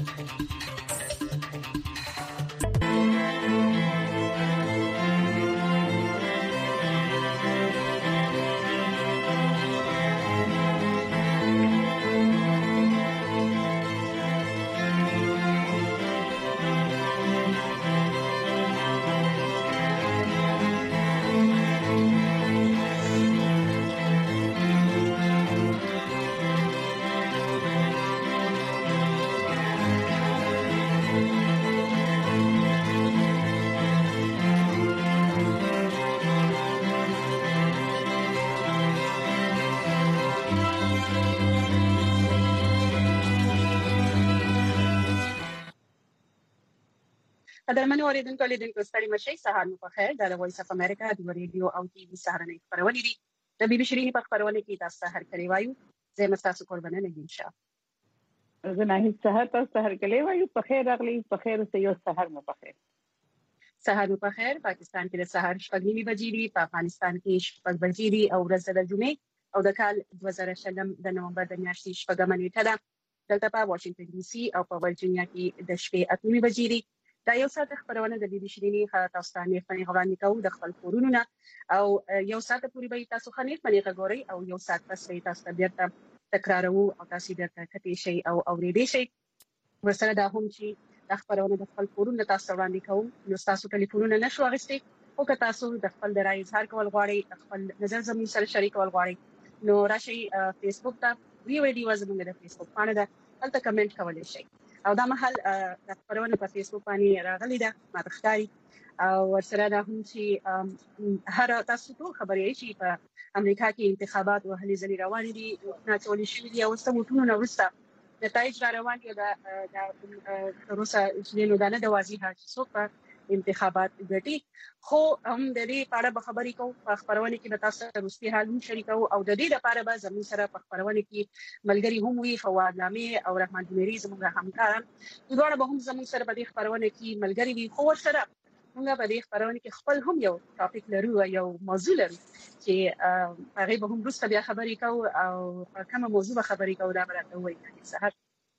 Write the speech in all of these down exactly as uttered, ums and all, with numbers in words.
قدرمنو اوریدونکو لیدونکو ستړي مشئ سهار مو په خیر د وایس اف امریکا د ریډیو او ټي وي سهارنۍ خبرونه دي د بي بي شيرینی په خبرونه کې تاسو سهار کړی وایو زه مستاسو قربانه نګین شاه زه نه هیڅ سهار تاسو سهار کړی وایو په خیر راغلی په خیر سه یو سهار مو په خیر سهار مو په خیر پاکستان کې د سهار شپږ نیمې بجې دي په افغانستان کې شپږ بجې دي او ورځ د جمعې او د کال دوه زره شلم د نومبر د میاشتې شپږمه نیټه ده دلته په واشنگټن ډي سي او په ورجینیا کې د شپې اته نیمې بجې دي دا یو ساعت خبرونه د بي بي شيرینی تاسو ته نه فني غوړاندې کوو د خپل کورونو او یو ساعت پورې به تاسو خنې فني غوړی او یو ساعت پس به تاسو ته بیرته تکرارو او تاسو بیرته کتي شي او اورېدې شي ورسره دا هم چې د خبرونه د خپل کورونو تاسو وړاندې کوو نو تاسو ټلیفونونه نشو اغستې او که تاسو د خپل د رائے اظهار کول غواړئ خپل نظر زموږ سره شریکول غواړئ نو راشي فیسبوک ته وی ویډیو زموږ د فیسبوک باندې ده هلته کمنټ کولای شئ او دا مهال د خبرونه په فیسبوک باندې راغلي ده ما تختاري او ورسره دا هم چې هر تاسو ته خبرې شي په امریکا کې انتخابات او هلي ځلې روان دي نه ټول شي دي او ستاسو نو ورسته نتایج را روان دي دا د روسا چې نو دا نه د واضحه چې څوک انتخابات ګټي خو هم د دې په اړه خبرې کوو په خبرونه کې د تاسو روسي حال هم شریکو او د دې لپاره به زموږ سره په خبرونه کې ملګری هم وي فواد لامي او رحمان جمیری زموږ همکاران دوی به هم زموږ سره په دې خبرونه کې ملګری وي خو سره موږ په دې خبرونه کې خپل هم یو ټاپک لرو یو موضوع لرو چې هغه به هم روسته بیا خبرې کوو او کومه موضوع خبرې کوو دا به راته وایي سهار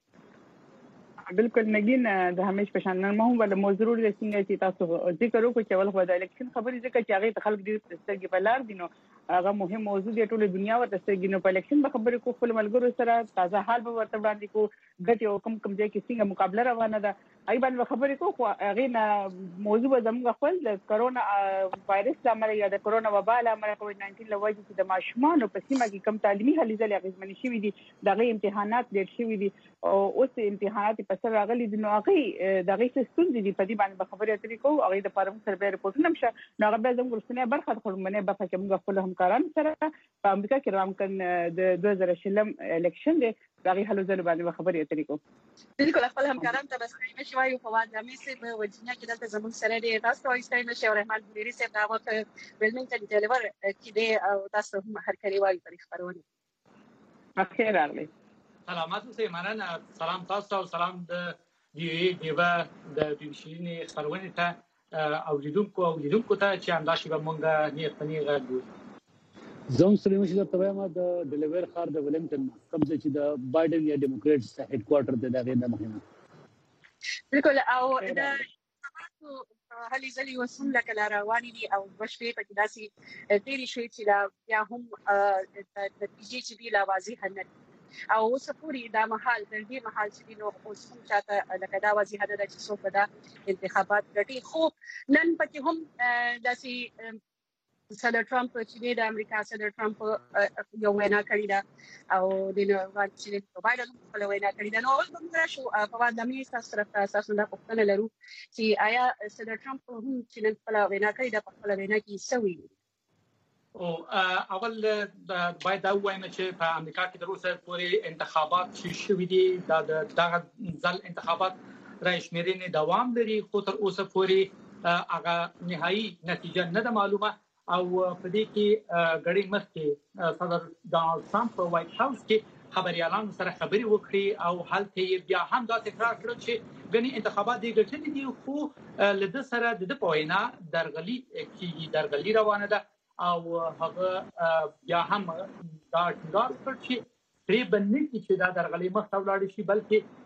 بالکل نګین د همیش په شان نن مو ول موضوع د څنګه چې تاسو ذکر وکړو چې ول خو د الیکشن خبرې ځکه چې هغه خلک ډیر سترګې په لار دي نو هغه مهم موضوع دی ټول دنیا ورته سترګې نو په الیکشن په خبرې کو خپل ملګرو سره تازه حال به ورته وړاندې کو ګټي او کم کم ځای کې څنګه مقابله روانه ده ای باندې خبرې کو خو هغه نه موضوع زموږ خپل د کرونا وایرس لامل یا د کرونا وبا لامل کووډ ناینټین لوجه چې د ماشومان په سیمه کې کم تعلیمي هلي ځلې غوښمن شي دي دغه امتحانات ډېر شي دي او اوس امتحانات په سر راغلي دي نو هغه دغه څه ستونزې دي په دې باندې خبرې اترې کوو هغه د پاره سره به ریپورټونه مشه نو هغه به زموږ ورسنه برخه خو منه به چې موږ خپل همکاران سره په امریکا کې روان کړ د دوه زره شلم الیکشن دی هغه هلو ځل باندې خبرې اترې کوو بالکل خپل همکاران ته بس خیمه شوي په واده مې سه په ورجینیا کې دلته زموږ سره دی تاسو وايي مې شو رحمان جمیری سه دا وخت ویلمنټن ډیلیور کې دی او تاسو هم هر کلی وايي په خبرونه اخیر راغلی سلامات اوسئ مننه سلام تاسو او سلام د دی دیوا د بي بي شيرینی خبرونه ته او لیدونکو او لیدونکو ته چې انداشه به مونږه نه خپنی غږ زوم سلیمان چې د تبعه د ډیلیور خار د ولنګټن کوم چې د بایدن یا ډیموکریټس هډ کوارټر د دغه د مهمه بالکل او د هلي ځلې وسوم لکه رواني دي او بشوي په داسي ډېری شوي چې لا یا هم د نتیجې چې دی لا واضح نه او اوس پوری دا محل د دې محل چې نو اوس هم چاته لکه دا واضح ده چې څوک دا انتخابات ګټي خو نن پکې هم داسي صدر ټرمپ چې د امریکا صدر ټرمپ یو وینا کړې ده او د نو چې بایدن په وینا کړې ده نو موږ راشو په واده مې تاسو سره تاسو نه پوښتنه لرو چې آیا صدر ټرمپ هم چې نن په وینا کړې ده په وینا کې سوي او اول باید دا وایم چې په امریکا کې د روسه پورې انتخابات شوي دي د دغه ځل انتخابات رئیسمرینې دوام لري خو تر اوسه پورې هغه نهایی نتیجه نه ده معلومه او په دې کې غړي مخکې صدر ډانلډ ټرمپ په وایټ هاوس کې خبريالانو سره خبري وکړي او هلته بیا هم دا تکرار کړ چې غني انتخابات دي ګټلې دي خو لده سره د پوینا درغلي کیږي درغلي روانه ده او هغه بیا هم دا ټینګار کړ چې پری باندې چې دا درغلي مخ ته ولاړ شي بلکې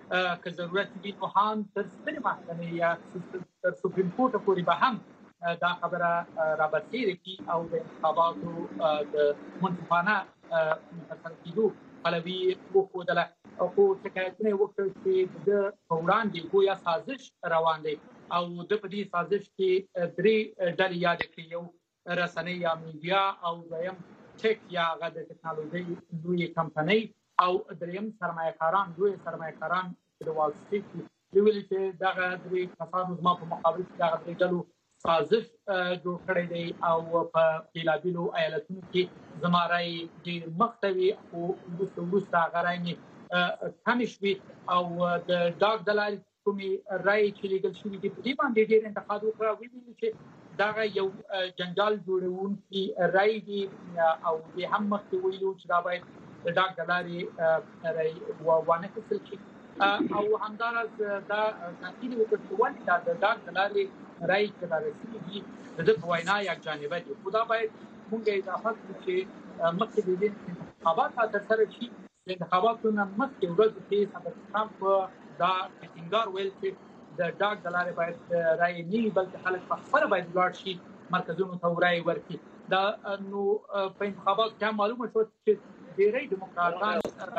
که ضرورت وي نو هم تر سترې محکمې یا تر سپریم کورټ پورې به هم دا خبره رابرسېره کړي او د انتخاباتو د منصفانه ترسره کېدو پلوي وښودله. خو شکایتونه یې وکړل چې د وړاندې ګویا سازش روان دی او د په دې سازش کې درې ډلې یاد کړي، یو رسنۍ یا میډیا او دویم ټیک یا هغه د ټکنالوژۍ لویې کمپنۍ او دریم سرمایه‌کاران لوی سرمایه‌کاران د وال سټریټ ویلي چې دغه درې کسانو زما په مقابل کې دغه درې ډلو سازش جوړ کړی دی او په بېلابېلو ایالتونو کې زما رایې ډېر مخته وي خو وروسته وروسته هغه رایې کمې شوې او د ډاګ د لارې کومې رایې چې لیږل شوي دي په دې باندې ډېر انتقاد وکړه. ویلي چې دغه یو جنجال جوړونکي رایې دي او دې هم مخکې ویلو چې دا باید د ډاګ د لارې رایې وانخیستل شي او همداراز دا تاکید وکړ چې ولې دا د ډاګ د لارې رایې چې رارسېږي دي د ده په وینا یکجانبه دي. خو دا باید موږ اضافه کړو چې مخکې د دې انتخابات ترسره شي. د انتخاباتو نه مخکې ورځو کې صدر ټرمپ دا ټینګار ویل چې د ډاګ د لارې باید رایې نه وي بلکې خلک په خپله باید ولاړ شي مرکزونو ته رایې ورکړي. دا نو په انتخاباتو کې هم معلومه شوه چې ډېری ډیموکراټان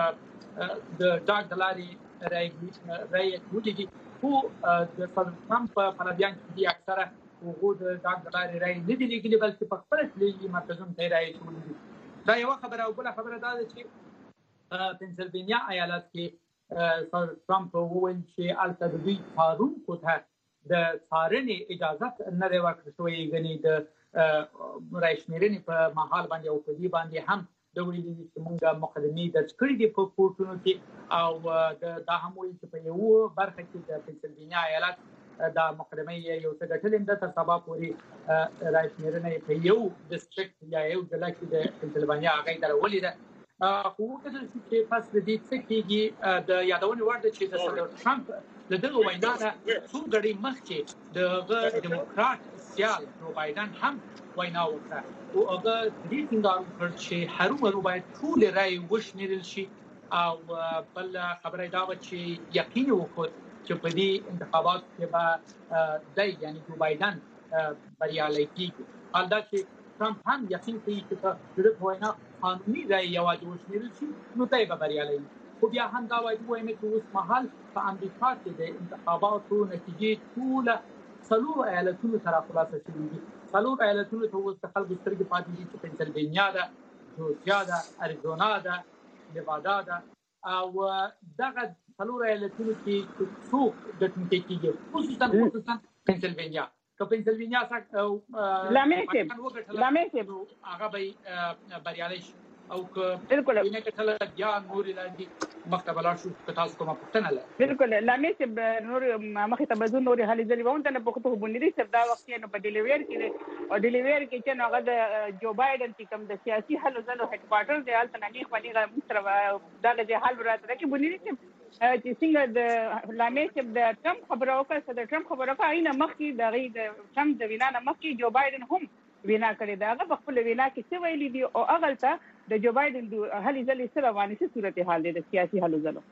د ډاګ د لارې رایې ولیدي خو د صدر ټرمپ په پلویان کې دي اکثره هغو د ډاګ د لارې رایې نه دي لیږلي بلکې په خپله تللي مرکزونو ته یې رایې ولیدي. دا یوه خبره او بله خبره دا ده چې پنسلوینیا ایالت کې صدر ټرمپ وویل چې هلته د دوی څارونکو ته د څارنې اجازت نه دی ورکړل شوی، یعنې د رایې شمېرنې په مهال باندې او په دې باندې هم د ویلي دي چې موږ مقدمې درج کړي دي په کورټونو کې او دا هم وایي چې په یوه برخه کې د پنسلوینیا ایالت دا مقدمه یو څه ګټلې ده تر سبا پورې رایې شمېرنه په یو ډسټرکټ یا یو ضلع کې د پنسلوینیا هغه درولې ده. خو وکتل شو چې پس د دې څه کېږي د یادونې وړ ده چې د صدر ټرمپ له دغه وینا نه څو ګړۍ مخکې دغه ډیموکراټ سیال جو بایدن هم وینا وکړه او هغه دې ټینګار وکړ چې هرومرو باید ټولې رایې وشمېرل شي او بل خبره دا وه چې یقین وکړ چې په دې انتخاباتو کې به دی یعنې جو بایدن بریالی کېږي. حال دا چې ټرمپ هم یقین کوي چې په دغه وینا قانوني رایې یوازې وشمېرل شي نو دی به بریالی وي. خو بیا هم دا باید ووایم چې اوس مهال په امریکا کې د انتخاباتو نتیجې ټوله څلورو ایالتونو سره خلاصه شوي دي. څلور ایالتونو ته اوس د خلکو سترګې پاتې دي چې پنسلوینیا ده، جورجیا ده، اریزونا ده، نیوادا ده او دغه څلور ایالتونو کې څوک ګټونکی کېږي خصوصا خصوصا پنسلوینیا. که پنسلوینیا لامې صاحب لامې صاحب هغه به بریالی شي او که بالکل وینه کتل یا نورې لاندې مخته بلاړ شو که تاسو کومه پوښتنه لرئ. بالکل لامې صاحب نور مخې ته به زه نورې هلې ځلې به هم ته نه پوښتو خو بندري صاحب دا وخت یې نو په ډیلیور کې او ډیلیور کې چې نو هغه د جو بایډن چې کوم د سیاسي هلو ځلو هیډ کوارټر دی هلته نه نیغ باندې موږ سره دغه ځای حل راته ده کې بندري صاحب چې څنګه د لامې صاحب د ټرمپ خبره وکړه صدر ټرمپ خبره وکړه هغې نه مخکې د هغې د ټرمپ د وینا نه مخکې جو بایډن هم وینا کړې ده. هغه په خپله وینا کې څه ویلي دي او هغلته د جو بایډن د هلې ځلې څه روانې څه صورتحال دی د سیاسي هلو ځلو.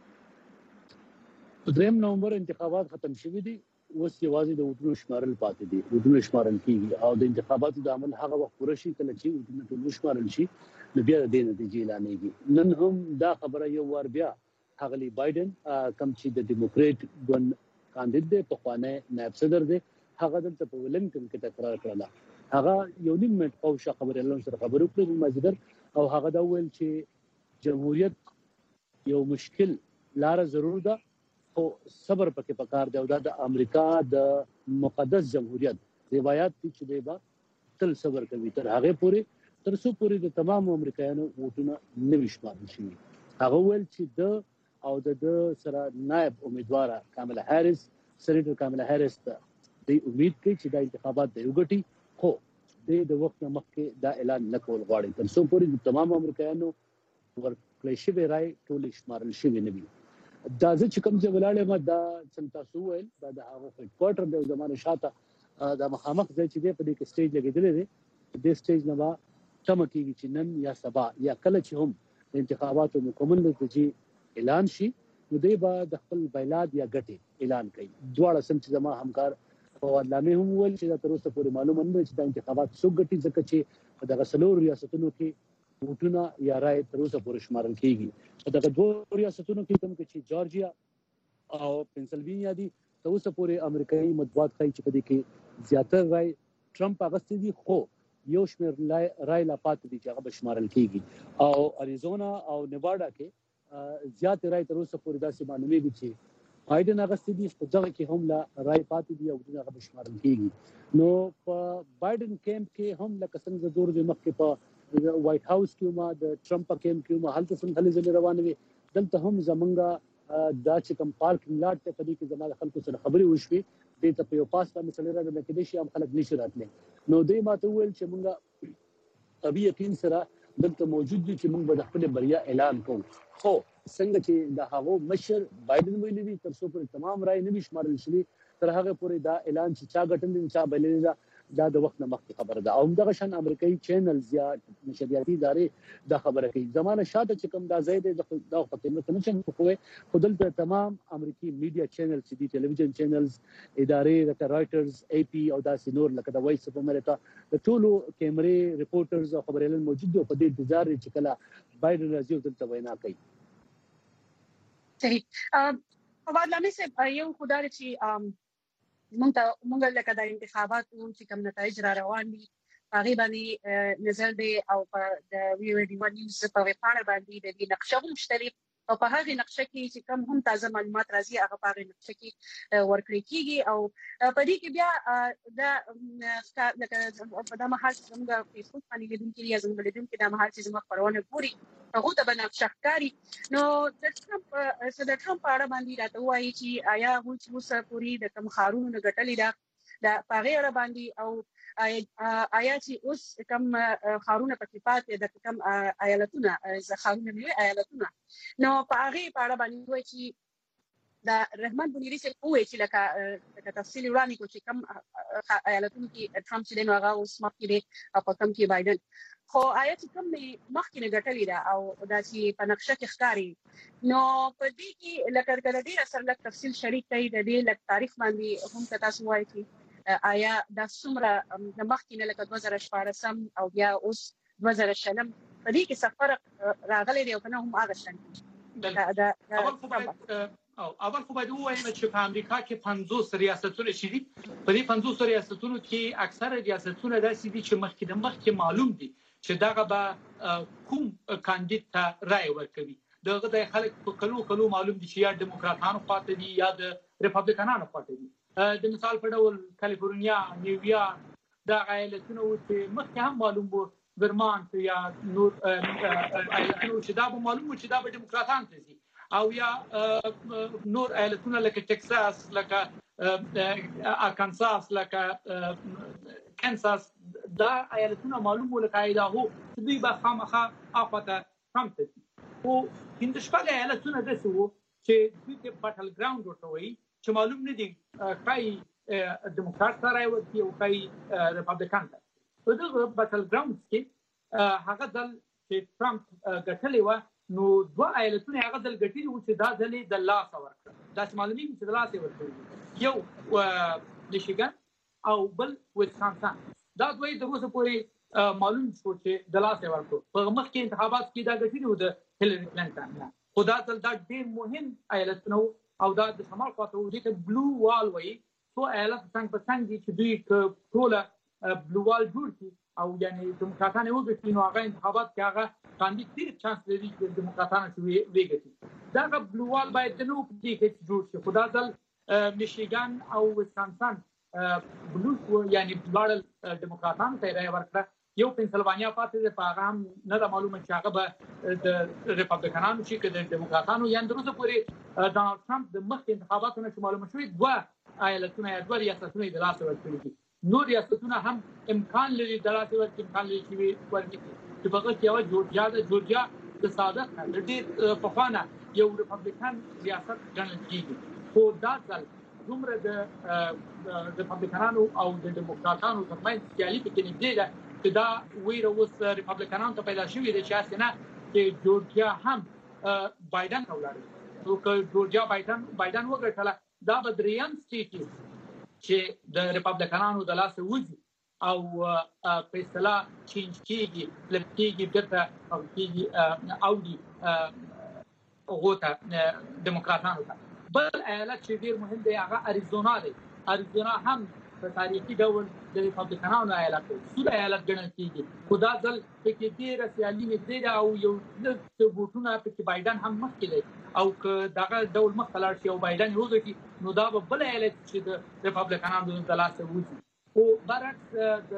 دریم نومبر انتخابات ختم شوي دي، اوس یوازې د ووټونو شمارل پاتې دي. ووټونه شمارل کېږي او د انتخاباتو د عمل هغه وخت پوره شي کله چې ووټونه ټول وشمارل شي نو بیا د دې نتیجې اعلانېږي. نن هم دا خبره یو وار بیا ښاغلی بایډن کوم چې د ډیموکریټ ګوند کاندید دی پخوانی نایب صدر دی هغه دلته په ولنګټن کې تکرار کړله. هغه یو نیم منټ پوښه خبرې لاله سره خبرې وکړې مازدیګر او هغه دا ویل چې جمهوریت یو مشکل لار ضرور ده خو صبر پکې پکار دی او دا د امریکا د مقدس جمهوریت روایت دي چې دی به تل صبر کوي تر هغه پورې تر څو پورې د تمام امریکایانو ووټونه نه وي شمارل شي. هغه ویل چې د او د سره نائب امیدوار کاملا هریس سېنیټر کاملا هریس ته د امید کوي چې دا انتخابات دی وګټي خو د وخت مخکې دا اعلان نه کول غواړي تر څو پورې د تمام امریکایانو ورکړل شوی رای ټول شمارل شوی نه وي. دا چې کوم ځای ولاړم دا څنګه تاسو ویل دا د هغه هیډ کوارټر د زمانه شاته د مخامخ ځای چې دی په دې کې سټیج لګیدلې دی د سټیج نه با تم کېږي چې نن یا سبا یا کله چې هم انتخاباتو مکمل نتیجې اعلان شي نو دی به د خپل بلاد یا ګټې اعلان کوي. دواړه سم چې زما همکار فواد لامي هم ویل چې دا تر اوسه پورې معلومه نه ده چې دا انتخابات څوک ګټي، ځکه چې په دغه څلورو ریاستونو کې ووټونه یا رایې تر اوسه پورې شمارل کیږي. په دغه دوه ریاستونو کې کوم چې جورجیا او پنسلوانیا دي، تر اوسه پورې امریکایي مطبوعات ښایي چې په دې کې زیاتره رای ټرمپ اغستې دي، خو یو شمېر رای لا پاتې دي چې هغه به شمارل کیږي. او اریزونا او نیواډا کې زیات رای تر اوسه پورې داسې معلومیږي چې بایدن اغستې دي، په دغه کې هم لا رای پاتې دي او هغه به شمارل کیږي. نو په بایدن کیمپ کې هم لکه څنګه زور د مخکې په وایټ هاوس کې ما د ټرمپ په کیمپ کې ما هلته څنګه هلې ځلې روانې وي، دلته هم زمونږ دا چې کوم پارکینګ لاټ ته په دې کې زما د خلکو سره خبرې وشوې، دې ته په یو پاس باندې څلور راځي کې دې شي هم خلک نشي راتلی. نو دوی ماته وویل چې مونږ طبي یقین سره دلته موجود دي چې مونږ به د خپل بریا اعلان کوو. خو څنګه چې د هغو مشر بایدن ویلي دي تر څو پورې تمام رای نه وي شمارل شوي، تر هغه پورې دا اعلان چې چا ګټل دي چا بایللې ده دا د وخت نه مخکې خبره ده. او همدغه شان امریکایي چینلز یا نشریاتي ادارې دا خبره کوي. زمانه شاته چې کوم دا ځای دی دا په قیمت نه شم کوی، خو دلته تمام امریکایي میډیا چینلز چې دي، ټلویزیون چینلز، ادارې لکه رایټرز، اي پي او داسې نور لکه د وایس اف امریکا، د ټولو کیمرې ریپورټرز او خبريالان موجود دي او په دې انتظار دي چې کله بایدن راځي او دلته وینا کوي. صحیح. فواد لامي صاحب یو خدای چې مونږ ته مونږ لکه د انتخاباتو چې کوم نتایج را روان دي هغه باندې نظر دی او په د وی او ډي نیوز په ویبپاڼه باندې د دې نقشه هم شته او په هغه نقشه کې چې کوم هم تازه معلومات راځي هغه په هغه نقشه کې ورکړل کیږي. او په دې کې بیا دا لکه په دغه حال زموږ فیسبوک باندې لیدونکي یا زموږ لیدونکي د محل چې زموږ خبرونه ګوري هغه ته باندې شخکاری. نو د ټرمپ د ټرمپ اړه باندې راته وایي چې آیا هوڅ وسه پوری د کوم خارونو غټلې ده د پاغه اړه باندې او آیا چې اوس کوم خارونه پکې پاتې د کوم ایالتونه ز خارونه نه ایالتونه نو پاغه په اړه باندې وایي چې د رحمان بنيري څخه وایي چې لکه تفصیل وړاندې کو چې کوم ایالتونه کې ټرمپ چې نو هغه اوس مخکې او په کوم کې بایدن، خو آیا چې کوم مخکې نه غټلې ده او دا چې په نقشه کې ښکاری. نو په دې کې لکه کله ډیر سره لک تفصیل شریک کړي د دې لک تاریخ باندې هم تاسو وایي چې آیا د څومره د مخکې نه لکه دوه زره شپاړسم او بیا اوس دوه زره شلم په دې کې سفر راغلی دی او کنه هم هغه شان دا او اول خو باید ووایم چې په امریکا کې پنځوس ریاستونه شې دي. په دې پنځوس ریاستونو کې اکثره ریاستونه داسې دي چې مخکې د مخکې معلوم دي چې دغه به کوم کاندید ته رائے ورکوي. دغه د خلک په کلو کلو معلوم دي چې یا دیموکراتانو خواته دي یا د ریپابلیکانانو خواته دي. د مثال په ډول کالیفورنیا، نیویارک دا ایالتونه چې مخکې هم معلوم وو، ورمانت یا نور ایالتونه چې دا به معلوم وو چې دا به دیموکراتان ته ځي، او یا نور ایالتونه لکه ټکساس، لکه آرکانساس، لکه کانساس، دا ایالتونه معلوم وو لکه ایداهو چې دوی به خامخا اخواته ټرمپ ته ځي. خو پنځه شپږ ایالتونه داسې وو چې دوی ته بټل ګراوند ورته وایي چې معلوم نه دي کای دیموکرات ته رائے ورکوي او کای ریپابلیکان ته. په دغه بټل ګراوند کې هغه ځل چې ټرمپ ګټلې وه نو دوه ایالتونه هغه ځل ګټلي وو چې دا ځل یې د لاسه ورکړه. داسې معلومیږي چې د لاسه یې ورکړي، یو میشیګن او بل ویسکانسن. دا دوی د اوسه پورې معلوم شو چې د لاسه یې ورکړو. په مخکې انتخابات کې دا ګټلي وو د هیلري کلینټن، خو دا ځل دا ډېر مهم ایالتونه وو او دا د شمال خواته وو، دې ته بلو وال وایي. څو ایالت څنګ په څنګ دي چې دوی ټوله بلو وال جوړ کړي او یعنې دیموکراتان یې وګټي نو هغه انتخابات کې هغه کاندید ډېر چانس لري چې دیموکراتان چې وګټي. دغه بلو وال باید د نو په دې کې جوړ شي. خو دا ځل میشیګن او ویسکانسن بلو یعنې دواړه دیموکراتانو ته رایه ورکړه. یو پنسلوانیا پاتې ده، په هغه هم نه ده معلومه چې هغه به د ریپابلیکانانو شي که د دیموکراتانو. یعنې تر اوسه پورې ډانلډ ټرمپ د مخکې انتخاباتو نه چې معلومه شوې دوه ایالتونه یا دوه ریاستونه یې د لاسه ورکړي دي. نور ریاستونه هم امکان لري د لاسه ورکړي، امکان لري چې ورنکړي. چې په هغه کې یوه جورجیا ده. جورجیا د صادق نه د ډېر پخوا نه یو ریپابلیکن ریاست ګڼل کېږي، خو دا ځل دومره د ریپابلیکانانو او د دیموکراتانو ترمنځ سیالي پکې نږدې ده چې دا ویره اوس ریپابلیکانانو ته پیدا شوې ده چې هسې نه چې جورجیا هم بایدن ته ولاړوي. تاسو که جورجیا بایدن بایدن وګټله دا به دریم سټیټ چې د ریپابلیکانانو د لاسه وځي او فیصله چینج کیږي لکېږي ګټه او کیږي او دي غوته دموکراتانو ته بل ایالت چې ډیر مهم دی هغه اریزونا دی اریزونا هم په تاریخي ډول د ریپابلیکانانو ایالت دی سور ایالت ګڼل کیږي خو دا ځل پکې ډیره سیالي نږدې ده او یو لږ ووټونه پکې بایدن هم مخکې دی او که دغه ډول مخته لاړ شي او بایدن وګټي نو دا به بل ایالت چې د ریپابلیکانانو د لاسه وځي او برعکس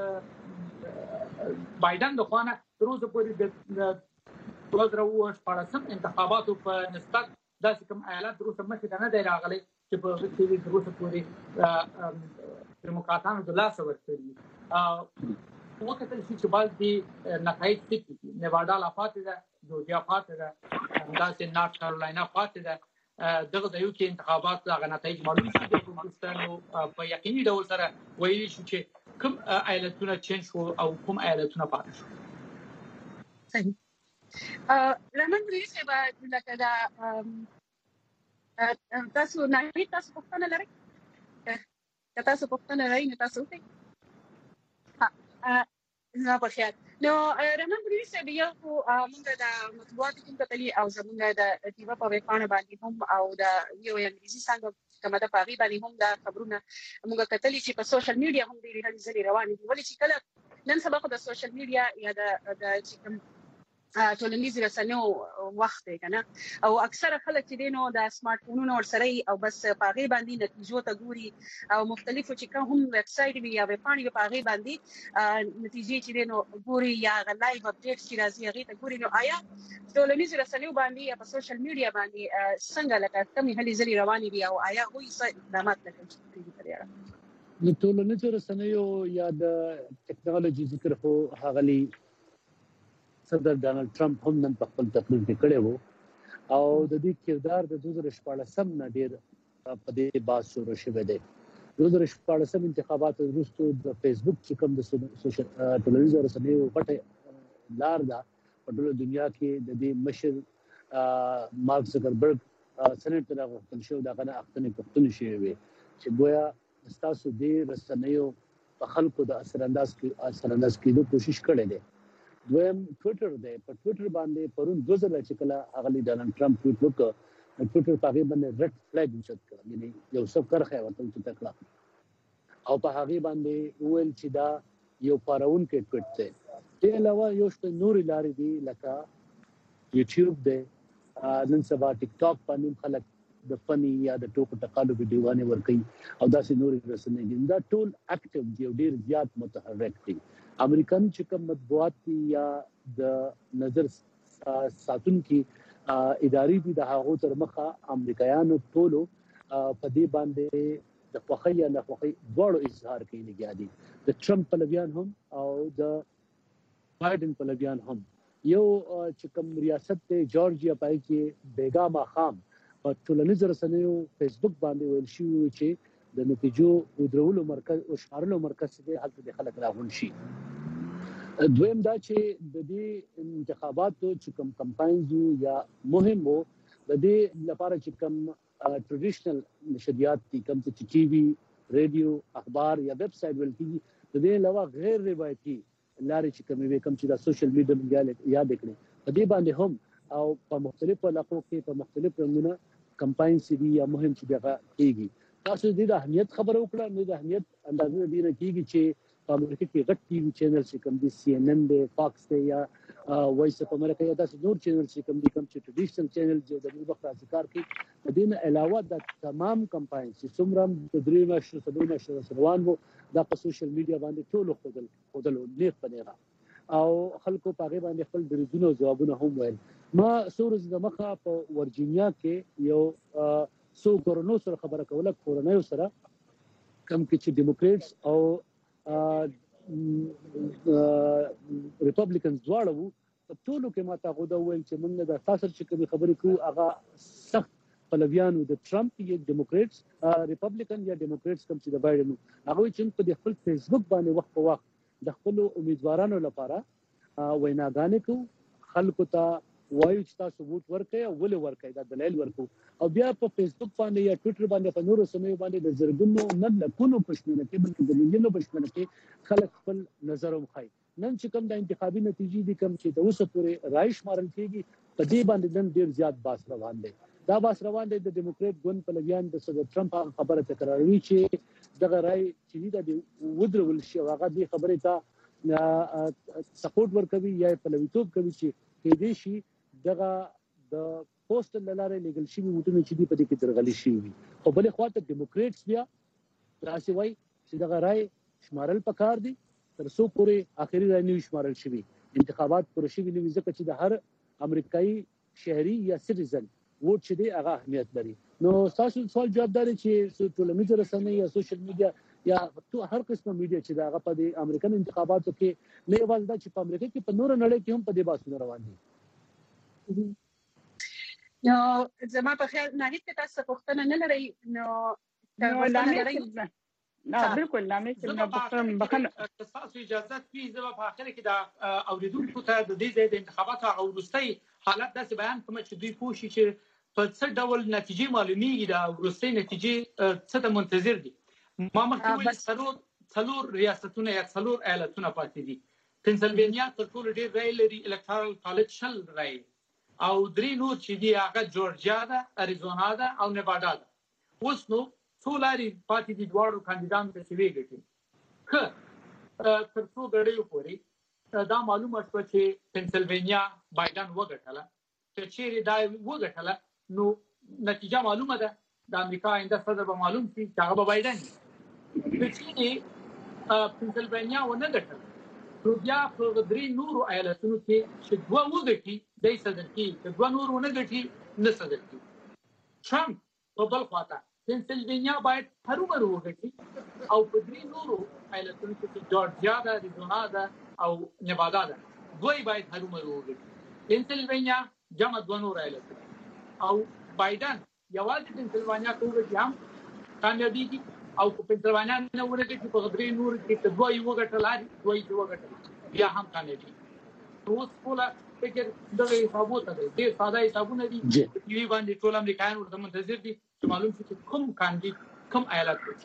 د بایدن د خوانه تر اوسه پورې د دوه زره اووه شپاړسم انتخاباتو په نسبت داسې کوم ایالت تر اوسه مخې ته نه دی راغلی چې په هغه کې تر اوسه پورې ډیموکراتانو د لاسه ورکړي وکتل شي چې بعضې نتایج ټیټ دي نیواډا لا پاتې ده جورجیا پاتې ده همداسې نارت کارولاینا پاتې ده دغه ځایو کې انتخابات هغه نتایج معلوم شي د کومستانو په یقیني ډول سره ویلي شو چې کوم ایالتونه چینج شو او کوم ایالتونه پاتې شو. صحیح. رحمان بریدي صاحب لکه دا تاسو نه تاسو پوښتنه لرئ؟ که تاسو پوښتنه لرئ نو تاسو وکړئ. ها زما په خیال نو رحمان بریدي صاحب یو موږ د مطبوعاتو کوم کتلي او زموږ د ټیوه په ویبپاڼه باندې هم او د یو انګلیسي څنګه کومه د پاغي باندې هم دا خبرونه موږ کتلي چې په سوشل میډیا هم ډېرې ځلې روانې دي ولې چې کله نن سبا خو د سوشل میډیا یا د د چې کوم ټولنیز رسنیو وخت دی کنه او اکثره خلک چې دینو د سمارټ فونونو ورسره او بس پاغي باندې نتیجو ته ګوري او مختلفو چې کوم هم ویب سټ وی یا ویب پاڼې په پاغي باندې نتیجې چې دینو ګوري یا لایو اپډیټس چې راځي هغه ته ګوري نو آیا ټولنیز رسنیو باندې یا په سوشل میډیا باندې څنګه لکه کمی هلي زلي روانې دي او آیا هغوی څه اقدامات کوي په دې اړه؟ د ټولنیز رسنیو یا د ټیکنالوژي ذکر خو هغلی صدر ډانلډ ټرمپ هم نن په خپل تقریر کې کړی وو او د دې کردار د دوه زره شپاړسم نه ډیر په دې باز شروع شوی دی. دوه زره شپاړسم انتخابات وروسته د فیسبوک چې کوم د سوشل ټولنیز رسنیو پټه لار ده په ټول دنیا کې د دې مشر مارک زکربرګ سنټ ته راغلی شو دا غنه اختنې پښتون شي وي چې گویا تاسو دې رسنیو په خلکو د اثر انداز کې اثر انداز کېدو کوشش کړې ده. دویم ټویټر دی په ټویټر باندې پرون دوه ځله چې کله اغلی ډانلډ ټرمپ ټویټ وکړ ټویټر په هغه باندې ریډ فلیګ اوچت کړ یعنی یو څه کرخه ورته اوچت کړه او په هغه باندې ویل چې دا یو پارون کې ټویټ دی. دې علاوه یو څه نور لارې دي لکه یوټیوب دی نن سبا ټیک ټاک باندې خلک د فني یا د ټوکو ټقالو ویډیوګانې ورکوي او داسې نور رسنۍ دي دا ټول اکټیو دی ډیر زیات متحرک دي. امریکایي چې کوم مطبوعات یا د نظر ساتونکو ادارې دي د هغو تر مخه امریکایانو ټولو په دې باندې د خوښۍ یا نه خوښۍ دواړو اظهار کوي لګیا دي. د ټرمپ پلویان هم او د بایدن پلویان هم یو چې کوم ریاست ته جورجیا پای کې بیګا ماخام په ټولنیز رسنیو فیسبوک باندې ویل شي چې د نتیجو ودرولو مرکز او شمارلو مرکز دې حالت د خلک راغون شي. دویم دا چې د دې انتخاباتو چې کوم کمپاینز یا مهم وو د دې لپاره چې کوم ټریډیشنل نشریات دي کوم چې ټي وي رادیو اخبار یا ویب سټ ول کیږي د دې علاوه غیر روایتي لارې چې کوم وي کوم چې د سوشل میډیا یاد کړي په دې باندې هم او په مختلفو علاقو کې په مختلفو رنګونو کمپاین سي یا مهم چې دغه کیږي. تاسو دې د اهمیت خبرو وکړه نو د اهمیت اندازه دې نه کیږي چې په امریکا کې غټ ټي وي چینل چې کوم دي سی ان ان دی فاکس دی یا وایس اف امریکا یا داسې نور چینل چې کوم دي کوم چې ټریډیشنل چینل چې د موږ وخت ذکر کوي د دې نه علاوه د تمام کمپاین چې څومره د درې ماشو سدو ماشو روان وو د په سوشل میډیا باندې ټول خودل خودل نیک پنيرا او خلکو په باندې خپل دریدونو جوابونه هم ویل. ما سورز د مخه په ورجینیا کې یو سو کورونو سره خبره کوله کورونو سره کم کې چې ډیموکریټس او ریپبلیکنز دواړه وو په ټولو کې ماته غوډه ویل چې موږ د تاسو چې کوم خبرې کوو هغه سخت پلویانو د ټرمپ یا ډیموکریټس ریپبلیکن یا ډیموکریټس کوم چې د بایدن هغه چې په خپل فیسبوک باندې وخت په وخت د خپل امیدوارانو لپاره ویناګانې کوي خلکو ته وایو چې تاسو ووټ ورکړئ او ولې ورکړئ دا دلایل ورکو او بیا په فیسبوک باندې یا ټویټر باندې په نورو سیمو باندې د زرګونو نه لکونو په شمېر کې بلکې د میلیونو په شمېر کې خلک خپل نظر ومخای نن چې کوم د انتخابي نتیجې دي کوم چې د اوسه پورې رایش مارل کېږي په دې باندې نن ډیر زیات باس روان دی دا باس روان دی د ډیموکریټ ګوند په لګیان د صدر ټرمپ خبره تکراروي چې دغه رای چې د ودرول شي هغه دې خبره ته سپورټ ورکوي یا په لویتوب کوي چې کې دې شي دغه د پوسټ لاره لیګل شي وټونه چې دې په دې کې درغلي شي خو بلې خواته ډیموکریټس بیا راسي وای چې دغه رای شمارل پکار دي تر څو پورې اخري رای نه شمارل شي انتخابات پر شي ویل ځکه چې د هر امریکایي شهري یا سټیزن ووټ چې دی هغه اهمیت لري نو تاسو سوال جواب دی چې ټولنیز رسنۍ یا سوشل میډیا یا هر قسمه میډیا چې دا هغه په امریکن انتخاباتو کې نه یوازې دا چې په امریکا کې په نور نړۍ کې هم په دې باسو روان دي نو زما په خیال ناهید ته تاسو پوښتنه نه لرئ نو نه بالکل لامل چې نه بخښم تاسو اجازه کوي زه په اخر کې دا اوریدونکو ته د دې ځای د انتخاباتو او وروستي حالت داسې بیان کوم چې دوی پوښي چې په څه ډول نتیجې معلومیږي دا وروستي نتیجې څه ته منتظر دي ما مخکې ویل څلور څلور ریاستونه یا څلور ایالتونه پاتې دي پنسلوانیا تر ټولو ډېر رای لري الکټورال کالج شل رای او درې نور چې دي هغه جورجیا ده اریزونا ده او نیوادا ده اوس نو څو لارې پاتې دي دواړو کاندیدانو ته چې ویږي که تر څو غړیو پورې دا معلومه شوه چې پنسلوانیا بایدن وګټله چې چیرې دا وګټله نو نتیجه معلومه ده د امریکا آینده صدر به معلوم شي چې هغه به بایدن وي چې پنسلوانیا ونه ګټله نو بیا په درې نورو ایالتونو کې چې دوه وګټي دی صدر کېږي چې دوه نور ونه ګټي نه صدر کېږي ټرمپ په بل خواته پنسلوانیا باید هرومرو وګټي او په درې نورو ایالتونو کې چې جورجیا ده اریزونا ده او نیوادا ده دوی باید هرومرو وګټي پنسلوانیا جمع دوه نور ایالتونه او بایدن یوازې پنسلوانیا ته وګټي هم کامیابیږي او په پنسلوانیا نه ورګټي په درې نور کې چې دوی وګټل دوی چې وګټل بیا هم کامیابیږي اوس کوله فکر دغه حسابونه دي ډېر ساده حسابونه دي چې باندې ټول امریکایان ورته منتظر دي چې معلوم شي چې کوم کاندید کوم ایالت دی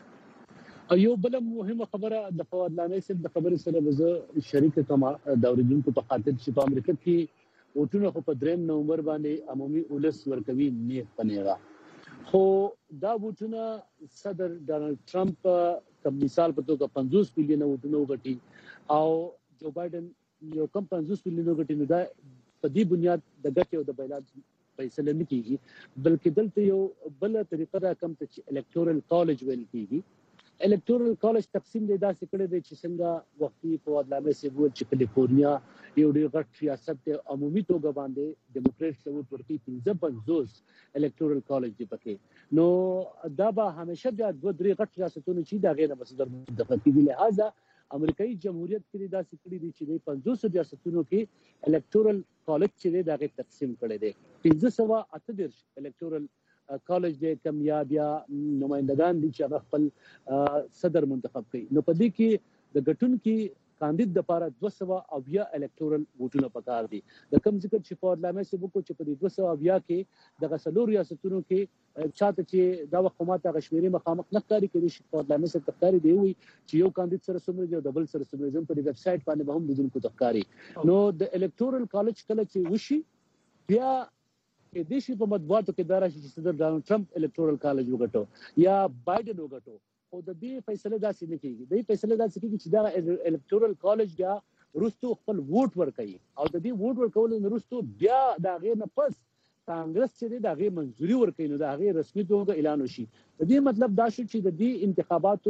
یو بل مهمه خبره د فواد لامې سره د خبرې سره زه شریک کما د اوریدونکو په خاطر چې په امریکا کې وټونه په دریم نومبر باندې عمومي اولس ورکوي نه پنیرا خو دا وټونه صدر ډانلډ ټرمپ کوم مثال په توګه پنځوس میلیون وټونه وګټي او جو بایدن یو کم پنځوس میلیون وګټي نو دا په دې بنیاد د ګټي او د بیلات فیصله نه کیږي بلکې دلته یو بل طریقه دا کم ته چې الکټورل کالج ویل کیږي الکټورل کالج تقسیم دی داسې کړی دی چې څنګه وختي په ودلامه سي وو چې کالیفورنیا یو ډېر غټ ریاست دی عمومي توګه باندې ډیموکریټ ته ووټ ورکوي پنځه پنځوس الکټورل کالج دی پکې نو دا به همیشه بیا دوه درې غټ ریاستونه چې دا غیر مصدر منتخب کیږي لہذا امریکایي جمهوریت کې داسې کړی دی چې د پنځوس ریاستونو کې الکټورل کالج چې دا غیر تقسیم کړی دی پنځه سوه اته دېرش الکټورل کالج د کم یا بیا نمائندگان دي چې خپل صدر منتخب کوي نو په دې کې د غټون کې کاندید د لپاره دوه سوه اویا الکټورل ووټونه پکار دي د کم ذکر چې په لامه سي بو چې په دې دوه سوه اویا کې د غسلور ریاستونو کې چاته چې دا وخت غشمیري مخامخ نه کاری کوي چې په لامه سي تخکاری دی وي چې یو کاندید سره سمري دی ډبل سره سمري زم په ویب سټ باندې به هم د دونکو تخکاری نو د الکټورل کالج کله چې وشي بیا د دې شی په مطبوعاتو کې دارا چې صدر ډانلډ ټرمپ الکټورل کالج وګټو یا بایدن وګټو او د دې فیصله داسې نه کیږي د دې فیصله داسې کیږي چې دا الکټورل کالج بیا روستو خپل ووټ ورکړي او د دې ووټ ورکول نه روستو بیا دا غیر نه پس کانګرس چې دا غیر منځوري ورکړي نو دا غیر رسمي توګه اعلان وشي د دې مطلب دا شو چې د دې انتخاباتو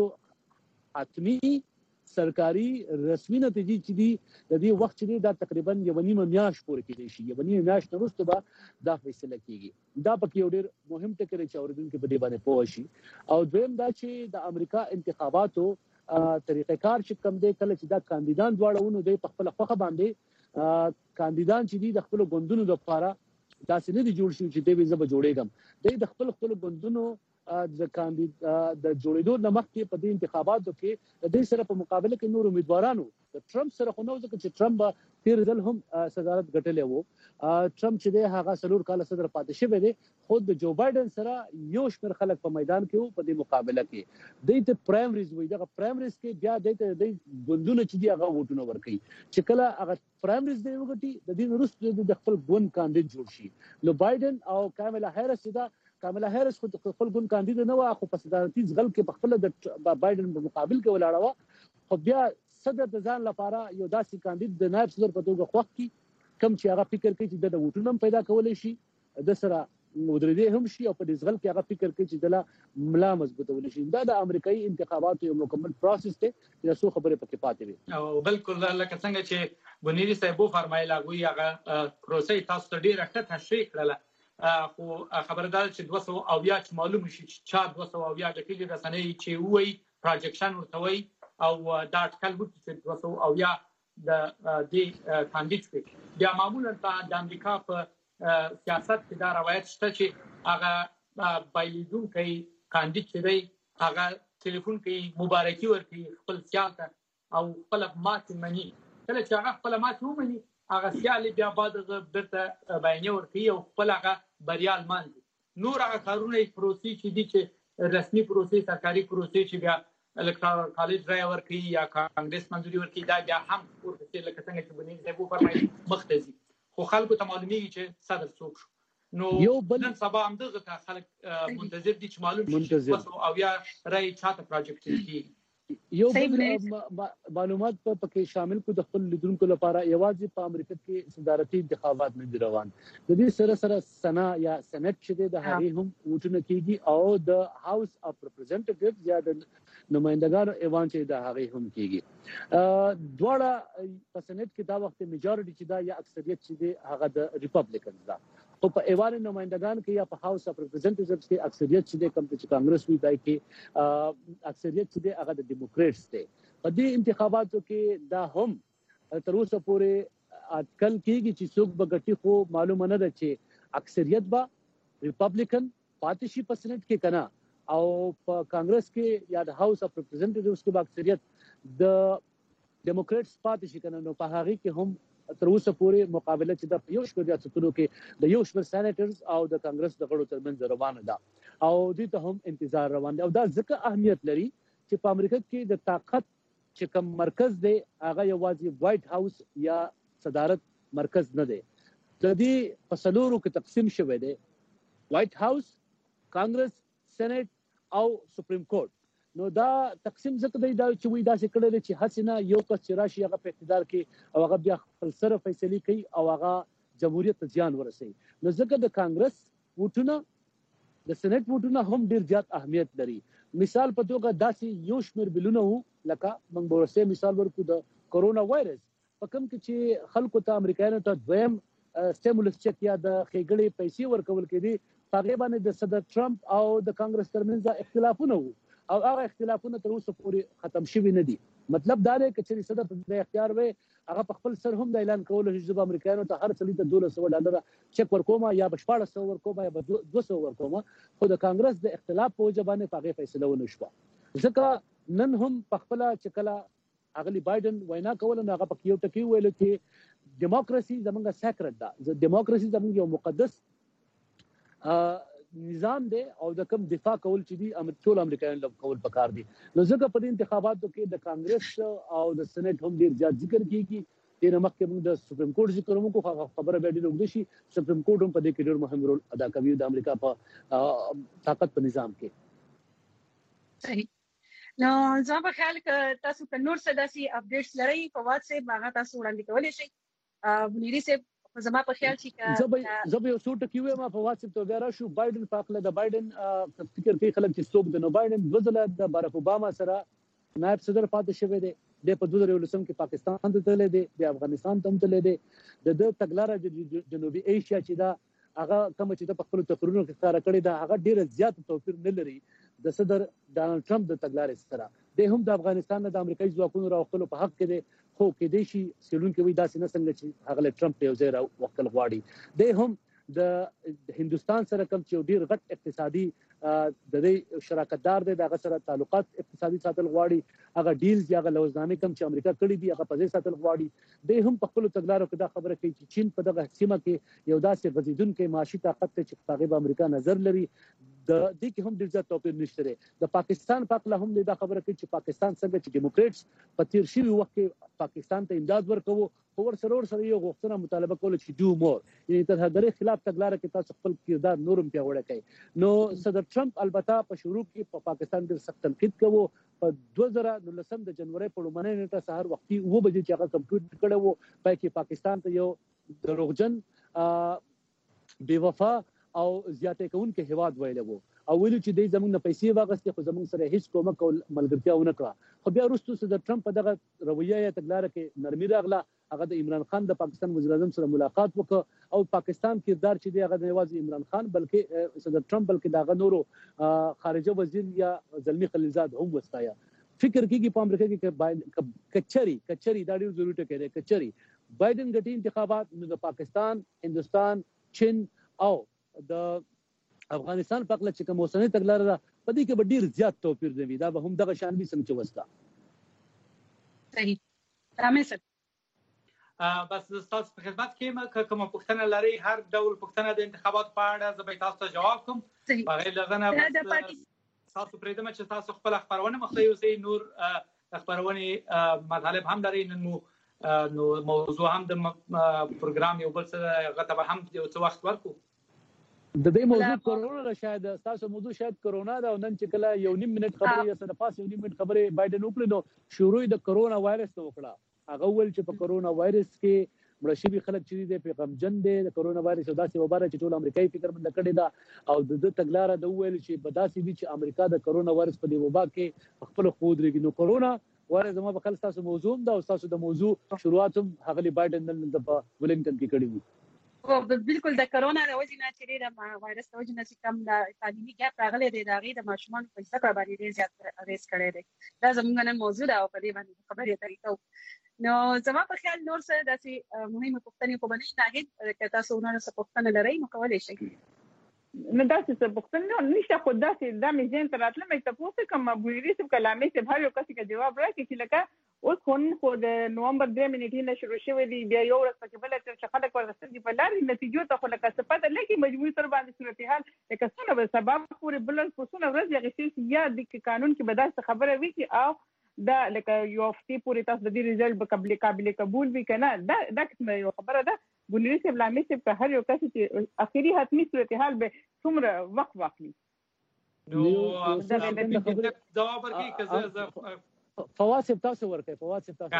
حتمی سرکاري رسمي نتیجې چې دي د دې وخت چې دا تقریبا یو نیمه میاشت پورې کېدای شي یو نیمه میاشت وروسته به دا فیصله کیږي دا پکې یو ډېر مهم ټکی چې اوریدونکو په دې باندې پوه شي او دویم دا چې د امریکا انتخاباتو طریقې کار چې کوم دی کله چې دا کاندیدان دواړهونه دی په خپل خوخه باندې کاندیدان چې دي د خپل غوندونو لپاره داسې نه دي جوړ شي چې دوی زه به جوړېږم دوی د خپل خپل غوندونو د کاندید د جوړېدو نمخ کې په دې انتخاباتو کې د دې سره په مقابله کې نور امیدوارانو د ټرمپ سره خو نو ځکه چې ټرمپ تیر ځل هم صدارت ګټلې وو ټرمپ چې دی هغه څلور کال صدر پاتې شوی دی خو د جو بایدن سره یو شمېر خلک په میدان کې وو په دې مقابله کې دوی ته پرایمریز وایي دغه پرایمریز کې بیا دوی ته دوی ګوندونه چې دي هغه ووټونه ورکوي چې کله هغه پرایمریز دی وګټي د دې وروسته د خپل ګوند کاندید جوړ شي نو بایدن او کاملا هیرس دا کاملا هیرس خو خپل ګوند کاندید نه و خو په صدارتي ځغل کې په خپل د بایدن په مقابل کې ولاړه و خو بیا صدر د ځان لپاره یو داسې کاندید د نائب صدر په توګه خوښ کی کم چې هغه فکر کوي چې د ووټونو پیدا کولای شي د سره مدرده هم شي او په دې ځغل کې هغه فکر کوي چې د ملا مضبوطول شي دا د امریکایي انتخاباتو یو مکمل پروسس دی چې څو خبرې پکې پاتې وي او بالکل لکه څنګه چې بنيري صاحب فرمایله غوي هغه پروسې تاسو ته ډیره ښه تشریح کړله خو خبردار چې دوه سوه او بیا چې معلوم شي چې چا دوه سوه او بیا د کلی رسنۍ چې وایي پروجیکشن ورته وایي او دا اټکل وکړي چې دوه سوه او بیا د دې کاندید کې بیا معمولا د امریکا په سیاست کې دا روایت شته چې هغه بایلیدونکی کاندید چې دی هغه ټلیفون کوي مبارکي ورکوي خپل سیال ته او خپل ماتې مني کله چې هغه خپل ماتې ومني هغه سیال بیا بعد بیرته بیانیه ورکوي او خپل هغه بریا لمانځي نور هغه کارونه پروسې چې دي چې رسمي پروسې سرکاري پروسې چې بیا الکترال کالج رای ورکوي یا کانګرس منځوري ورکوي دا بیا هم ورپسې لکه څنګه چې بنيري صاحب وفرمایي مخته ځي خو خلکو ته معلومیږي چې صدر څوک شو نو یو بل نن سبا هم دغه خلک منتظر دي چې معلوم شي او یا رای چاته پروجیکټ کیږي یو بل معلومات په پکې شامل کو د خپل لیدونکو لپاره یوازې په امریکا کې صدارتي انتخابات نه دي روان د دې سره سره سنا یا سنټ چې د هغه هم ووټونه کیږي او د هاوس اف ریپرزنټیټیوز یا د نمائندګانو ایوان چې د هغه هم کیږي دواړه په سنټ کې دا وخت میجورټي چې دا یا اکثریت چې دی هغه د ریپبلیکنز دا او په ایوان نمائندګان کې یا په هاوس اف ریپرزنټیټیوز کې اکثریت چې دی کوم چې کانګرس وی دای کې اکثریت چې دی هغه د ډیموکریټس دی په دې انتخاباتو کې دا هم تر اوسه پورې اټکل کیږي چې څوک به ګټي خو معلومه نه ده چې اکثریت به ریپبلیکن پاتې شي په سنټ کې کنه او په کانګرس کې یا د هاوس اف ریپرزنټیټیوز کې به اکثریت د ډیموکریټس پاتې شي کنه نو په هغه کې هم تر اوسه پورې مقابله چې د یو شمېر ریاستونو کې د یو شمېر سېنیټرز او د کانګرس د غړو ترمنځ روانه ده او دې ته هم انتظار روان دی او دا ځکه اهمیت لري چې په امریکا کې د طاقت چې کوم مرکز دی هغه یوازې وایټ هاوس یا صدارت مرکز نه دی د دې په څلورو کې تقسیم شوی دی وایټ هاوس کانګرس سېنیټ او سپریم کورټ نو دا تقسیم ځکه دی دا چې وی داسې کړی چې حسنه یو کس چې راشي هغه په اقتدار کې او هغه بیا خپل سره فیصله کوي او هغه جمهوریت ته زیان ورسوي نو ځکه د کانګرس ووټونه د سېنیټ ووټونه هم ډیر زیات اهمیت لري مثال په توګه داسې یو شمېر بلونه وو لکه موږ به ورسې مثال ورکو د کورونا وایرس په کوم کې چې خلکو ته امریکایانو ته دویم سټیمولس چک یا د خېګړې پیسې ورکول کېدي هغه باندې د صدر ټرمپ او د کانګرس ترمنځ اختلافونه وو او هغه اختلافونه تر اوسه پورې ختم شوي نه دي مطلب دا دی چې صدر په اختیار وي هغه په خپل سر هم د اعلان کولو چې د امریکایانو ته هر څه د دوه سوه ډالر چک ورکوم یا بشپاړه سو ورکوم یا دوه سوه ورکوم خو د کانګرس د اختلاف په وجه باندې هغه فیصله ونه شوه ځکه نن هم په خپل چکلا اغلی بایدن وینا کول نه هغه په یو ټکی ویل چې دیموکراسي زمونږه سیکرټ ده دیموکراسي زمونږ یو مقدس نظام دی او د کوم دفاع کول چې دی امر ټول امریکایان لږ کول پکار دي نو ځکه په دې انتخاباتو کې د کانګرس او د سېنیټ هم ډیر زیات ذکر کیږي د مخکې موږ د سپریم کورټ ذکر موږ خبره به ډیر وګړي شي سپریم کورټ هم په دې کې ډیر مهم رول ادا کوي د امریکا په طاقت په نظام کې صحیح نو زه په خیال کې تاسو ته نور څه داسي اپډیټس لرئ په واتس اپ هغه تاسو وړاندې کولی شئ بنيري صاحب زما په خیال چې زه زه یو څو ټکی وایم په واتس اپ ته بیا راشو بایدن پاکله د بایدن فکر کوي خلک چې څوک د نو بایدن وزله د بارک اوباما سره نائب صدر پاتې شوی دی د په دوه زره ولسم کې پاکستان ته تللی دی د افغانستان ته تللی دی د د تګلارې جنوبي ایشیا چې دا هغه کوم چې د خپل تقریرونو کې ښکارا کړی دا هغه ډیر زیات توپیر نه لري د صدر ډانلډ ټرمپ د تګلارې سره د هم د افغانستان د امریکایي ځواکونو راوخلو په حق کې دی خو کې دی شي سیلون کې وي داسې نه څنګه چې هغه ټرمپ یو ځای راوخل غواړي د هم د هندستان سره کوم چې ډیر غټ اقتصادي د دې شراکتدار دی دغه سره تعلقات اقتصادي ساتل غواړي هغه ډیلز یا هغه لوزنامې کم چې امریکا کړي دي هغه په ځای ساتل غواړي د هم په خپل تګلارو کې دا خبره کوي چې چین په دغه سیمه کې یو داسې غزیدونکو معاشي طاقت ته چې په هغه امریکا نظر لري د دې کې هم ډېر زیات توپیر نشته د پاکستان په اړه هم دا خبره کوي چې پاکستان څنګه چې ډیموکریټس په تیر شوي وخت کې پاکستان ته امداد ورکوي خو ورسره ورسره یو غوښتنه مطالبه کوله چې ډو مور یعنې ترهګرۍ خلاف تګلاره کې تاسو خپل کردار نورم پیاوړی کړئ نو صدر ټرمپ البته په شروع کې په پاکستان ډېر سخت تنقید کوو په دوه زره نولسم د جنوري په لومړۍ نیټه سهار وختي اوه بجې چې هغه کمپیوټر کړی و پای کې پاکستان ته یو دروغجن بې وفا او زیاتې کوونکې هیواد ویلی و او ویلو چې دوی زموږ نه پیسې واخیستې خو زموږ سره هیڅ کومک او ملګرتیا ونه کړه خو بیا وروسته صدر ټرمپ په دغه رویه یا تګلاره کې نرمي راغله هغه د عمران خان د پاکستان وزیر اعظم سره ملاقات وکړ او پاکستان کردار چې دی هغه نه یوازې عمران خان بلکې صدر ټرمپ بلکې دغه نورو خارجه وزیر یا زلمی خلیلزاد هم وستایا فکر کیږي په امریکا کې کچري کچري دا ډېر ضروري ټکی دی کچري بایدن ګټي انتخابات نو د پاکستان هندستان چین او د افغانستان په اړه چې کوم اوسنۍ تګلاره ده په دې کې به ډېر زیات توپیر دی دا به هم دغه شان وي څنګه چې وستا صحیح رامي صاحب بس تاسو په خدمت کې کومه پوښتنه لري هر ډول پوښتنه د انتخابات په اړه زه به تاسو ته جواب کوم بغیر دغه نه تاسو پرېدم چې تاسو خپل خبرونه مخې اوسئ نور خبرونه مطالب هم لري نو نو موضوع هم د پروګرام یو بل څه غته هم یو څه وخت ورکو د دې موضوع کرونا ده شاید تاسو موضوع شاید کرونا ده او نن چې کله یو نیم منټ خبرې یا سره پاس یو نیم منټ خبرې بایدن وکړي نو شروع د کرونا وایرس ته وکړه هغه ول چې په کرونا وایرس کې مړه شوي خلک چې دي په غمجن دي د کرونا وایرس یو داسې وباره چې ټول امریکایي فکر مند کړي دا او د تګلاره د ویل چې په داسې دي چې امریکا د کرونا وایرس په دی وبا کې خپل خود لري نو کرونا وایرس زموږ په خل تاسو موضوع دا او تاسو د موضوع شروعات هم هغه بایدن نن د ولنګټن کې کړی وو او بالکل د کرونا د وجې نه چې د وایرس د وجې نه چې کم د تعلیمي ګاپ راغلی دی د هغې د ماشومانو په زده کړه باندې ډېر زیات اغېز کړی دی دا زموږ نن موضوع ده او په دې باندې خبرې اترې کوو نو زما په خیال نور څه داسې مهمې پوښتنې خو به نه وي ناهید که تاسو نور څه پوښتنه لرئ نو کولی شئ نه داسې څه پوښتنه نشته خو داسې دا مې ذهن ته راتله مې تپوس کوم ابویري صاحب کلامې صاحب هر یو کس کې جواب راکړي چې لکه اوس خو خو د نومبر درې منټې نه شروع شوی دی بیا یو ورځ پکې بله چې خلک ورغستل دي په لارې نتیجو ته خو لکه څه پته لګي مجموعي تر باندې صورتحال لکه څونه به سبب پورې بل څونه ورځ اخیستل یا د قانون کې به داسې خبره وي چې او دا لکه یو هفتې پورې تاسو د دې رزلټ به قابل قابل قبول وي کنه دا دا کومه یو خبره ده ګونری صاحب لامې صاحب که هر یو کس چې اخیری حتمی صورتحال به څومره وخت واخلي نو جواب ورکړي که زه فواز صاحب تاسو ورکړئ فواز صاحب تاسو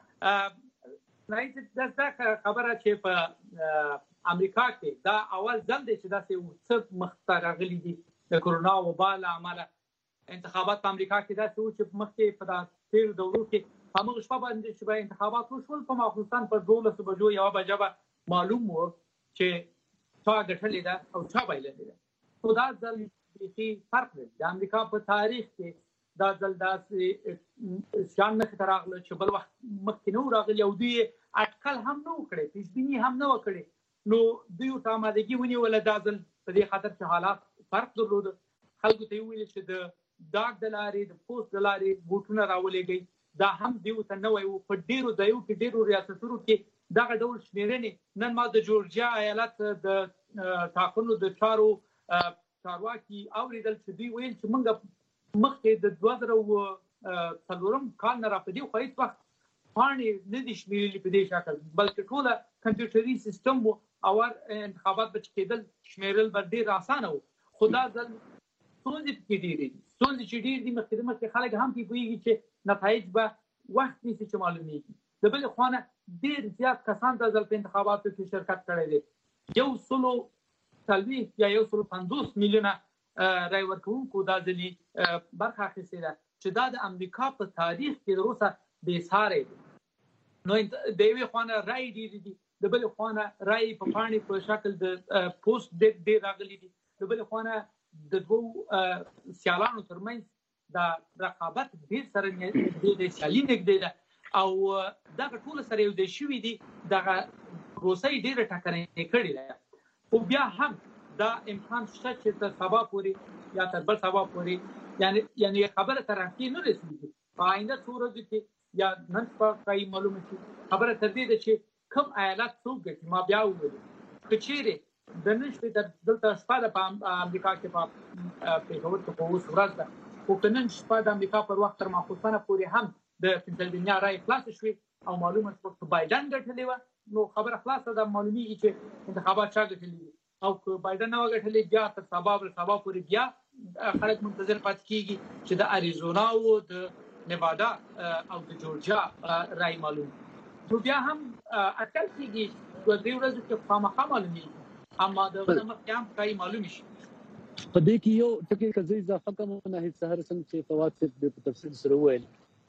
ورکړئ راځي دا خبره چې په امریکا کې دا اول ځل دی چې داسې څه مخته راغلي دي د کرونا وبا له امله انتخابات په امریکا کې داسې و چې مخکې په داسې تېرو دورو کې همغه شپه باندې چې به انتخابات وشول په ماخوستان په دولسو بجو یوه بجه به معلوم و چې چا ګټلې ده او چا بایللې ده خو دا ځل بیخي فرق دی د امریکا په تاریخ کې دا ځل داسې شیان مخې ته راغله چې بل وخت مخکې نه و راغلي او دوی اټکل هم نه و کړی پیشبیني هم نه وه کړې نو دوی ورته امادګي ونیوله دا ځل په دې خاطر چې حالات فرق درلوده خلکو ته یې وویل چې د ډاک د لارې د پوسټ د لارې بوټونه راولېږئ دا هم دوی ته نوی و په ډېرو ځایو کې ډېرو ریاستونو کې دغه ډول شمېرنې نن ما د جورجیا ایالت د ټاکنو د چارو چارواکي اورېدل چې دوی ویل چې موږ مخکې د دوه زره څلورم کال نه راپدې خو هېڅ وخت پاڼې نه دي شمېرلي په دې شکل بلکې ټوله کمپیوټري سیستم و او انتخابات به چې کېدل شمېرل به ډېر اسانه و خو دا ځل ستونزې پکې ډېرې دي ستونزې چې ډېر دي مخکې د مخکې خلک هم پرې پوهېږي چې نتایج به وخت نیسي چې معلومېږي د بلې خوا نه ډېر زیات کسان دا ځل په انتخاباتو کې شرکت کړی دی یو سلو څلوېښت یا یو سلو پنځوس میلیونه رای ورکوونکو دا ځلي برخه اخیستې ده چې دا د امریکا په تاریخ کې تر اوسه بېساری دی نو د یوې خوا نه رای ډېرې دي د بلې خوا نه رای په پاڼې په شکل د پوسټ ډېر راغلي دي د بلې خوا نه د دوو سیالانو ترمنځ دا رقابت ډېر سره نږدې دی سیالي نږدې ده او دغه ټوله سره یو ځای شوي دي دغه پروسه یې ډېره ټاکنۍ کړې ده خو بیا هم دا امکان شته چې تر سبا پورې یا تر بل سبا پورې یعنی یعنی خبره تر کې نه رسیږي په آینده څو ورځې کې یا نن په کای معلومه شي خبره تر دې ده چې کوم ایالت څوک ګټي ما بیا وویل کچېره د نشته د دلته شپه په امریکا کې په پیښور کې په اوس ورځ ده خو که نن شپه د امریکا پر وخت تر ماخوستنه پورې هم د پنسلوانیا رای خلاص شوې او معلومه شوه چې بایدن ګټلې وه نو خبره خلاصه ده معلومیږي چې انتخابات چا ګټلي دي او که بایدن نه ګټلې بیا تر سبا بل سبا پورې بیا خلک منتظر پاتې کیږي چې د اریزونا او د نیوادا او د جورجیا رای معلوم نو بیا هم اټکل کیږي چې د دې ورځې کې خامخا معلومیږي اما د مخکې هم کای معلوم شي په دې کې یو ټکی کزې اضافه کوم نه هیڅ سحر څنګه چې فواد صاحب په تفصیل سره وویل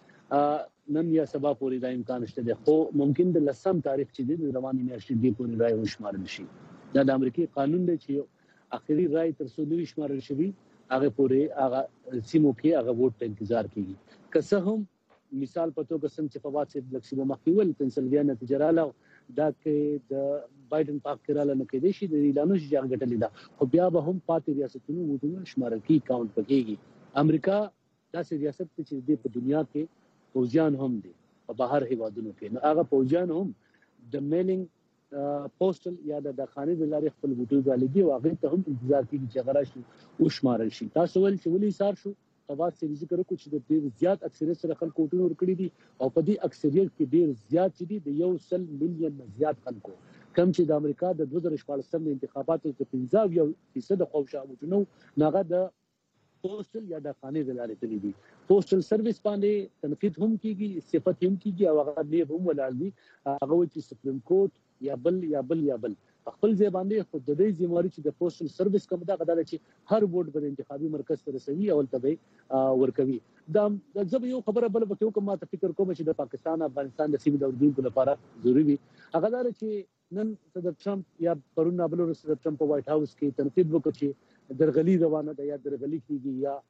نن یا سبا پورې دا امکان شته دی خو ممکن د لسم تاریخ چې د رواني میاشتې دی پورې رای وشمارل شي دا د امریکای قانون دی چې اخري رای تر څو نوي شمارل شي هغه پورې هغه سیمو کې هغه ووټ ته انتظار کیږي که څه هم مثال په توګه څنګه چې فواد صاحب لکسبو مخکول پنسلوانیا نتیجه رااله دا کې د بایدن پاک کراله نه کېدې شي د اعلانو چې هغه ګټلې ده خو بیا به هم پاتې ریاستونو ووټونه شمارل کی کاونټ پکېږي امریکا داسې ریاست چې د په دنیا کې فوجیان هم دي په بهر هیوادونو کې نو هغه فوجیان هم د میلینګ پوسټل یا د خانې د لارې خپل ووټونه غالي او هغه ته هم انتظار کیږي چې هغه راشي او شمارل شي تاسو ول چې ولې سار شو فواد سے ذکر وکړو چې د ډیر زیات اکثریت سره خلکو ووټونه ورکړي دي او په دې اکثریت کې ډیر زیات چې دي د یو سل ملیون زیات خلکو کم چې د امریکا د دوه زره شپږ د انتخاباتو د پنځه فیصد خوښه ووټونه ناغه د پوسټل یا د خانې د لارې تللی دي پوسټل سرویس باندې تنقید هم کیږي صفت هم کیږي او هغه نه هم ولال دي هغه چې سپریم کورټ یا بل یا بل یا بل خپل ځای باندې خود د دې ذمہواری چې د پوسټل سرویس کوم دا غواړي چې هر ووټ به انتخابي مرکز ته رسوي او تبع ورکوي دا د ځب یو خبره بل به کوم ما ته فکر کوم چې د پاکستان افغانستان د سیمې د اردو لپاره ضروری هغه دا چې نن صدر ټرمپ یا پرون بل صدر ټرمپ په وایټ هاوس کې تنقید وکړ چې درغلي روانه ده یا درغلي کیږي یا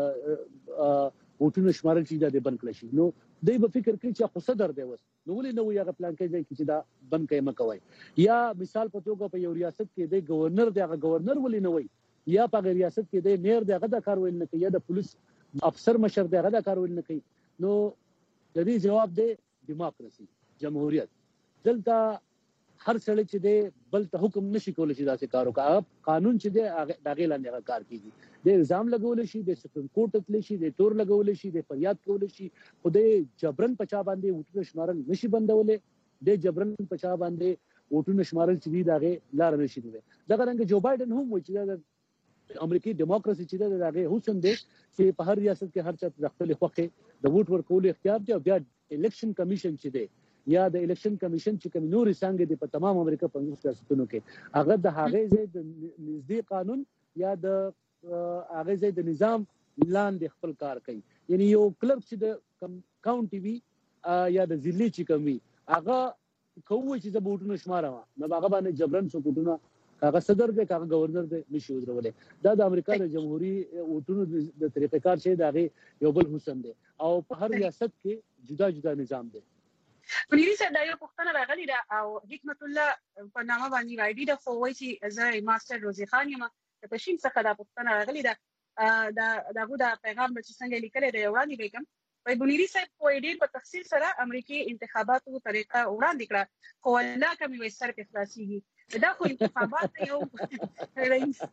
ووټونه شمارل چې دا بند کړی شي نو دوی به فکر کوي چې خو صدر دی وس نو ولې نو یو پلان کوي چې دا بند کړي مکوي یا مثال په توګه په یو ریاست کې د گورنر دی هغه گورنر ولې نه وي یا په ریاست کې د میر دی هغه د کار ویل نه کوي یا د پولیس افسر مشر دی هغه د کار ویل نه کوي نو د دې جواب دی دیموکراسي جمهوریت دلته هر څړي چې دی بل ته حکم نشي کولای چې دا څه کار وکړي قانون چې دی هغه دغه لاندې کار کوي د الزام لګول شي د سپریم کورټ ته شي د تور لګول شي د فریاد کول شي خو د جبرن پچا باندې وټونه شمارل نشي بندولې د جبرن پچا باندې وټونه شمارل چې دغه لار نشي دی دغه رنګ جو بایدن هم وایي چې د امریکای دیموکراسي چې دغه حسن دی چې په هر ریاست کې هر چا خپل خوخه د ووټ ورکول اختیار دی او بیا الیکشن کمیشن چې دی یا د الیکشن کمیشن چې کوم نوري څنګه دی په تمام امریکا پنځوس ریاستونو کې هغه د هغه ځای د نږدې قانون یا د هغه ځای د نظام لاندې خپل کار کوي یعنی یو کلرک چې د کاونټي وی یا د ضلع چې کوم وی هغه کوی چې د ووټونو شماره نو هغه باندې جبرن څوکونه هغه صدر دی هغه گورنر دی نشي ودرولې دا د امریکا د جمهوریت ووټونو د طریقې کار چې دا یو بل حسن دی او په هر ریاست کې جدا جدا نظام دی ونیری صاحب دا یو پوښتنه راغلی دا او حکمت الله په نامه باندې راځي د فووي چې زه ماستر روزي خان یم په شین څخه دا پوښتنه راغلی دا دا دغه د پیغام چې څنګه لیکل دی وړاندې وکم په بنيري صاحب په ډیر په تفصیل سره امریکای انتخاباتو طریقه وړاندې کړه خو الله کوم وي سر په خلاصيږي دا خو انتخابات یو رئیس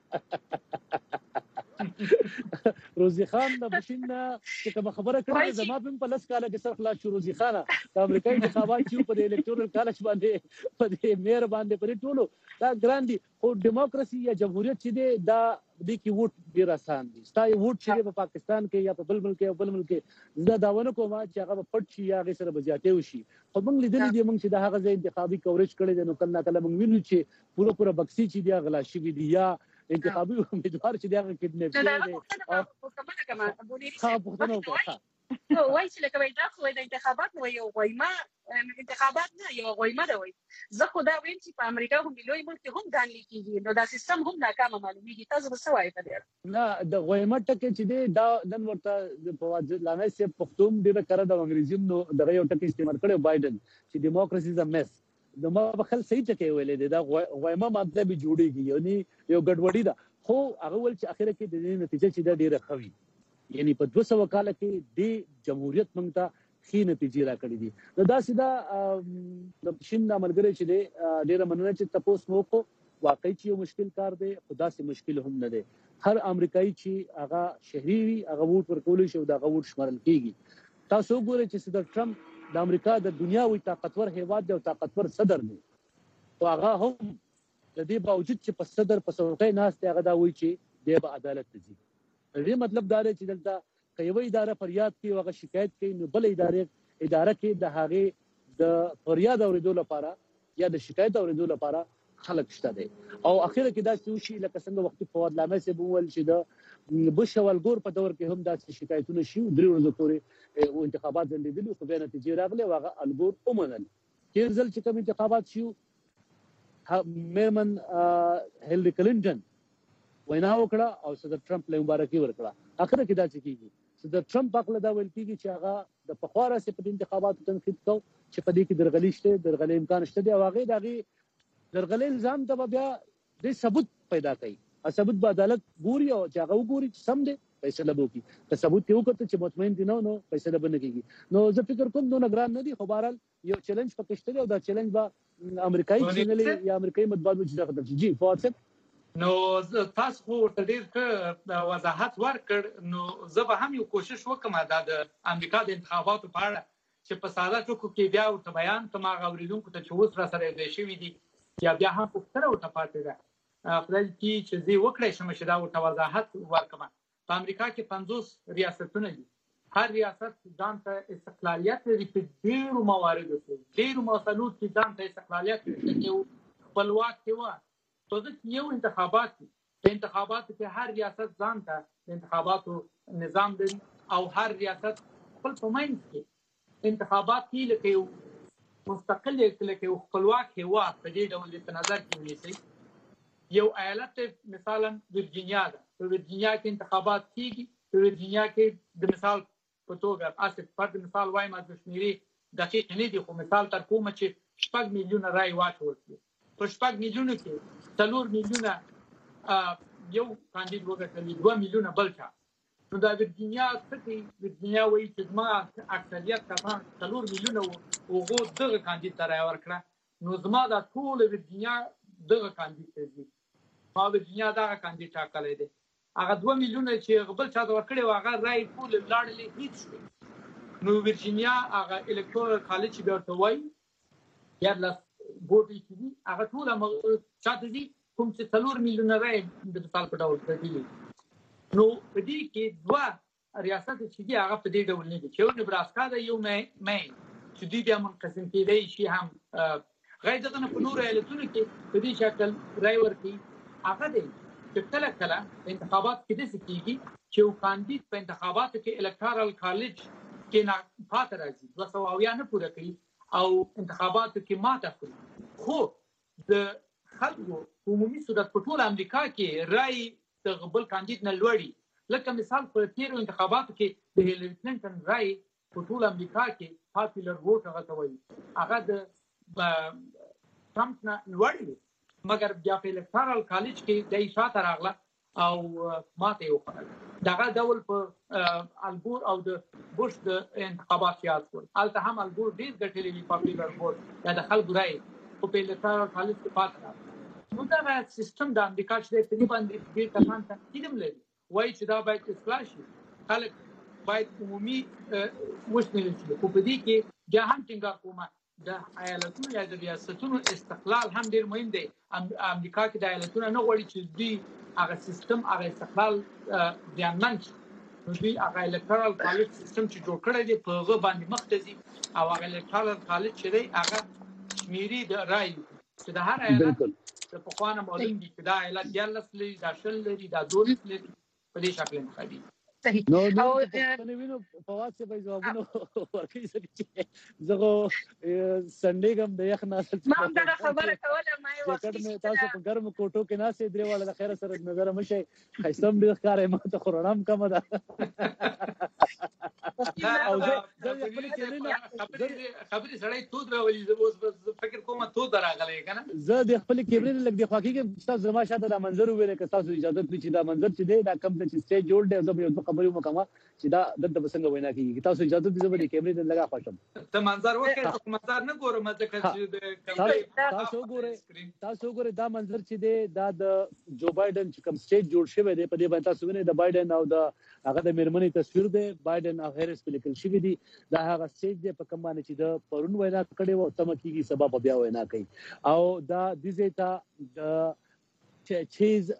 روزي خان د ماشين چې کوم خبره کړې زما په لس کاله کې سر خلاص شو روزي خان د امریکای انتخابات چې په الکترونل کالج باندې په دې مېر باندې پرې ټولو دا ګراندي او دیموکراسي یا جمهوریت چې دی دا د کی ووټ ډیر آسان دي ستای ووټ چې په پاکستان کې یا په بل ملک کې بل ملک کې زه داونه کوم چې هغه پټ شي یا غیر سره بزیاتې وشي خو موږ لیدل دي موږ چې د هغه ځای انتخابي کوریج کړي د نو کله کله موږ وینو چې پوره پوره بکسي چې دی غلا شي دي یا انتخابي امیدوار چې دا کډنیپ دی او کومه کومه بونیری صاحب نو وای چې لکه وای دا خو د انتخابات نو یو غویما انتخابات نه یو غویما دی وای زه خو دا ویم چې په امریکا هم لوی ملک هم ځان لیکيږي نو دا سیستم هم ناکامه معلومیږي تاسو څه وایي په دې نه د غویما ټکي چې دی دا نن ورته په واځ لانه سي پښتون ډیره کړه د انګریزي نو دغه یو ټکی استعمال کړو بایدن چې دیموکراسي از ا میس د ما بخل صحیح ټکی ویلې دی دا غویما مطلب جوړیږي یعنی یو ګډوډي ده خو هغه ول چې اخره کې د دې نتیجه چې دا ډیره خوي یعنی په دوه سوه کال کې د جمهوریت موږ ته خې نتیجې را کړې دي نو دا سیده د شین عملګری چې دی ډیره مننه چې تاسو مو کو واقعي چې یو مشکل کار دی خدا سي مشکل هم نه دی هر امریکایي چې هغه شهري وي هغه ووټ ورکول شي او دا ووټ شمارل کیږي تاسو ګورئ چې صدر ټرمپ د امریکا د دنیا وی طاقتور هیواد دی او طاقتور صدر دی او هغه هم د دې باوجود چې په صدر په څوکۍ ناست هغه دا وایي چې دی به عدالت ته ځي دې مطلب دا دی چې دلته کيوي اداره فریاد کوي او شکایت کوي نو بل اداره اداره کې د هغه د فریاد اوریدو لپاره یا د شکایت اوریدو لپاره خلک شته دي او اخر کې دا څه شي لکه څنګه وخت فواد لامه سي بول چې د بوش او الګور په دور کې هم دا شکایتونه شي درې ورځې پورې او انتخابات ځندېدل خو به نتیجې راغلي واغه الګور اومنل چې ځل چې کوم انتخابات شي میرمن هیلری کلینټن وینا وکړه او صدر ټرمپ له مبارکي ورکړه اخر کې دا چې کیږي صدر ټرمپ په خپل دا ویل کیږي چې هغه د پخواره سي په انتخاباتو تنقید کو چې په دې کې درغلي شته درغلي امکان شته دی او هغه دغه درغلي الزام ته بیا د ثبوت پیدا کوي او ثبوت به عدالت ګوري او چې هغه وګوري چې سم دی فیصله وکړي که ثبوت یو کته چې مطمئن دي نو نو فیصله بنه کیږي نو زه فکر کوم نو نگران نه دي خو بهرحال یو چیلنج پکې شته او دا چیلنج به امریکایي چینل یا امریکایي مطبوعات چې دغه درځي جی فواد نو تاسو خو ډېر ښه وضاحت ورکړ نو زه به هم یو کوشش وکم د امریکا د انتخاباتو په اړه چې په ساده ټکو کې بیا ورته بیان کوم هغه اوریدونکو ته چې اوس را سره دی شوي دي یا بیا هم پوښتنه ورته پاتې ده خدای دې چې زه وکړای شم چې دا ورته وضاحت ورکړم په امریکا کې پنځوس ریاستونه دي هر ریاست ځان ته استقلالیت لري په ډېرو مواردو کې ډېرو مسلو کې ځان ته استقلالیت لري چې خپلواک دی تو د یو انتخابات په انتخاباتو کې هر ریاست ځان ته انتخاباتو نظام دی او هر ریاست خپل په منځ کې انتخابات کې لکه یو مستقل لکه یو خپلواک هیواد په دې ډول په نظر کې ونیسي یو ایالت مثلا ورجینیا ده په ورجینیا کې انتخابات کیږي په ورجینیا کې د مثال په توګه اساس پر مثال وایم د شمیري دقیق نه دي خو مثال تر کومه چې شپږ میلیونه رای واچول شي په شپږ میلیونه کې څلور میلیونه یو کاندید وګټل دوه میلیونه بل چا نو دا ورجینیا څخه ورجینیا وایي چې زما اکثریت کسان څلور میلیونه وګو دغه کاندید ته رای ورکړه نو زما دا ټول ورجینیا دغه کاندید ته ځي ما ورجینیا دغه کاندید ټاکلی دی هغه دوه میلیونه چې بل چا ته ورکړی و هغه رای ټول لاړلې هیڅ شوې نو ورجینیا هغه الکتورال کالج چې بیا ورته وایي یارلس بورډ چې دي هغه ټول چاته دي کوم چې څلور میلیونه رای د مثال په ډول پرتلي نو په دې کې دوه ریاست چې دي هغه په دې ډول نه دي چې یو نبراسکا ده یو مین چې دوی بیا منقسم کېدی شي هم غیر دغه په نورو ایالتونو کې په دې شکل رای ورکوي هغه دی چې کله کله انتخابات کې داسې کېږي چې یو کاندید په انتخاباتو کې الکتورال کالج کې نه پاتې راځي دوه سوه اویا نه پوره کوي او انتخاباتو کې ماته خوري خو د خلکو عمومي صورت په ټول امریکا کې رای د بل کاندید نه لوړي لکه مثال په تیرو انتخاباتو کې د هیلری کلینټن رای په ټول امریکا کې پاپولر ووټ هغه ته وایي هغه د ټرمپ نه لوړي مګر بیا په الکتورال کالج کې د شاته راغله او ماته یې وکړل دغه ډول په الګور او د بوش د انتخابات یاد کول البته هم الګور ډیر ګټلې وی پاپولر ووټ یا د خلکو رای په الکتورال کالج کې پاتې راغله نو دا سیستم د امریکا چې په دې باندې ډیر کسان تاکید لري وایي چې دا باید اصلاح شي خلک باید عمومي وشنل شي خو په دې کې بیا هم څنګه کومه د ایالتونو یا د ریاستونو استقلال هم ډیر مهم دی امریکا کې د ایالتونو نه غواړي چې دوی هغه سیستم هغه استقلال ځانمن شي نو دوی هغه الکتورال کالج سیستم چې جوړ کړی دی په هغه باندې مخته او هغه الکتورال کالج چې دی هغه شمیري د رای چې د هر ایالت د پخوانه معلوم دي چې دا ایالت یالس لري دا شل لري دا دولس لري په دې شکل انتخابي صحیح نو نو په وینو په واسه به جوابونه ورکړي چې زغه سنډې کوم د یخ ناسل ما دا خبره کوله ما یې واسه تاسو په ګرم کوټو کې ناسې درې والا د خیره سره نظر مشه خیسم دې ښکارې ما ته خورنام کم ده او زه زه خپل کې نه خبرې خبرې سړی تود راولي زه اوس فکر کوم کومه تو دراغلې کنه زه د خپل کیمرې لګ د خواکې کې تاسو زما شاته د منظر ویل کې تاسو اجازه کړئ چې دا منظر چې دی دا کم چې سټیج جوړ دی زه به یو خبرې وکم چې دا دلته بسنګ وینا کیږي تاسو اجازه دې زه د کیمرې لګا خوشم ته منظر وکړې ته منظر نه ګورم ځکه چې د کیمرې تاسو ګورئ تاسو ګورئ دا منظر چې دی دا د جو بایدن چې کوم سټیج جوړ شوی دی په دې باندې تاسو وینئ د بایدن او د هغه د میرمنې تصویر دی بایدن او هریس په لیکل شوی دی دا هغه سټیج دی په کوم باندې چې د پرون وینا کړې و تم کیږي سبب بیا وینا کوي او دا د زیتا د چیز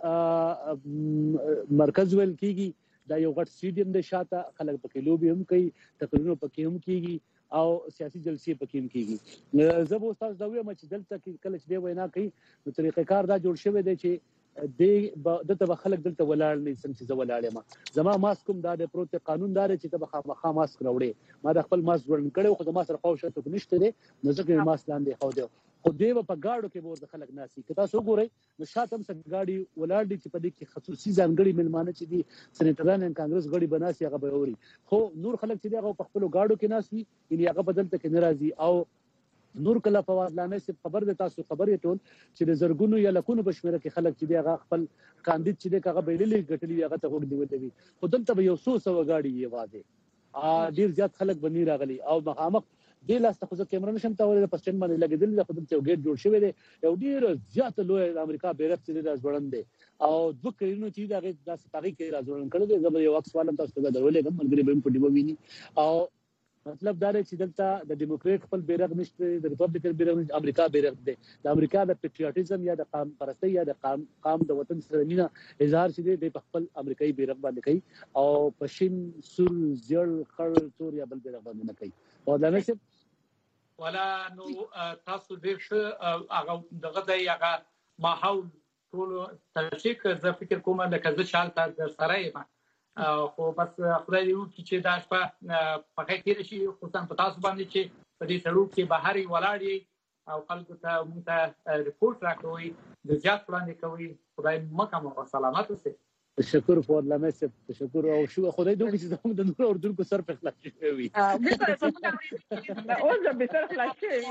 مرکز ویل کیږي دا یو غټ سټیډیم د شاته خلک پکې لوبي هم کوي تقریرونه پکې هم کیږي او سیاسي جلسې پکې هم کیږي زه به تاسو دا وایم چې دلته کله چې دی وینا کوي نو طریقې کار دا جوړ شوی دی چې د دته خلک دلته ولاړ نه سم چې ولاړ ما زما ماسک هم دا د پروت قانون دار چې ته بخا ماسک راوړې ما د خپل ماسک ورن کړو خو د ما سره خو شته نشته دی نو ځکه ماسک لاندې خو دی خو دی په گاډو کې ورته خلک ناسي که تاسو وګورئ نو شاته هم څنګه گاډي ولاړ دي چې په دې کې خصوصي ځانګړي ملمانه چې دي سېنیټران ان کانګرس غړي بناسي هغه به اوري خو نور خلک چې هغه په خپل گاډو کې ناسي یعنی هغه بدلته کې ناراضي او نور کله فواد لامه سي خبر ده تاسو خبر یې ټول چې د زرګونو یا لکونو بشمیره کې خلک چې هغه خپل کاندید چې هغه بیللې ګټلې هغه ته وګ دی وته خو دلته به یو څو سو گاډي یې واده ا ډیر زیات خلک بنی راغلي او مخامخ د لاسته خو کیمرا نشم تاولې په سټند باندې لګیدل خو دلته یو ګیټ جوړ شوی دی یو ډیر زیات لوی امریکا بیرغ چې راز وړاندې دی او دوه کینو چې دا د سپاغي کې راز وړاندې کړل دی زبر یو عکس والم تاسو ته درولې کوم ملګری به په دیو ویني او مطلب دا دی چې دلته د ډیموکریټ خپل بیرغ نشته د ریپبلیکن بیرغ نشته امریکا بیرغ دی د امریکا د پیټریاټیزم یا د قام پرستی یا د قام قام د وطن سره مینا اظهار چې دی د خپل امریکایي بیرغ باندې کوي او پښین سور زیړ خړ تور یا بل بیرغ باندې نه کوي او دا نه ولا نو تاسو ډیر ښه هغه دغه د هغه ماحول ټول تشریک زه فکر کوم لکه زه شالته در سره یم خو بس خدای دې وکړي چې دا شپه په خیر تېره شي خصوصا په تاسو باندې چې په دې سړک کې بهر ولاړ یې او خلکو ته موږ ته ریپورټ راکوي د زیات وړاندې کوي خدای مکه مو سلامت اوسئ تشکر فور لمسه تشکر او شو خدای دوی چې زموږ د نور اردن کو سر په خلاص شوی وي اه بالکل زموږ او زه به سر خلاص شوی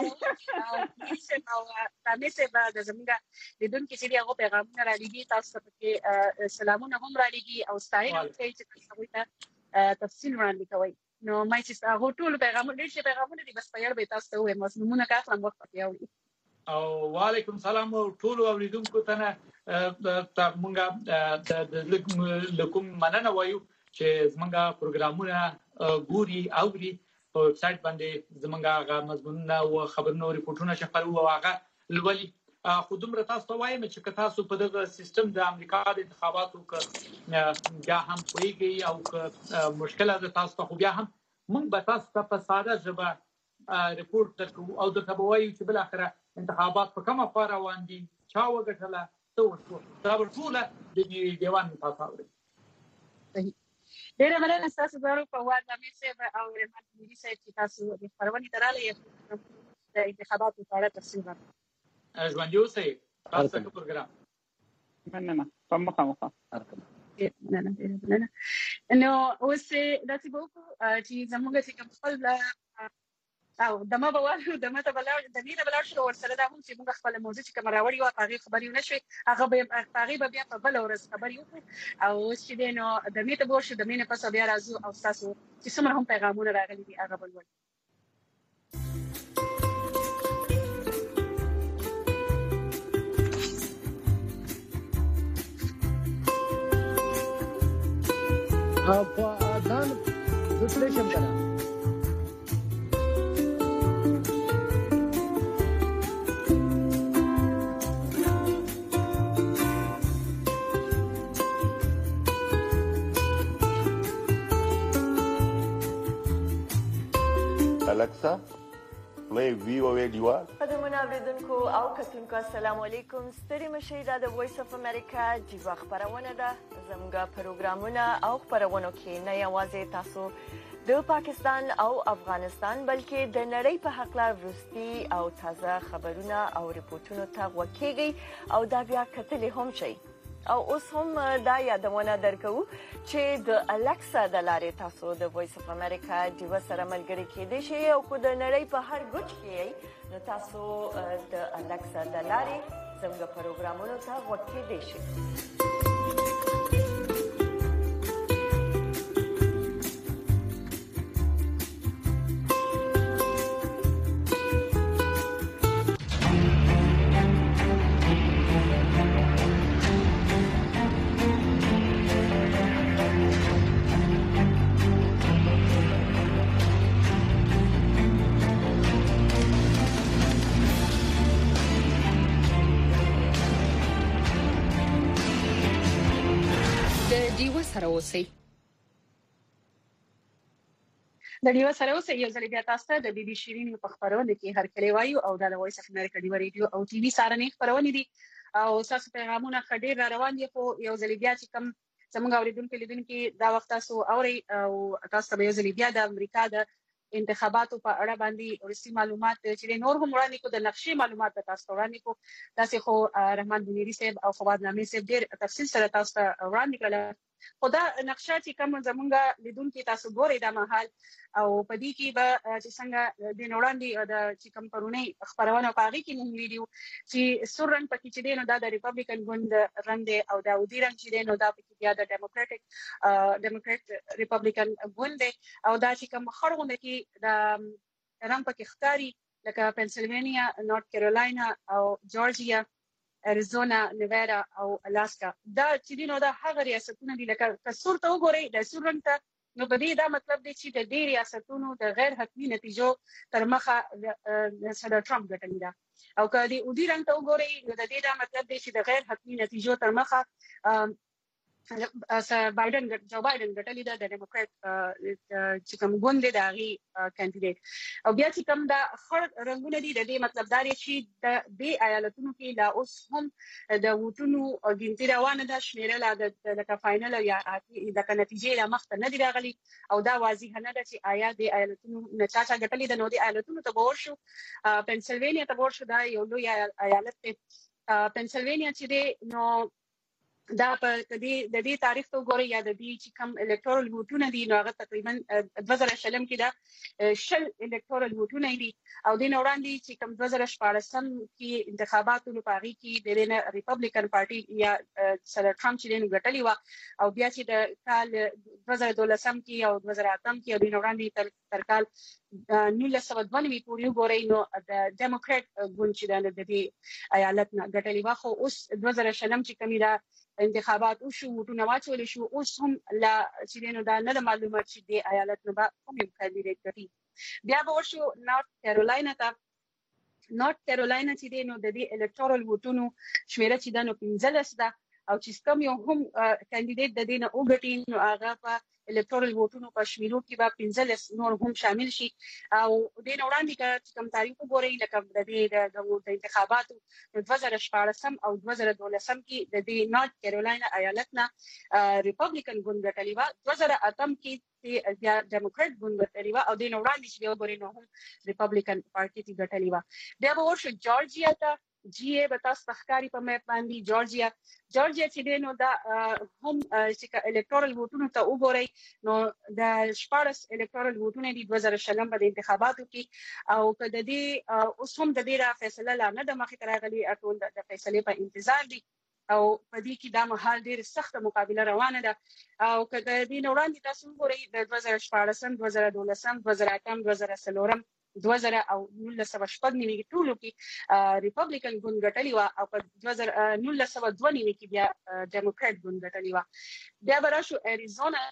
او تاسو ته بعد زموږ د دن کې چې هغه پیغامونه را لګي تاسو ته سلامونه هم را لګي او ستاینه کوي چې تاسو ته تفصیل وړاندې کوي نو مې چې هغه ټول پیغامونه ډېر پیغامونه دي بس په یاد به تاسو ته وایم مسلمانونه کاخلم وخت پکې او وعلیکم السلام ټول اوریدونکو ته ته مونږه د لکم مننه وایو چې زمونږه پروګرامونه ګوري اوري په ویب سټ باندې زمونږه هغه مضمونونه او خبرونه ریپورتونه شپږ او هغه لولي خو دومره تاسو ته وایم چې تاسو په دغه سیستم د امریکا د انتخاباتو کې بیا هم پوهیږئ او مشکله ده تاسو ته بیا هم موږ به تاسو ته په ساده ژبه ریپورت درکو او درته به وایو چې بل اخره انتخابات په کومه خوا روان دي چا وګټله څه وشول دا به ټوله د دیوان تاسو اورئ ډېره مننه ستاسو زارو په واد امیر صاحب او رحمت ملي صاحب چې تاسو د خبرونې تراله د انتخاباتو په اړه تفصیل ورکړئ ژوندي اوسئ تاسو ته پروګرام مننه په مخه مخه مننه مننه نو اوس داسې به وکړو چې زموږ چې کوم خپل او دمه به وایو دمه ته بلاړ د دې نه بلاړ شو ورسره دا هم چې موږ خپل موضوع چې کوم راوړی و هغه خبرې نه شوي هغه به هغه به بیا په بل ورځ خبرې وکړو او اوس چې دی نو د مې ته به شو د مې نه پس بیا راځو او تاسو چې څومره هم پیغامونه راغلي دي هغه بل وایو په ځان د شم کنه Alexa, play V O A D Y. قدمونه اوریدونکو او کتونکو السلام علیکم ستړي مشئ دا د وایس اف امریکا جیوا خبرونه ده زموږ پروګرامونه او خبرونه کې نه یوازې تاسو د پاکستان او افغانستان بلکې د نړۍ په حق لا وروستي او تازه خبرونه او ریپورتونه ته وکیږي او دا بیا کتلې هم شي او اوس هم دا یادونه درکو چې د الکسا د لارې تاسو د وایس اف امریکا ډیو سره ملګری کېدئ شئ او کو د نړۍ په هر ګوټ کې نو تاسو د الکسا د لارې زموږ پروګرامونو ته غوږ کېدئ شئ. سره اوسئ. د ډیو سره اوسئ یو ځل بیا تاسو ته د بي بي شيرین په خبرونه کې هر کلی وایو او د وایس اف امریکا ډیو ریډیو او ټي وي سره نه خبرونه دي او تاسو پیغامونه خډیر را روان دي خو یو ځل بیا چې کوم زموږ اوریدونکو لیدونکو دا وخت تاسو اوري او تاسو ته یو ځل بیا د امریکا د انتخاباتو په اړه باندې ورسي معلومات چې نور هم وړاندې کو د نقشې معلومات تاسو وړاندې کو تاسو خو رحمان بنيري صاحب او فواد نامي صاحب ډیر تفصیل سره تاسو ته وړاندې کړل. خدا نقشه چې کوم زمونږه لیدونکو تاسو ګورئ د محل او په دې کې به چې څنګه د نوړاندې د چې کوم پرونی خبرونه پاږي کې موږ ویډیو چې سور رنګ پکې چې دی نو دا د ریپبلیکن ګوند رنګ دی او دا ودی رنګ چې دی نو دا پکې بیا د ډیموکراټک ډیموکرات ریپبلیکن ګوند دی او دا چې کوم خړغونه کې د رنګ پکې ښکاری لکه پنسلوانیا، نورث کیرولاینا او جورجیا، اریزونا، نیوادا او الاسکا. دا چې دینو دا هغه ریاستونه دي لکه کسور ته وګورئ د سور رنګ ته نو په دې دا مطلب دی چې د دې ریاستونو د غیر حتمی نتیجو تر مخه صدر ټرمپ ګټلې ده او که د اودي رنګ ته وګورئ نو د دې دا مطلب دی چې د غیر حتمی نتیجو تر مخه بایدن جو بایدن ګټلې ده د ډیموکرات چې کوم ګوند دی دغه کاندیدټ او بیا چې کوم دا خړ رنگونه دي د دې مطلب دا دی چې د دې ایالتونو کې لا اوس هم د ووټونو ګنتی روانه ده شمیرل د لکه فائنل یا د نتیجې لا مخته نه دی راغلي او دا واضح نه ده چې آیا د ایالتونو نه چا چا ګټلې ده نو د ایالتونو ته ورشو پنسلوانیا ته ورشو دا یو لوی ایالت دی پنسلوانیا چې دی نو دا په دې د دې تاریخ ته وګورئ یا د دې چې کوم الکټورل ووټونه دي نو هغه تقریبا دوه زره شلم کې دا شل الکټورل ووټونه دي او د وړاندې چې کوم دوه زره شپاړسم کې انتخاباتو لپاره کې د نه ریپبلیکن پارټي یا صدر ټرمپ چې نن ګټلې و او بیا چې د کال دوه زره دولسم کې او دوه زره اتم کې د وړاندې تر تر کال نولس سوه دوه نوي پورې وګورئ نو د ډیموکرات ګوند چې د دې ایالت نه ګټلې و خو اوس دوه زره شلم چې کومه دا انتخابات او شو وټونه واچول شو اوس هم لا چې نو دا نه معلومات چې د ایالت نه به کوم کاندیدټ کوي. بیا به ورشو نورث کیرولاینا ته. نورث کیرولاینا چې نو د دې الکټورل وټونو شمیره چې د نو پنځلس ده او چې کوم یو هم کاندیدټ د دې نه وګټي نو هغه په الکټورل ووټونو په شمیرو کې به پنځلس نور هم شامل شي او د وړاندې چې کوم تاریخ وګورئ لکه د دې د انتخاباتو دوه زره شپاړسم او دوه زره دولسم کې د دې نورث کیرولاینا ایالت نه ریپبلیکن ګوند ګټلې و دوه زره اتم کې بیا ډیموکرات ګوند ګټلې و او د وړاندې چې وګورئ نو هم ریپبلیکن پارټي ته ګټلې و. بیا به ورشو جورجیا ته. جی ای به تاسو تخکاری په مې باندې جورجیا جورجیا چې نو دا هم چې الکټورل ووټونو ته وګورئ نو د شپارس الکټورل ووټونه دي دوه زره شلم په انتخاباتو کې او که د دې اوس هم د دې را فیصله لا نه د مخې راغلي ټول د فیصلې په انتظار دي او په دې کې دا مهال ډېر سخت مقابله روانه ده او که د دې وړاندې تاسو وګورئ د دوه زره شپاړسم دوه زره دولسم دوه زره اتم دوه زره څلورم دوه زره او نولس سوه شپږ نیمې کې ټولو کې ریپبلیکن ګوند ګټلې وه او په دوه زره نولس سوه دوه نیمې کې بیا ډیموکرات ګوند ګټلې وه. بیا به راشو اریزونا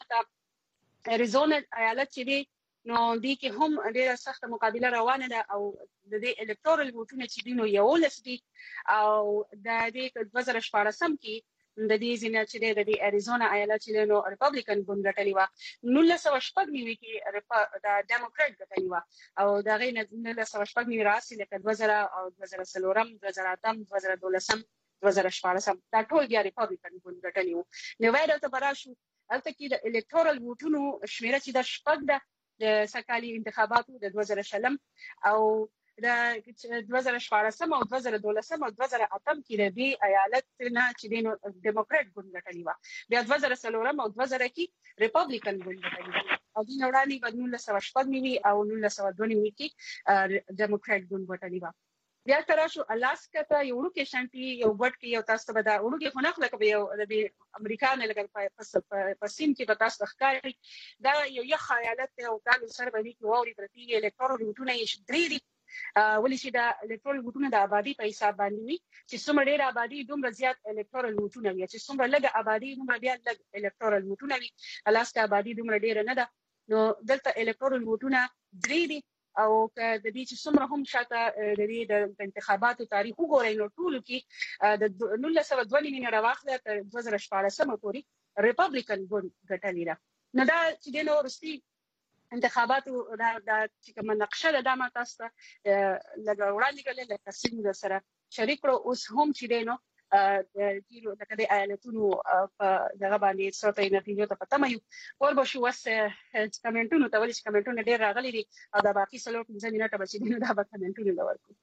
ته. اریزونا ایالت چې دی نو دې کې هم ډېره سخته مقابله روانه ده او د دې الکټورل ووټونه چې دي نو یولس دي او د دې دوه زره شپاړسم کې د دې ځینې چې د دې اریزونا ایالت چې نو ریپبلیکن ګوند ګټلې و نولس سوه شپږ نیمې کې د ډیموکرات ګټلې و او د هغې نه نولس سوه شپږ نیمې راسي لکه دوه زره او دوه زره څلورم دوه زره اتم دوه زره دولسم دوه زره شپاړسم دا ټول بیا ریپبلیکن ګوند ګټلې و. نیوادا ته به راشو. هلته کې د الکټورل ووټونو شمیره چې دا شپږ ده د سږکالي انتخاباتو د دوه زره شلم او د دوه زره شپاړس او دوه زره دولس او دوه زره اته کې د دې ایالت نه چې دینو ډیموکرات ګوند ګټلی و بیا دوه زره څلور او دوه زره کې ریپبلیکن ګوند ګټلی او د نوړاني په نولس سوه شپږ نیوي او نولس سوه دوه نیوي کې ډیموکرات ګوند ګټلی و بیا تر شو الاسکا ته یو وړو کې شانتي یو ګډ کې یو تاسو به دا وړو کې خنخ لکه یو د امریکا نه لګل په سیم کې به تاسو ښکاري دا یو یو خیالت او کال سره به کې ووري پرتی الکترون روټونه یې درې دي ولې چې دا الکترون روټونه د آبادی په حساب باندې وي چې څومره ډیر آبادی دومره زیات الکترون روټونه وي چې څومره لږ آبادی دومره بیا لږ الکترون روټونه وي الاسکا آبادی دومره ډیر نه ده نو دلته الکترون روټونه درې دي او د دې چې څومره هم شاته د دې د انتخاباتو تاریخ وګورئ نو ټول کې د نولس سوه دوه نیمې نه راواخله تر دوه زره شپاړس پورې ریپبلیکن ګوند ګټلې ده نو دا چې د نورستي انتخاباتو دا چې کومه نقشه ده دا ما تاسو ته لږ وړاندې کړل لکه څنګه سره شریک کړو اوس هم چې دینو د کیلو د کډې ایالتونو په دغه باندې څوټې نتیجو ته پته مې ور به شو وس کمنټونو ته ولې چې کمنټونه ډېر راغلي دي او دا باقي سلو پنځه منټه به چې دا به کمنټونه لورکو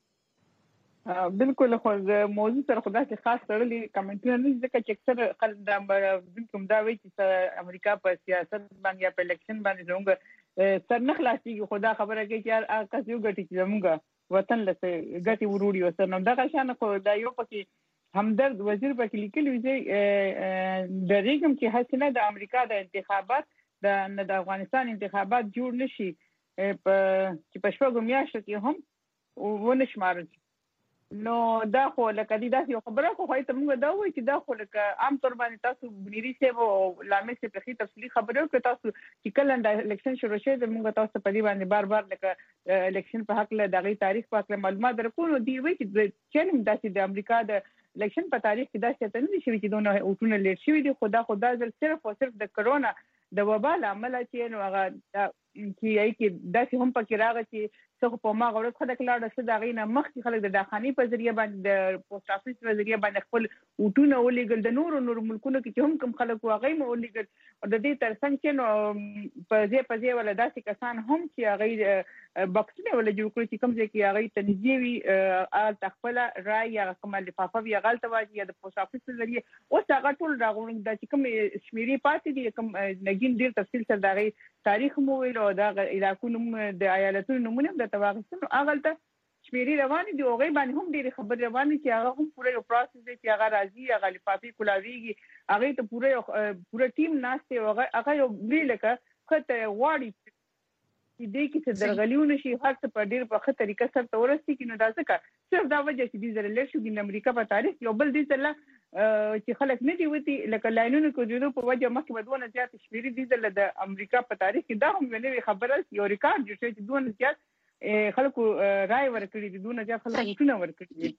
ناهید بالکل خو موضوع سره خدا کې خاص تړلې کمنټونه نه ځکه چې اکثر خلک د کوم دا وایي چې امریکا په سیاست باندې یا په الیکشن باندې زموږ سر نه خلاصيږي خدا خبره کوي چې یار کس یو ګټي چې زموږ وطن لته ګټي وروړي وسره نو دا شان خو دا یو پکې همدرد وزیر په لیکلي وی د ریګم کې حسنه د امریکا د انتخابات د د افغانستان انتخابات جوړ نشي په چې په شپږو میاشتو کې هم ونه شمارل نو دا خو لکه دې داسې خبره خو هي ته موږ دا وایي چې دا خو لکه عام طور باندې تاسو بنيري سیب او لامل سي په تفصیلی خبره وکړه تاسو چې کله د الیکشن شروع شي د موږ تاسو په دې باندې بار بار لکه الیکشن په حق له دغه تاریخ په حق معلومات درکو نو دی وایي چې چې داسې د امریکا د الیکشن په تاریخ کې دا څه نه شي چې دونه اوټونه لیټ شوی دي خدا خدا ځل صرف او صرف د کرونا د وبا عمل چې نو هغه چې یی کې داسې هم پکې راغی چې څه په ما غوړ خلک لاړ څه دا غینه مخکې خلک د داخاني په ذریعہ باندې د پوسټ افیس په ذریعہ باندې خپل اوټونه ولېګل د نور نور ملکونو کې هم کوم خلک واغې مو ولېګل او د دې ترڅنګ چې نو په ځای په ځای ولا داسې کسان هم چې هغه بکسونه ولا جوړ کړی چې کوم ځای کې هغه تنظیمي وي ال تخپل رای یا کوم لفافه وی غلطه واجی د پوسټ افیس په ذریعہ او څنګه ټول راغون د چې کوم شمیرې پاتې دي کوم نګین ډیر تفصیل سره دغه تاریخ مو ویل او د علاقونو د ایالتونو نمونه د تواغستون اغلته شمیرې روان دي او غي باندې هم ډېر خبر روان دي چې هغه هم پوره یو پروسس دی چې هغه راځي هغه لفافي کولاویږي هغه ته پوره پوره ټیم ناشته او هغه یو بلیکه خته واړی چې دې کې څه درغلیونه شي هر څه په ډېر په ښه طریقه سره تورسي کې نو دا ځکه صرف دا وجه چې دې زره لښو د امریکا په تاریخ یو بل دې ځله چې خلک نه دی وتی لکه لاینونو کې جوړو په وجه مخکې بدونه زیات شمیرې دي ځله د امریکا په تاریخ کې دا هم نوې خبره یو ریکارډ جوړ شوی چې دونه زیات خلکو رائے ورکړي دي دونه زیات خلک وټونه ورکړي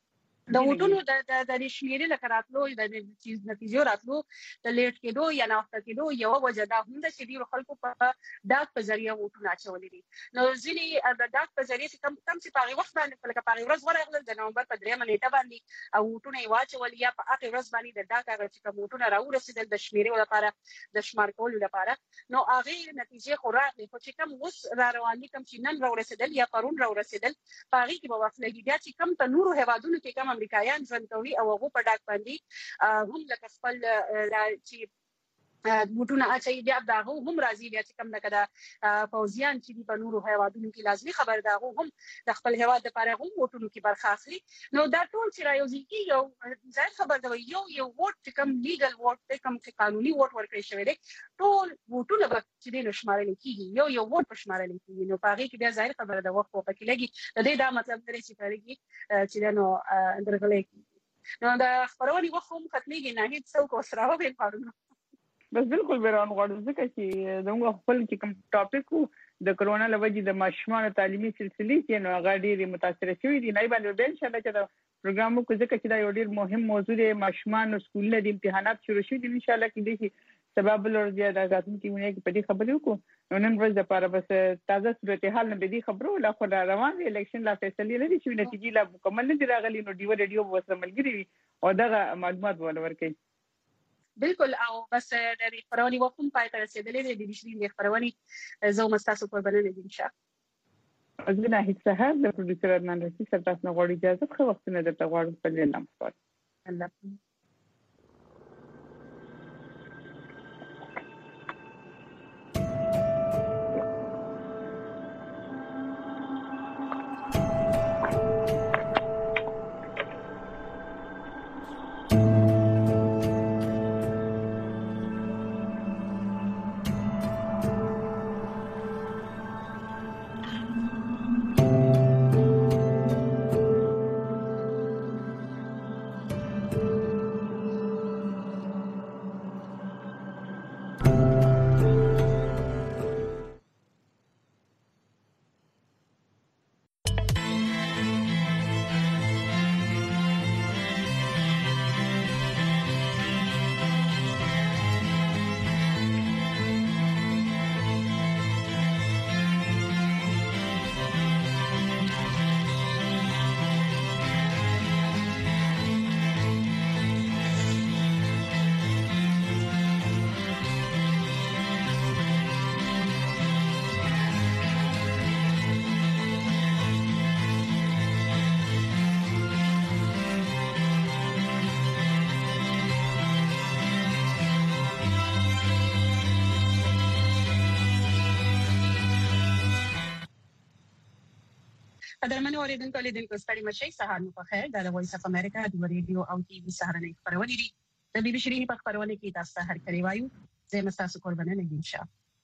د وټونو د د شمیرې لکه راتلو د چیز نتیجو راتلو د لیټ کېدو یا ناوخته کېدو یو وجه دا هم د شدي خلکو په ډاک په ذریعہ وټونه اچولې دي نو ځینې د ډاک په ذریعہ کم کم چې په وخت باندې لکه په ورځ ورغلل د نومبر په درېمه نیټه باندې او وټونه یې واچول یا په هغه ورځ باندې د ډاک هغه چې کوم وټونه راورسېدل د شمیرې لپاره د شمار کولو لپاره نو هغه نتیجې خو راغلي خو چې کوم اوس را روان دي کوم چې نن راورسېدل یا پرون راورسېدل په هغه کې به وفلګي بیا چې کوم ته نورو هوادونو کې کوم امریکایان ژوند کوي او هغه په ډاک باندې هم لکه خپل چې موټونه اچي بیا دا هم راځي بیا چې کوم دغه فوزیان چې په نورو هوادونو کې لازمي خبر دا هم د خپل هواد لپاره هم موټونو کې برخه اخلي نو دا ټول چې رايوځي کې یو ځای خبر دا یو یو ووټ چې کوم لیګل ووټ کوم چې قانوني ووټ ورکړي شوی دی ټول ووټونه به چې د شمارل کیږي یو یو ووټ په شمارل کیږي نو پاره کې بیا ظاهر خبره دا وخت په کې لګي د دې دا مطلب درې چې پاره چې نو درغلې نو دا خبرونه وخت هم ختميږي نه هیڅ څوک وسراو به پاره بس بالکل بیرون غواړم ځکه چې زموږ خپل چې کوم ټاپک د کرونا لوجې د ماشومان تعلیمي سلسله کې نو هغه ډېر متاثر شوی دي نه باندې به ان شاء الله چې دا پروګرام کو ځکه چې دا یو ډېر مهم موضوع دی ماشومان او سکولونه د امتحانات شروع شوي دي ان شاء الله کې دي سبب لور زیاده غاتون کې ونه کې په دې خبرې وکړو نن ورځ لپاره بس تازه صورتحال نه دي خبرو لا خو روان دي الیکشن لا فیصله نه دي چې نتیجې لا مکمل نه دي راغلي نو دیو ریډیو وسره ملګری او دا معلومات ولور کوي بالکل او بس د خبرونې وخت هم پای ته رسیدلې دي د شین د خبرونې زو مستاسو په بلنه دي ان شاء ازمنه هیڅ سهار د پروډوسر ارمان رشید سره تاسو نه غواړي اجازه خو وخت نه درته غواړم په دې لمسول الله قدرمن اوریدونکو لیدونکو ستړي مشي سهار مو په خیر د وایس اف امریکا د ریډیو او ټي وي سهارنۍ خبرونه دي د بي بي شيرين په خبرونه کې تاسو سهار کړی وایو زه مستاسو قربانه نه یم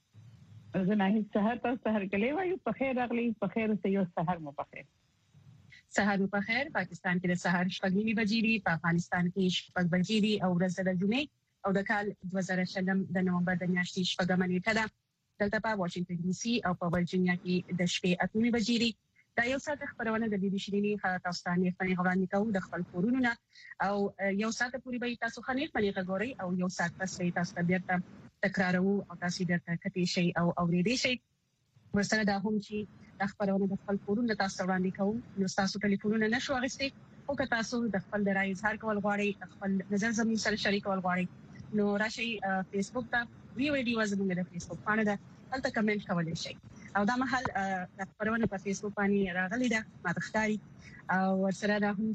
شه زه نه هیڅ سهار تاسو سهار کړی وایو په خیر اغلی په خیر سه یو سهار مو په خیر سهار مو په خیر پاکستان کې د سهار شپږ نیمې بجې دي په افغانستان کې شپږ بجې دي او ورځ د جمعې او د کال دوه زره شلم د نومبر د میاشتې شپږمه نیټه ده دلته په واشنگټن ډي سي او په ورجینیا کې د شپې اته نیمې بجې دي دا یو ساعت خبرونه د بي بي شيرين تاسو ته نه فني غوړاندې کوو د خپل کورونو نه او یو ساعت پورې به تاسو خنیر فني غوړي او یو ساعت پس به تاسو بیرته تکرارو او تاسو بیرته کتي شي او اوریدي شي ورسره دا هم چې د خبرونه د خپل کورونو تاسو وړاندې کوو نو تاسو ټلیفونونه نشو اغستې او که تاسو د خپل د رائے اظهار کول غواړئ خپل نظر زموږ سره شریکول غواړئ نو راشي فیسبوک ته وی ویډیو زموږ د فیسبوک باندې ده تلته کمنټ کولای شئ او دا محل د خبرونه په فیسبوک باندې راغلي ده ماته ښکاري او ورسره دا هم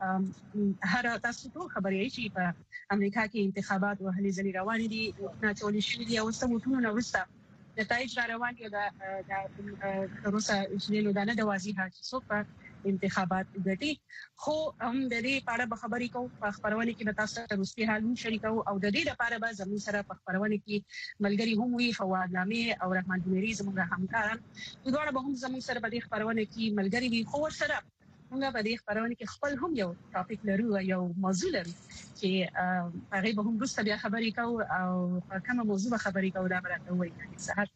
چې هر تاسو ته خبرې شي په امریکا کې انتخابات وهلي ځلې روان دي نه چولې شي دي او سموټونه نو ورسته نتایج را روان دي دا د روسا چې نو د واضحه چې څوک انتخابات ګټي خو هم د دې په اړه خبرې کوو په خبرونه کې د تاسو سره روسي حالون شریکو او د دې لپاره به زموږ سره په خبرونه کې ملګری هم وي فواد لامي او رحمان جمهوری زموږ همکاران دوی به هم زموږ سره په دې خبرونه کې ملګری وي خو سره موږ په دې خبرونه کې خپل هم یو ټاپک لرو یو موضوع لرو چې هغه به هم دوست بیا خبرې کوو او کومه موضوع خبرې کوو دا برته وایي سهار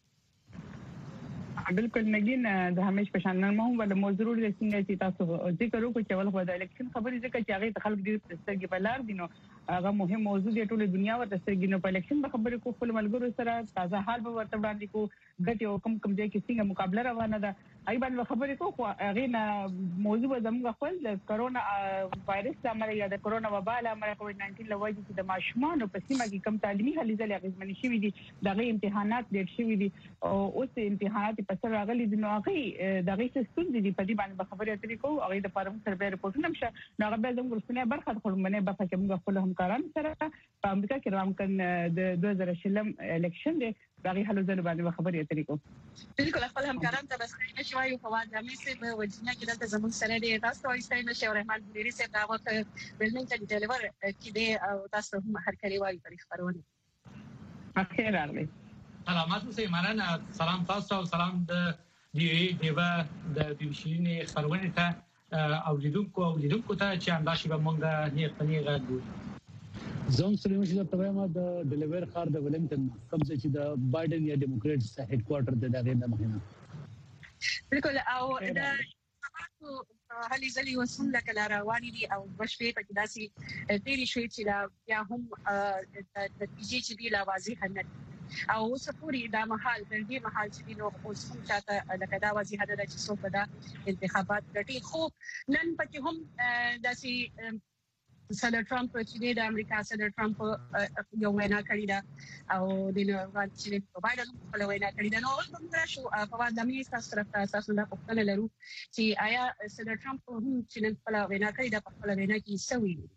بالکل نګین د همیش په شان نن مو ول موضوع د څنګه چې تاسو ذکر وکړو چې ول خو د الیکشن خبرې ځکه چې هغه خلک د سترګې په لار دي نو هغه مهم موضوع د ټوله دنیا ورته سترګې نو په الیکشن په خبرې کو خپل ملګرو سره تازه حال به ورته وړاندې کو ګټي او کم کم ځای کې څنګه مقابله روانه ده ای باندې خبرې کو خو هغه نه موضوع زموږ خپل د کرونا وایرس عمل یا د کرونا وبا عمل کووډ ناینټین لوي چې د ماشومان په سیمه کې کم تعلیمي هلي ځلې غوښمنې شوې دي دغه امتحانات ډېر شوې دي او اوس امتحانات په سر راغلي دي نو هغه دغه څه دي په دې باندې خبرې اترې کوو هغه د پرم سره ریپورټونه مشه نو هغه به زموږ رسنۍ برخه خلمنه به پکې موږ خپل همکاران سره په امریکا کې روان کړي د دوه زره شلم الیکشن دی دغه حلو ځل باندې خبرې اترې کوو بالکل خپل همکاران ته بس نه شوي په واده مې سه په وجنه کې دلته زموږ سره دی تاسو ایستای نشئ رحمان جمهوری سره دا وخت ولمنټن ډیلیور کې دی او تاسو هم هر کلی وایي په خبرونه اخیر راغلی سلامات اوسئ مننه سلام تاسو او سلام د دی دیوا د بي بي شيرين خبرونه ته او لیدونکو او لیدونکو ته چې انداشي به مونږه نه پني غږ زوم سره مشه د تبعما د ډیلیور خار د ولنګټن کوم چې د بایدن یا ډیموکرټس هډ کوارټر د دغه نه مهمه بالکل او دا تاسو هلي ځلې وسول لکه رواني دي او بشوي په داسي تیری شوي چې لا یا هم د نتیجې چې دی لا واضح نه او اوس پوری دا محل د دې محل چې نو اوس هم چاته لکه دا واضح ده چې څوک دا انتخابات ګټي خو نن پکې هم داسي صدر ټرمپ چې د امریکا صدر ټرمپ یو وینا کړې ده او د نړیوال چې بایدن په وینا کړې ده نو موږ شو په واده د امریکا سره تاسو نه پوښتنه لرو چې آیا صدر ټرمپ هم چې په وینا کړې ده په وینا کې څه ویلي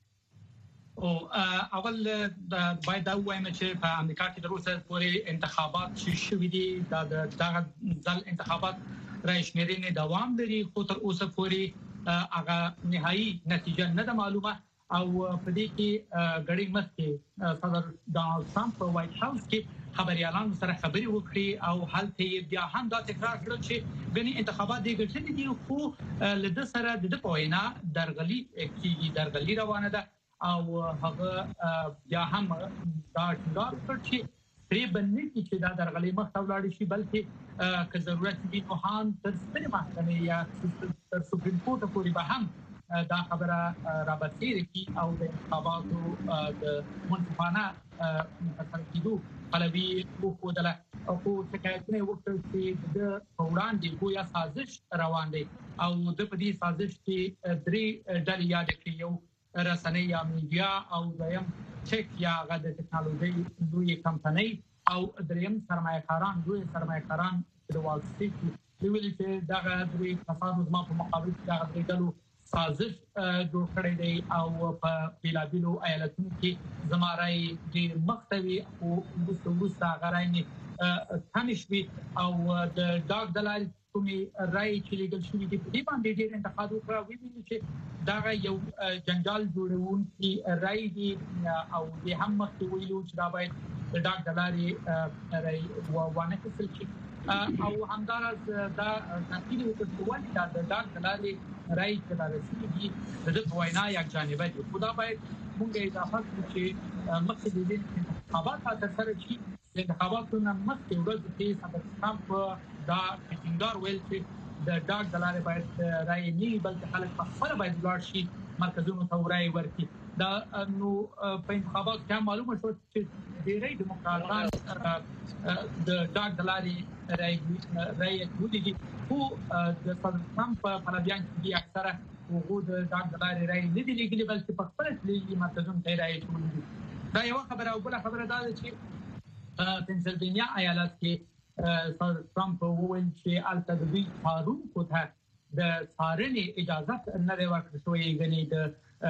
او اول د باید دا وایم چې په امریکا کې د روسي پورې انتخابات چې شوې دي دا د ځل انتخابات رئیسمرینې دوام لري خو تر اوسه پورې هغه نهایی نتیجه نه ده معلومه او په دې کې غړي مخکې صدر ډونالد ټرمپ په وایټ هاوس کې خبريالانو سره خبري وکړي او هلته بیا هم دا تکرار کړ چې غني انتخابات دي ګټلې دي خو لږ سره د پوینا درغلي کیږي درغلي روانه ده او هغه بیا هم دا ټینګار کړ چې پری باندې چې دا درغلي مخ ته ولاړ شي بلکې که ضرورت وي نو هم تر ستنې محکمې یا تر سپریم کورټ پورې به هم دا خبره رابطه کی او د انتخاباتو د منصفانه ترتیبو پلوي وکړه او شکایتونه وکړل چې د وړاندې ګویا سازش روان دي او د پدې سازش کې درې ډلې یاد کړي یو رسنۍ یا میډیا او دویم چک یا غد ټکنالوژي دوی کمپنۍ او دریم سرمایه‌کاران دوی سرمایه‌کاران د وال سټریټ ویلي چې دا درې کسانو د ما په مقابل کې دا درې ډلو سازش جوړ کړی دی او په بلابلو ایالتونو کې زمارای د مختوي او د وروسته غرایني تنشوي او د ډاګ دلال کومي رائے چې لیدل شوې دي په دې باندې ډېر انتقاد وکړ ویلي چې دا یو جنجال جوړون کی رائے دي او د هم مخکې ویلو چې دا باید د ډاګ دلاري رائے وانه کېږي او همدارس دا تنقید وکړول دا د ډاګ دلاري رائے چې دا رسېږي د وینا یک جانبه دي خدا باید موږ اضافه کړو چې مخکې د انتخابات تر شي د انتخاباتو نه مخکې ورځ کې صدر ټرمپ دا ټینګار ویل چې د ډاګ دلاري باید رائے نه بلکې خلک په خپل باید لاړ شي مرکزونو ته رائے ورکړي دا نو په انتخاباتو کې معلومه شو چې ډېری دیموکراتان د ډاګ دلاري رائے رائے ودی خو د صدر ټرمپ په بیان کې اکثره وګړو د ډاګ دلاري رائے نه دي لګلي بلکې په خپل لږی مرکزونو ته رائے ورکړي دا یو خبره او بل خبره دا ده چې پنسلوانیا ایالت کې صدر ټرمپ وویل چې التدبی قانون کوته د څارنې اجازه نه ورکړل شوې غني د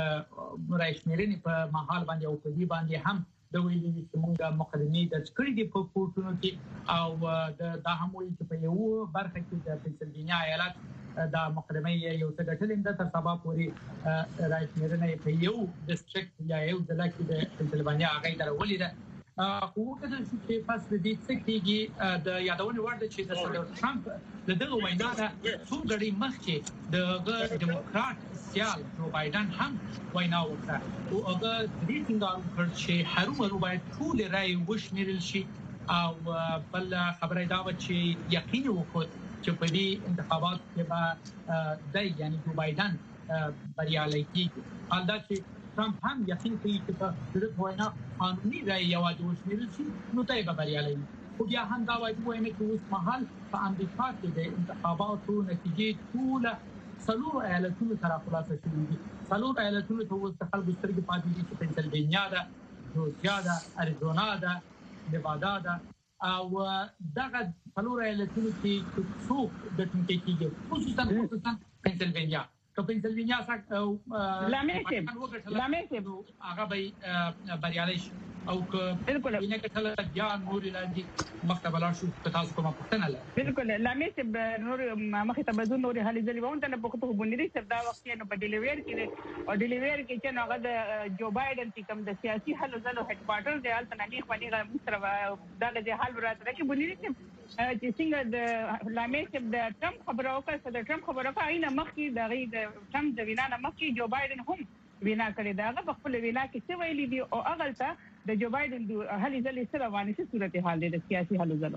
رئیسمرینې په محل باندې او په دې باندې هم د ویلي چې موږ مقدمې د سکري دی په کوټونو کې او د هم ویل چې په یو برخه کې د پنسلوانیا ایالت دا مقدمه یو څه ګټلې ده تر سبا پورې رئیسمرینې په یو ډیسټریکټ یا یو ځل کې د پنسلوانیا هغه درولې ده خو کله چې پس د دې څه کېږي د یادونه ورته چې د صدر ټرمپ دغه وینا ده څو غړي مخکې د ډیموکرات سیال جو بایدن هم وینا وکړه او هغه دې څنګه وکړ چې هرو باید ټول رائے وشمیرل شي او بل خبره دا و چې یقین وکړ چې په دې انتخابات کې به د یعنی جو بایدن بریالي کیږي حالدا چې ټرمپ هم یقین کوي چې په دې وینا قانوني رائے یوازې وشمیرل شي نو ته به بریالي خو بیا هم دا وایي چې اوس مهال په امریکا کې د انتخاباتو نتیجې ټول څلور ایالتونو سره خلاصه شوې دي څلور ایالتونو ته اوس خلکو سترګې پاتې دي چې پنسلوانیا ده جورجیا ده اریزونا ده نیوادا ده او دغه څلور ایالتونو کې څوک د ټینګې کېږي خصوصا خصوصا پنسلوانیا که پنسلوانیا څخه لامې لامې هغه به بریالي شي او که بالکل نه کله بیا نور لاندې مکتب لا شو تاسو کومه پښتنه لا بالکل لامې نور مخه ته بدون نور حالې ځلې وونته نه پخته وبندري چې دا وخت نه په ډیلیور کې او ډیلیور کې چې هغه د جو بایدن چې کوم د سیاسي حل زلو هډ کوارټر دی حالت نه نه خپلې مستر دا د حل راته کې بندري چې څنګه د لامې چې د ټرمپ خبرو کوي چې د ټرمپ خبرو کوي نه مخکې د غي د ټرمپ د وینا نه مخکې جو بایدن هم وینا کړې دا په خپل وینا کې څه ویلي دي او اغلته د جو بایدن د هلي ځلې سره باندې څه صورت حال دی د سیاسي حل زلو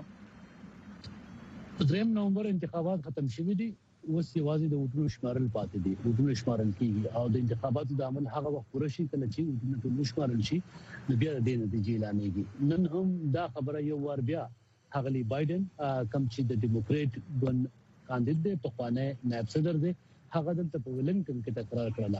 دریم نومبر انتخابات ختم شوي دي اوس یوازې د وټونو شمارل پاتې دي وټونو شمارل کیږي او د انتخاباتو د عمل هغه وخت پوره شي کله چې وټونو شمارل شي نو بیا د نتیجې اعلانېږي نن هم دا خبره یو ور بیا هغلی بایدن کم چې د ډیموکریټ ګوند کاندید دی په خوانه نائب صدر دی هغه د په ولنګټن کې تکرار کړل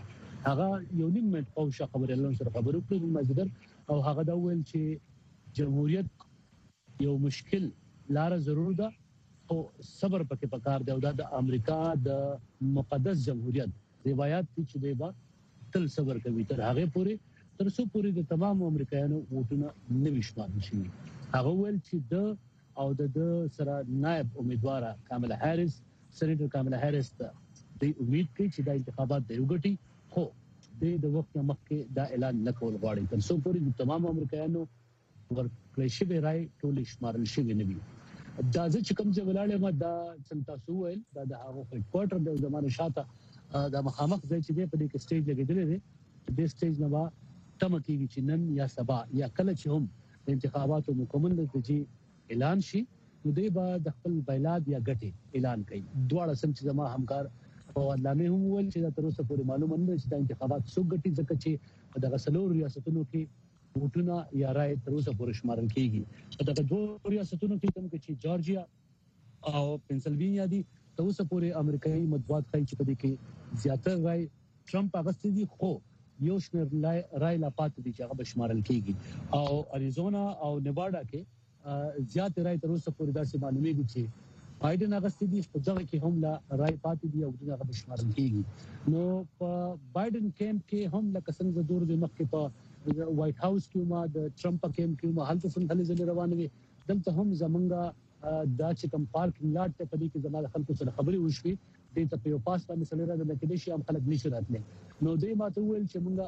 هغه یو نیم منټ او شا خبرې لاله سره خبرو کړو مازیګر او هغه دا ویل چې جمهوریت یو مشکل لار ضرور ده او صبر پکې پکار دی او دا د امریکا د مقدس جمهوریت روایت چې دی با تل صبر کوي تر هغه پورې تر څو پورې د تمام امریکایانو ووټونه نوي شمار شي. هغه ویل چې د او د سره نائب امیدوار کاملا هریس سېنیټر کاملا هریس ته د امید کوي چې د انتخابات د یوګټي خو د وخت مخکې دا اعلان نکول غواړي تر څو پورې د تمام امریکایانو ورکړی شوی رائے ټول شمارل شوی نه وي. دا چې کوم ځای ولاړې ما دا څنګه سوول دا د هغه هډ کوارټر د زمانه شاته دا مخامخ ځای چې دی په دې کې سټیج لګیدلې دی د سټیج نه با تم کېږي چې نن یا سبا یا کله چې هم انتخاباتو مکمل نتیجې اعلان شي نو دوی به د خپل بایلاد یا ګټي اعلان کوي. دواړه سم چې زما همکار او علامه هم ول چې تر اوسه پورې معلومه نه چې د انتخابات څو ګټي ځکه چې د غسلور ریاستونو کې ووټونه یا رائے تر اوسه پورې شمارل کیږي. دغه دوه ریاستونو کې کوم چې جورجیا او پنسلوانیا دي تر اوسه پورې امریکایي مطبوعات کوي چې په دې کې زیاتره رائے ټرمپ اغستې دي خو یو شمېر رائے لا پاتې دي چې هغه بشمارل کیږي او اریزونا او نیواډا کې زیات رائے تر اوسه پورې داسې معلومیږي چې بایدن اغستې دي په ځکه کې هم لا رائے پاتې دي او دغه بشمارل کیږي. نو په بایدن کیمپ کې هم لکه څنګه دور د مخکې په وایټ هاوس کې ما د ټرمپ کیمپ کې ما هلته څنګه هلې ځلې روانه وي دلته هم زمونږه دا چې کوم پارکینګ لاټ ته په دې کې زموږ خلکو سره خبرې وشوي د ته په یو پاس باندې سره راځي چې شي هم خلک نشي راتلی. نو دوی ماته ویل چې مونږه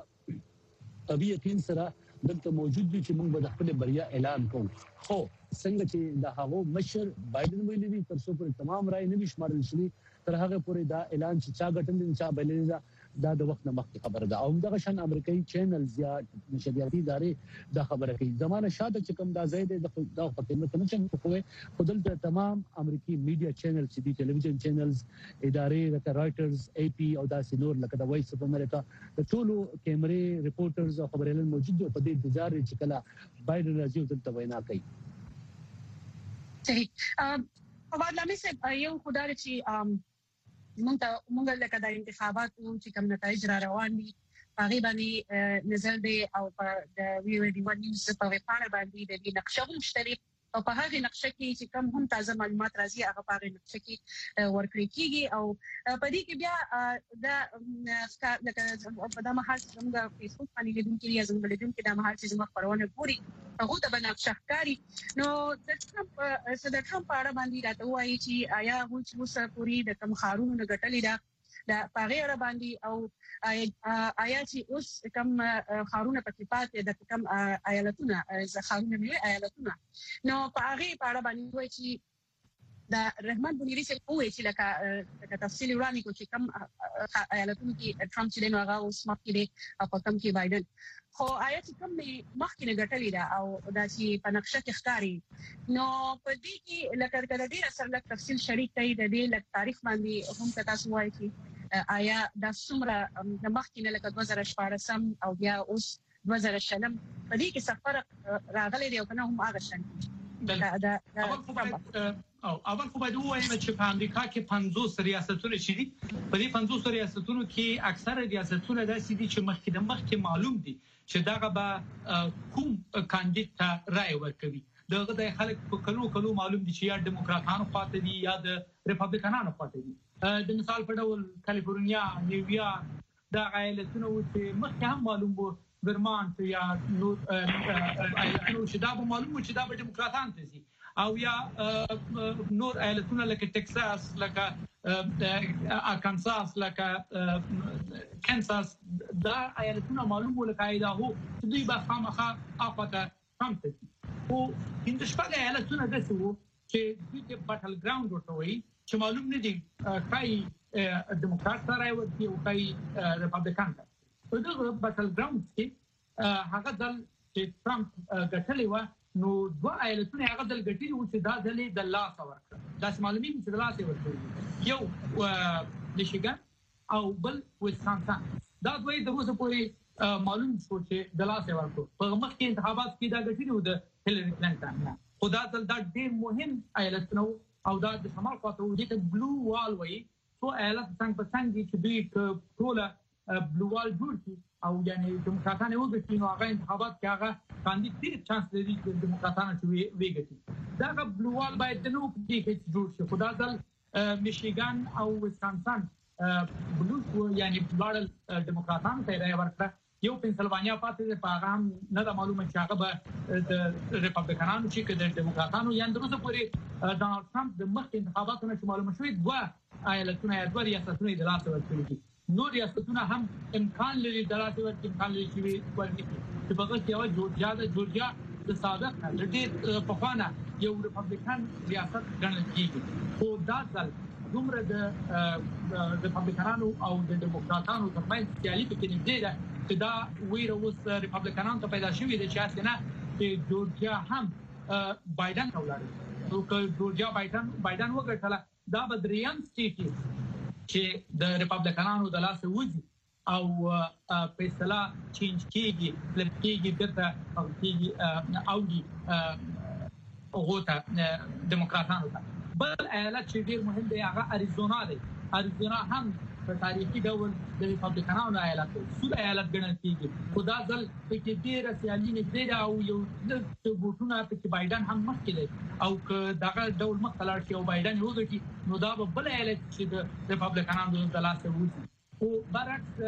طبي یقین سره دلته موجود دي چې موږ به د خپل بریا اعلان کوو خو څنګه چې د هغو مشر بایدن ویلي دي تر څو پورې تمام رائے نه شمارل شي تر هغه پورې دا اعلان چې چا ګټل دي چا بللی دا د وخت نه مخکې خبره ده او دغه شان امریکایي چینلز یا نشریاتي ادارې دا خبره کوي. زمانه شاته چې کوم دا زید د دا په قیمت نه چم کوی خودل تمام امریکایي میډیا چینلز چې دي ټلویزیون چینلز ادارې لکه رائټرز اي پی او دا سينور لکه د وایس اف امریکا د ټولو کیمرې ریپورټرز او خبريالان موجود دي په دې انتظار چې کله بایدن راځي او دلته وینا کوي. صحیح. او علامه صاحب یو خدای چې مونږ ته مونږ لکه د انتخاباتو چې کوم نتایج را روان دي هغه باندې نظر دی او په د وی وی ډي ون نیوز په ویبپاڼه باندې د دې نقشه هم شته او په هغه نقشه کې چې کوم هم تازه معلومات راځي هغه په هغه نقشه کې ورکړي کیږي او په دې کې بیا دا لکه په دا مهال زموږ فیسبوک باندې لیدونکو یا زموږ لیدونکو دا مهال چې زموږ خبرونه ګوري هغه ته بنقشه ښکاری نو د ټرمپ د ټرمپ اړه باندې راته وایي چې آیا اوس پوری د کم خارونو نه ګټلې ده د پاغه را باندې او آیا چې اوس کم خارونه پکې پاتې د کم ایالتونه ځخارونه ملي ایالتونه نو پاغه پاړه باندې وایي چې دا رحمان بنيري څه کوی چې لکه لکه تفصیل وړاندې کو چې کم ایالتونه کې ټرمپ چې نو هغه اوس مخکې دی او کم کې بایدن خو آیا چې کوم مخکې نه ګټلې ده او دا چې په نقشه کې ښکاری نو په دې کې لکه کله ډیر سره لک تفصیل شریک دی د دې لک تاریخ باندې هم تاسو وایي چې آیا د څومره د مخکې نه لکه دوه زره شپاړسم او بیا اوس دوه زره شلم په دې کې سفر راغلی دی او کنه هم هغه شان دا او اول خو باید ووایم چې په امریکا کې پنځوس ریاستونه شې دي په دې پنځوس ریاستونو کې اکثره ریاستونه داسې دي چې مخکې د مخکې معلوم دي چې دغه به کوم کاندید ته رائے ورکوي دغه د خلک په کلو کلو معلوم دي چې یا ډیموکراتانو خواته دي یا د ریپابلیکانانو خواته دي. د مثال په ډول کالیفورنیا نیویارک دا ایالتونه چې مخکې هم معلوم وو ورمانت یا نور ایالتونه چې دا به معلوم وو چې دا به ډیموکراتان ته دي او یا نور ایالتونه لکه ټکساس لکه آرکانساس لکه کانساس دا ایالتونه معلوم وو لکه ایداهو چې دوی به خامخا اپاته هم ته او د شپږ ایالتونه داسې وو چې دوی د بټل ګراوند ورته وایي چې معلوم نه دي کای ډیموکرات سره ورته او کای ریپابلیکان ته په دغه بټل ګراوند کې هغه دل چې ټرمپ ګټلې و نو دوه ایالتونه هغه دل ګټلې و چې دا دلې د لاس ورکړه دا معلومي چې د لاس ورکړي یو میشیګن او بل ویسکانسن دا دوی د روزه پورې معلوم شو چې د لاس ورکړو په مخکې انتخابات کې دا ګټلې و د هیلری کلینټن خو دا دل دا ډېر مهم ایالتونه او دا د شمال خواته وځي ته بلو وال وایي څو ایالت څنګه په څنګه چې دوی ټول بلو وال جوړ کی او یعنی دیموکراتانه وګټي نو هغه انتخابات کې هغه کاندید ډیر چانس لري چې دیموکراتانه شوي وګټي دا بلو وال باید نو کې جوړ شي خدای ځل میشیګان او ویسکانسن بلو یعنی بلوړل دیموکراتانو ته راي ورکړه یو پنسلوانیا پاتې په هغه نه د معلومه چې هغه به د ریپابلیکانانو چې د دیموکراتانو یا د روسو پورې ډانلډ ټرمپ د مخکې انتخاباتو نه معلومه شوې دوه ایالتونه یا دوه ریاستونه د لاس ورکړي دي نو ریاستونه هم امکان لري د لاس ورکړي امکان لري چې ورنکړي چې په هغه کې یو جورجیا د جورجیا د سابق د ډېر په خوانه یو ریپابلیکان ریاست ګڼل کیږي خو دا ځل دومره د ریپابلیکانانو او د دیموکراتانو ترمنځ سیالي پکې نږدې ده چې دا ویره اوس ریپابلیکانانو ته پیدا شوې ده چې اسنه چې جورجیا هم بایدن ته ولاړ نو که جورجیا بایدن بایدن وګټله دا به دریم سټیټ چې د ریپابلیکانانو د لاسه وځي او فیصله چینج کیږي لکهږي دغه او کیږي او دي هغه دیموکراتانو ته بل ایالت چې ډیر مهم دی هغه اریزونا دی اریزونا هم په تاریخي ډول د ریپابلیکانانو ایالت دی سود ایالت ګڼل کیږي خدا ځل کې ډیر سیالي نږدې ده او یو د بوټونه په بایدن هم مخکې دی او که دغه ډول مخالفت شي او بایدن وګټي نو دا به بل ایالت چې د ریپابلیکانانو د لاسه وځي او برعکس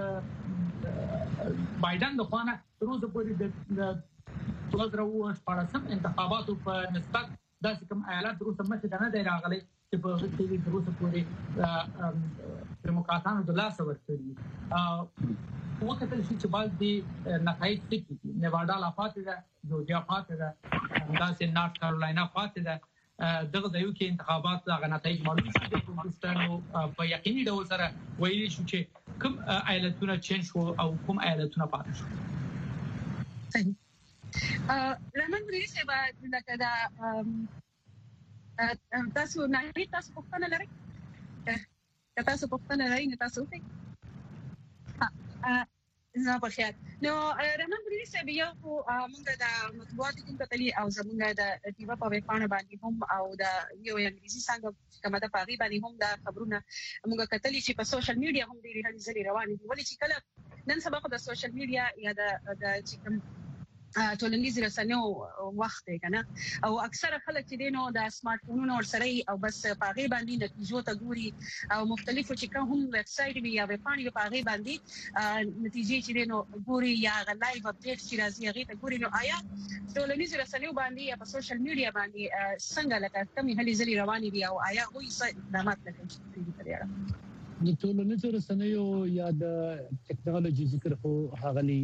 د بایدن د خوانه تر اوسه پورې د دوه زره اووه شپاړسم انتخاباتو په نسبت دا کوم ایالت روسه مخه نه دی راغلی چې په دې کې روسه پورې دیموکراتانو د لاس ورکړي او وکړل شي چې بعض دي نتایج ټیټ نیواډا لا پاتې ده جورجیا پاتې ده داسې نارث کارولاینا پاتې ده دغه د یو کې انتخابات هغه نتایج معلوم شي د پاکستانو په یقیني ډول سره ویلي شو چې کوم ایالتونه چینج شو او کوم ایالتونه پاتې شو رحمان بریلی صاحب لکه دا تاسو نه تاسو پوښتنه لرئ که تاسو پوښتنه لرئ نو تاسو وکړئ زما په خیال نو رحمان بریلی صاحب یو موږ د مطبوعاتو کوم کتلي او زموږ د ټیوا په ویبپاڼه باندې هم او د یو انګلیسي څنګه کومه د پاغي باندې هم د خبرونه موږ کتلي چې په سوشل میډیا هم ډېری هلي ځلې روانې دي ولې چې کله نن سبا د سوشل میډیا یا د د چې ټولنیز رسنیو وخت دی کنه او اکثره خلک چې دینو د سمارټ فونونو ورسره او بس پاغي باندې نتیجو ته ګوري او مختلفو چې کوم ویب سټ وی یا ویب پاڼې پاغي باندې نتیجې چې دینو ګوري یا لایو اپډیټ چې راځي هغه ته ګوري نو آیا ټولنیز رسنیو باندې یا په سوشل میډیا باندې څنګه لکه کمی هلي ځلې روانې دي او آیا وایي څه اقدامات لکه د ټولنیز رسنیو یا د ټیکنالوژي ذکر خو هغلی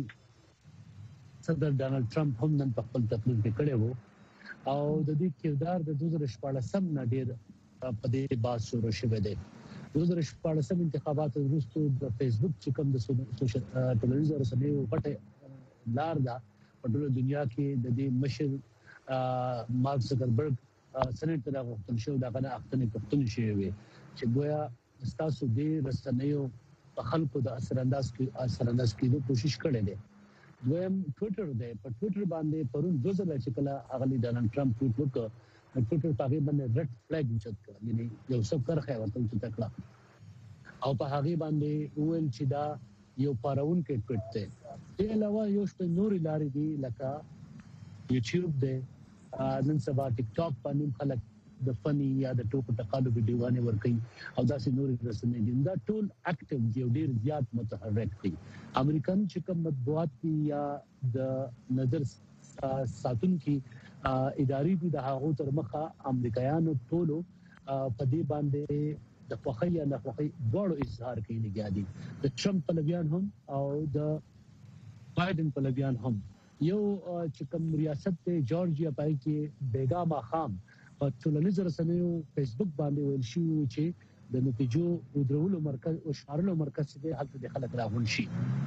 صدر ډانلډ ټرمپ هم نن په خپل تقریر کې کړی وو او د دې کردار د دوه زره شپاړسم نه ډیر په دې باز شروع شوه دی دوه زره شپاړسم انتخابات وروسته د فیسبوک چې کوم د سوشل ټولنیز رسنیو پټه لار ده په ټول دنیا کې د دې مشر مارک زکربرګ سنټ ته غوښتل شو دا غنه اختنې پښتون شي وي چې ګویا تاسو دې رسنیو په خلکو د اثر انداز کې اثر انداز کېدو کوشش کړې ده دویم ټوئیټر دی په ټوئیټر باندې پرون دوه ځله چې کله اغلی ډانلډ ټرمپ ټویټ وکړ ټوئیټر په باندې ریډ فلیګ اوچت کړ یعنی یو څه کرخه ورته اوچت کړه او په هغه باندې ویل چې دا یو پارون کې ټویټ دی د علاوه یو شته نوري لارې دي لکه یوټیوب دی نن سبا ټیک ټاک باندې خلک د فنی یا د ټوپ ټقالو ویډیوګانې ورکړي او داسې نوري رسنۍ دي دا ټول اکټیو دی ډیر زیات متحرک دي امریکایي چې کوم مطبوعات دي یا د نظر ساتون کې اداري دي د هغو تر مخه امریکایانو ټولو په دې باندې د خوخي یا نه خوخي ډول اظهار کوي لګیا دي د ټرمپ پلویان هم او د بایدن پلویان هم یو چې کوم ریاست ته جورجیا پای کې بیګا ماخام په ټولنیز رسنیو فیسبوک باندې ویل شي چې د نتیجو ودرولو مرکز او شارلو مرکز دی هلته د خلک راغون شي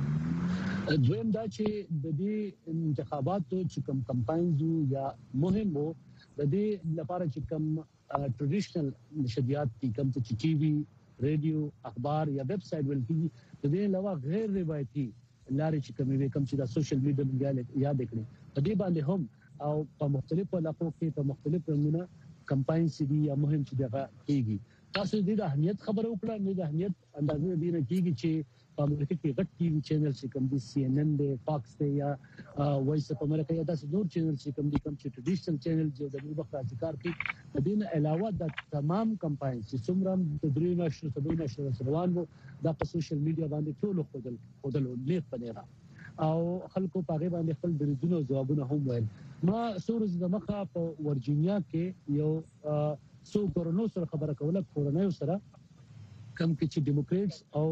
دویم دا چې د دې انتخاباتو چې کوم کمپاینز یا مهم وو د دې لپاره چې کوم ټریډیشنل نشریات دي کوم چې ټي وي رادیو اخبار یا ویب سټ ول کیږي د دې علاوه غیر روایتي لارې چې کوم وی کوم چې د سوشل میډیا یاد کړي په دې باندې هم او په مختلفو علاقو کې په مختلفو رنګونو کمپاین سي دي یا مهم چې دغه کیږي تاسو دې د اهمیت خبرو وکړه نه د اهمیت اندازې دې نه کیږي چې په امریکا کې غټ ټي وي چینل چې کوم دي سی ان ان دی فاکس دی یا وایس اف امریکا یا داسې نور چینل چې کوم دي کوم چې ټریډیشنل چینل چې د وخت راځي کار کوي د دې نه علاوه د تمام کمپاین چې څومره د درې نشر سبا نشر روان وو د په سوشل میډیا باندې ټول خودل خودل لیک پنيرا او خلکو په غیبه باندې خپل دریدونو جوابونه هم ویل ما سورز د مخه په ورجینیا کې یو سو کورونو سره خبره کوله کورونو سره کوم کې چې ډیموکریټس او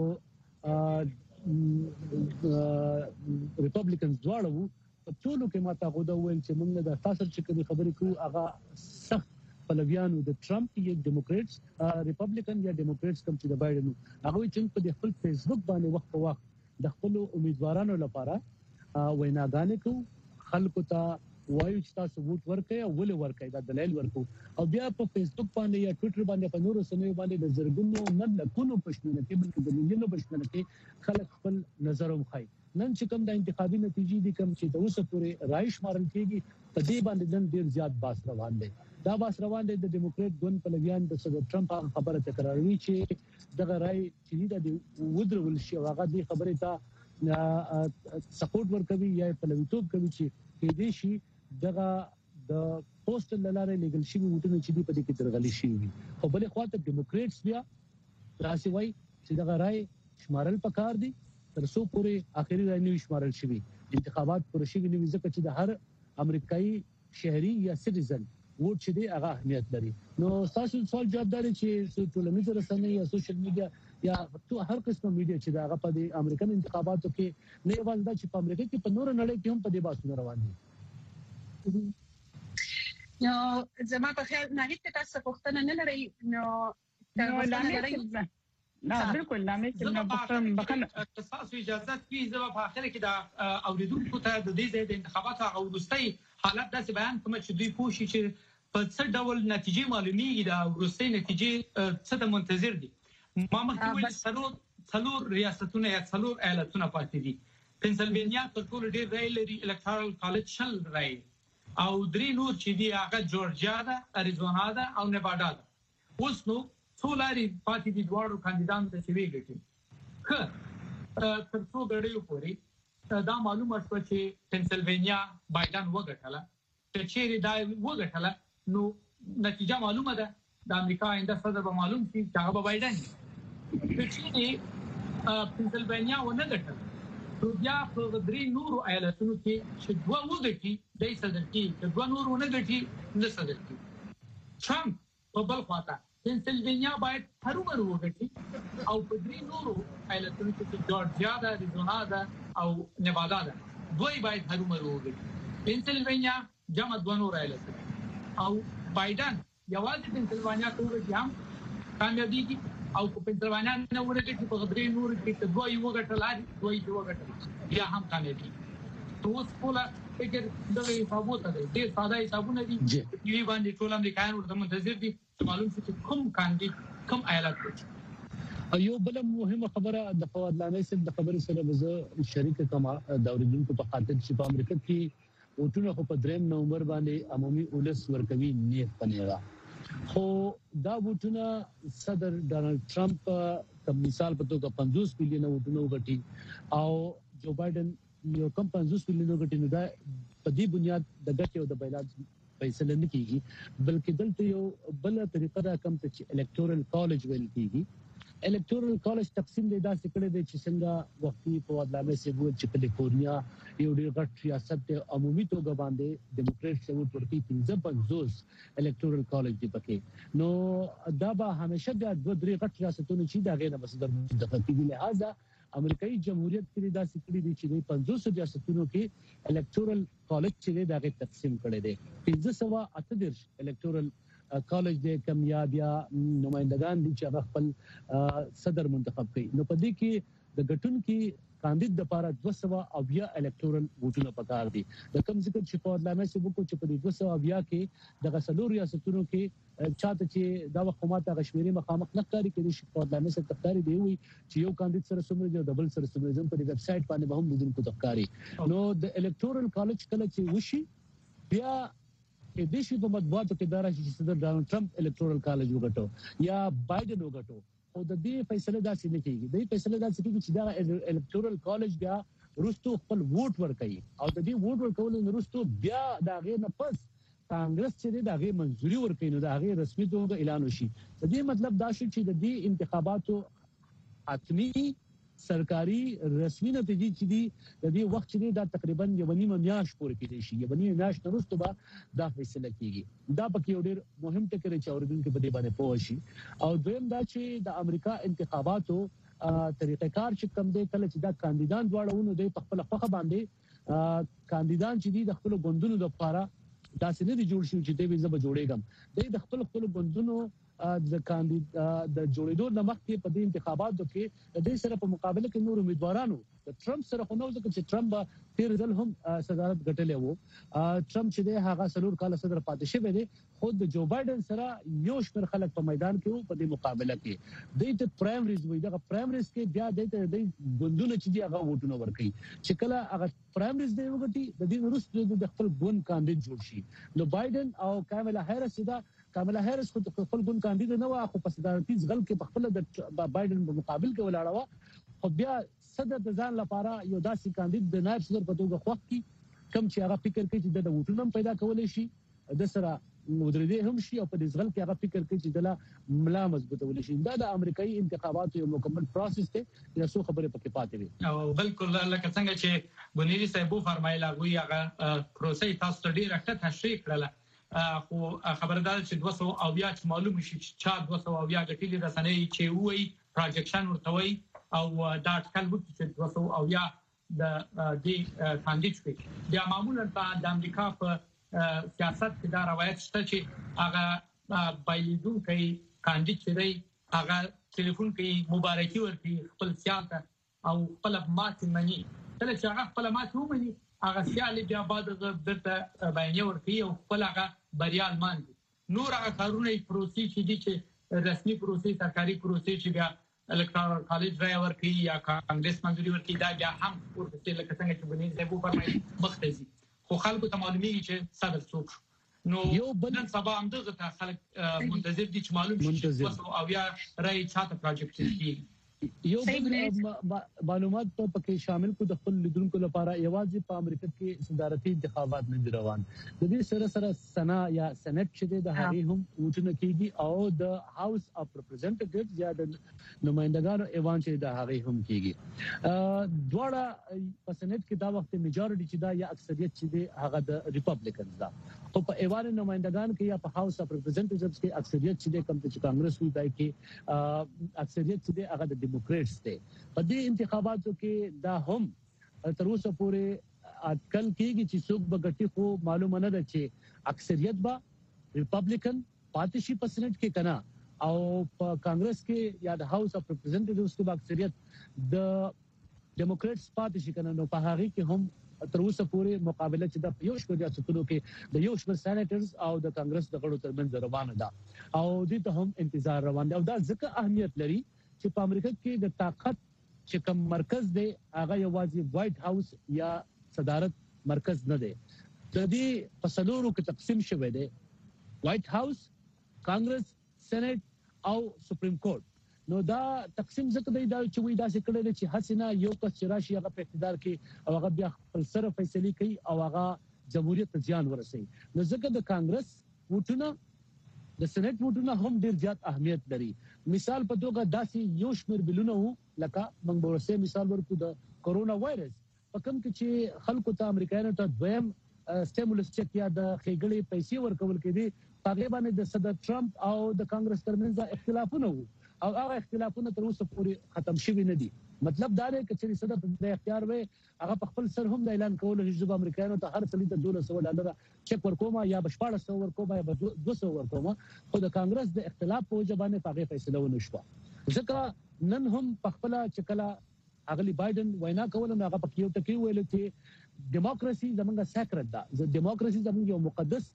ریپبلیکنز دواړه وو په ټولو کې ماته غوډه ویل چې موږ د تاسو چې کوم خبرې کوو هغه سخت پلویانو د ټرمپ یا ډیموکریټس ریپبلیکن یا ډیموکریټس کوم چې د بایدن هغه چې په خپل فیسبوک باندې وخت په وخت د خپل امیدوارانو لپاره ویناګانې کوي خلکو ته وایي چې تاسو ووټ ورکړئ او ولې ورکړئ دا دلایل ورکو او بیا په فیسبوک باندې یا ټوئیټر باندې په نورو سمې باندې د زرګونو نه لکونو پښتنه کې بلکې د مليونو پښتنه کې خلک خپل نظر ومخای نن چې کوم د انتخابي نتیجې دي کوم چې د اوسه پورې رائے شمارل کېږي په دې باندې نن ډیر زیات باس روان دي دا باس روان دي د ډیموکریټ ګوند په لګیان د صدر ټرمپ خبره تکراروي چې دغه رائے چې د ودرول شي هغه دې خبره ته سپورټ ورکوي یا پلویتوب کوي چې کې دې شي دغه د پوسټ لاره لیګل شي وټونه چې دی په دې کې ترغلي شي او بلې خواته ډیموکریټس بیا راسي وای چې دغه رائے شمارل پکار دي تر څو پورې اخري رائے نه شمارل شي انتخابات پر شي نه ځکه چې د هر امریکایي شهري یا سټیزن ووټ چې دی هغه اهمیت لري نو تاسو سوال جواب داري چې ټولنیز رسنۍ یا سوشل میډیا یا تو هر قسمه میډیا چې دا هغه په د امریکن انتخاباتو کې نه یوازې د چې په امریکا کې په نور نړۍ کې هم په دې باسو روان دي نو زما په خیال نه هیڅ تاسو پوښتنه نه لري نو نه بالکل لامل چې نه بخښم بخښم تاسو اجازه کوي زما په اخر کې دا اوریدونکو ته د دې د انتخاباتو او وروستي حالت داسې بیان کوم چې دوی پوښي چې په څه ډول نتیجې معلومیږي دا وروستي نتیجې څه د منتظر دي ما مخکې ویل څلور څلور ریاستونه یا څلور ایالتونه پاتې دي پنسلوانیا تر ټولو ډېر رائے لري الکټورال کالج شل رائے او درې نور چې دی هغه جورجیا ده اریزونا ده او نیوادا ده اوس نو څو لاري پاتې دي دواړو کاندیدانو ته چې ویږي که تر څو غړي پورې دا معلومه شوه چې پنسلوانیا بایدن وګټله چې چیرې دا وګټله نو نتیجه معلومه ده د امریکا آینده صدر به معلوم شي چې هغه بایدن چې پنسلوانیا ونه ګټله نو بیا په درې نورو ایالتونو کې چې دوه وګټي د صدر کې د دوه نورو نه ګټي نه صدر کې ټرمپ په بل خواته پنسلوانیا باید هرومرو وګټي او په درې نورو ایالتونو کې جورجیا ده اریزونا ده او نیوادا ده دوی باید هرومرو وګټي پنسلوانیا جمع دوه نور ایالتونه او بایدن یوازې پنسلوانیا ته وګټي هم کامیابیږي او په پنسلوانیا نه ورګټي په درې نور کې دوی وګټل دوی وګټل بیا هم کامیابي تو اوس کوله فکر دغه حسابونه دي ډېر ساده حسابونه دي چې وی باندې ټول امریکایان ورته منتظر دي چې معلوم شي چې کوم کاندید کوم ایالت دی یو بل مهمه خبره د فواد لانی سره د خبرې سره زه شریک کما د اوریدونکو په خاطر چې په امریکا کې وټونه خو په دریم نومبر باندې عمومي اولس ورکوي نیت پنیرا خو دا وټونه صدر ډانلډ ټرمپ کوم مثال په توګه پنځوس میلیون وټونه وګټي او جو بایدن یو کم پنځوس میلیون وګټي نو دا په دې بنیاد د ګټې او د بیلات فیصله نه کیږي بلکې دلته یو بل طریقه دا کم ته چې الکټورل کالج ویل کیږي الکټورل کالج تقسیم دی دا څه کړي چې څنګه وختي په ودلامه سي وو چې کالیفورنیا یو ډېر غټ ریاست دی عمومي توګه باندې ډیموکریټ څو ورته پنځه پنځوس الکټورل کالج دی پکې نو دا به همیشه د دوه درې غټ ریاستونو چې دا غیر مصدر منتخب کیږي لہذا امریکایي جمهوریت کې دا سکړي دي چې د پنځوس ریاستونو کې الکټورل کالج چې دا غي تقسیم کړي دي پنځه سوه اته دیرش الکټورل کالج د کمیاب یا نمائندگان دي چې خپل صدر منتخب کړي نو په دې کې د غټون کې کاندید د لپاره دوه سوه اویا الکټورل ووټونه پکار دي د کم ذکر چې په لامه سي وکړو چې په دې دوه سوه اویا کې د غسلور ریاستونو کې چاته چې دا وخت غشمیري مخامخ نه کاری کوي چې په لامه سي تختاري دی وي چې یو کاندید سره سمره دی ډبل سره سمره زم په ویب سټ باندې به هم لیدونکو تختاري نو د الکټورل کالج کله چې وشي بیا کې د شي په مطبوعاتو کې دارا چې صدر ډانلډ ټرمپ الکټورل کالج وګټو یا بایدن وګټو او د دې فیصله داسې نه کیږي د فیصله داسې کیږي چې دا الکتورال کالج بیا روستو خپل ووټ ورکړي او د دې ووټ ورکول نه روستو بیا دا غیر نه پس کانګرس چې دا غیر منځوري ورکړي نو دا غیر رسمي توګه اعلان وشي د دې مطلب دا شو چې د دې انتخاباتو حتمی سرکاري رسمي نتیجې چې دي د دې وخت چې دا تقریبا یو نیمه میاشت پورې کېدای شي یو نیمه میاشت وروسته به دا فیصله کیږي دا پکې یو ډېر مهم ټکی دی چې اوریدونکو په دې باندې پوه شي او دویم دا چې د امریکا انتخاباتو طریقې کار چې کوم دی کله چې دا کاندیدان دواړهونه دی په خپل خوخه باندې کاندیدان چې دي د خپل ګوندونو لپاره دا څه نه دي جوړ شي چې دوی زب جوړېږم د خپل خپل ګوندونو د کاندید د جوړېدو د مخکې په دې انتخاباتو کې د دې سره په مقابله کې نور امیدوارانو د ټرمپ سره خو نو ځکه چې ټرمپ به تیر ځل هم صدارت ګټلې وو ټرمپ چې د هغه سلور کال صدر پاتې شوی دی خود د جو بایدن سره یو شمېر خلک په میدان کې وو په دې مقابله کې د دې پرایمریز وي دغه پرایمریز کې بیا د دې ګوندونو چې دی هغه ووټونه ورکړي چې کله هغه پرایمریز دی وګټي د دې وروسته د خپل ګوند کاندید جوړ شي نو بایدن او کاملا هریس دا کاملا هریس خو خپل ګوند کاندید نه و خو په صدارتي ځغل کې په خپل د بایدن په مقابل کې ولاړه و خو بیا صدر د ځان لپاره یو داسې کاندید د نائب صدر په توګه خوښ کی کم چې هغه فکر کوي چې د ووټونو پیدا کولای شي د سره مدرده هم شي او په دې ځغل کې هغه فکر کوي چې د ملا مضبوطول شي دا د امریکایي انتخاباتو یو مکمل پروسس دی چې څو خبرې پکې پاتې وي او بالکل لکه څنګه چې بنيري صاحب فرمایله غوي هغه پروسې تاسو ته ډیره ښه تشریح کړله خو خبردار چې دوه سوه او بیا چې معلوم شي چې چا دوه سوه او بیا غټلې رسنۍ چې وایي پروجیکشن ورته وایي او دا اټکل وکړي چې دوه سوه او بیا د دې کاندید شي بیا معمولا د امریکا په سیاست کې دا روایت شته چې هغه بایلونکي کاندید چې دی هغه ټلیفون کوي مبارکي ورکړي خپل سیاست او خپل ماتې مني کله چې هغه خپل ماتې ومني هغه سیالي بیا بعد درته بیانیه ورکړي او خپل هغه بریا لمانځي نور هغه کارونه پروسې چې دي چې رسمي پروسې سرکاري پروسې چې بیا الکترال کالج رای ورکړي یا کانګرس منځوري ورکړي دا بیا هم ورته لکه څنګه چې بني زبو فرمایي مختزي خو خلکو ته معلومیږي چې صدر څوک نو یو بل سبا هم دغه خلک منتظر دي چې معلوم شي او بیا رای چاته پروجیکټ کیږي یو معلومات په پکې شامل کو د خپل لیدونکو لپاره یوازې په امریکا کې صدارتي انتخابات نه دي روان د دې سره سره سنا یا سېنات چې د هغه هم ووټونه کیږي او د هاوس اف ریپرزنټیټیوز یا د نمائندګانو ایوان چې د هغه هم کیږي دواړه په سېنات کې دا وخت میجورټي چې دا یا اکثریت چې دی هغه د ریپبلیکنز دا او په ایوان نمائندګان کې یا په هاوس اف ریپرزنټیټیوز کې اکثریت چې دی کوم چې کانګرس وي دای کې اکثریت چې دی هغه د ډیموکریټس دی په دې انتخاباتو کې دا هم تر اوسه پورې اټکل کېږي چې څوک به ګټي خو معلومه نه ده چې اکثریت به ریپبلیکن پاتې شي په سېنات کې کنا او په کانګرس کې یا د هاوس اف ریپرزنټیټیوز کې به اکثریت د ډیموکریټس پاتې شي کنا نو په هغه کې هم تر اوسه پورې مقابله چې د یو شپږ ریاستونو کې د یو شپږ سېنیټرز او د کانګرس د غړو ترمنځ روانه ده او دې ته هم انتظار روان دی او دا ځکه اهمیت لري چې په امریکا کې د طاقت چې کوم مرکز دی هغه یوازې وایټ هاوس یا صدارت مرکز نه دی د دې په څلورو کې تقسیم شوی دی وایټ هاوس کانګرس سېنات او سپریم کورټ نو دا تقسیم ځکه دی دا چې وی دا څه کړل چې حسینه یو کس چې راشي هغه په اقتدار کې او هغه بیا خپل سره فیصله کوي او هغه جمهوریت ته زیان ورسوي نو ځکه د کانګرس ووټونه د سېنات ووټونه هم ډیر زیات اهمیت لري مثال په توګه داسې یو شمېر بلونه وو لکه موږ به ورسې مثال ورکو د کورونا وایرس په کوم کې چې خلکو ته امریکایانو ته دویم سټیمولس چک یا د خېګړې پیسې ورکول کېدي هغه باندې د صدر ټرمپ او د کانګرس ترمنځ اختلافونه وو او هغه اختلافونه تر اوسه پورې ختم شوي نه دي مطلب دا دی چې صدر د اختیار وي هغه په خپل سر هم د اعلان کولو چې د امریکایانو ته هر څه د دوه سوه ډالر چک ورکوما یا بشپاړه سو ورکوما یا دوه سوه ورکوما خو د کانګرس د اختلاف په وجه باندې هغه فیصله ونه شو ځکه نن هم په خپل چکلا اغلی بایدن وینا کول نو هغه په یو ټکی ویل چې دیموکراسي زمونږه سیکرټ ده دیموکراسي زمونږ یو مقدس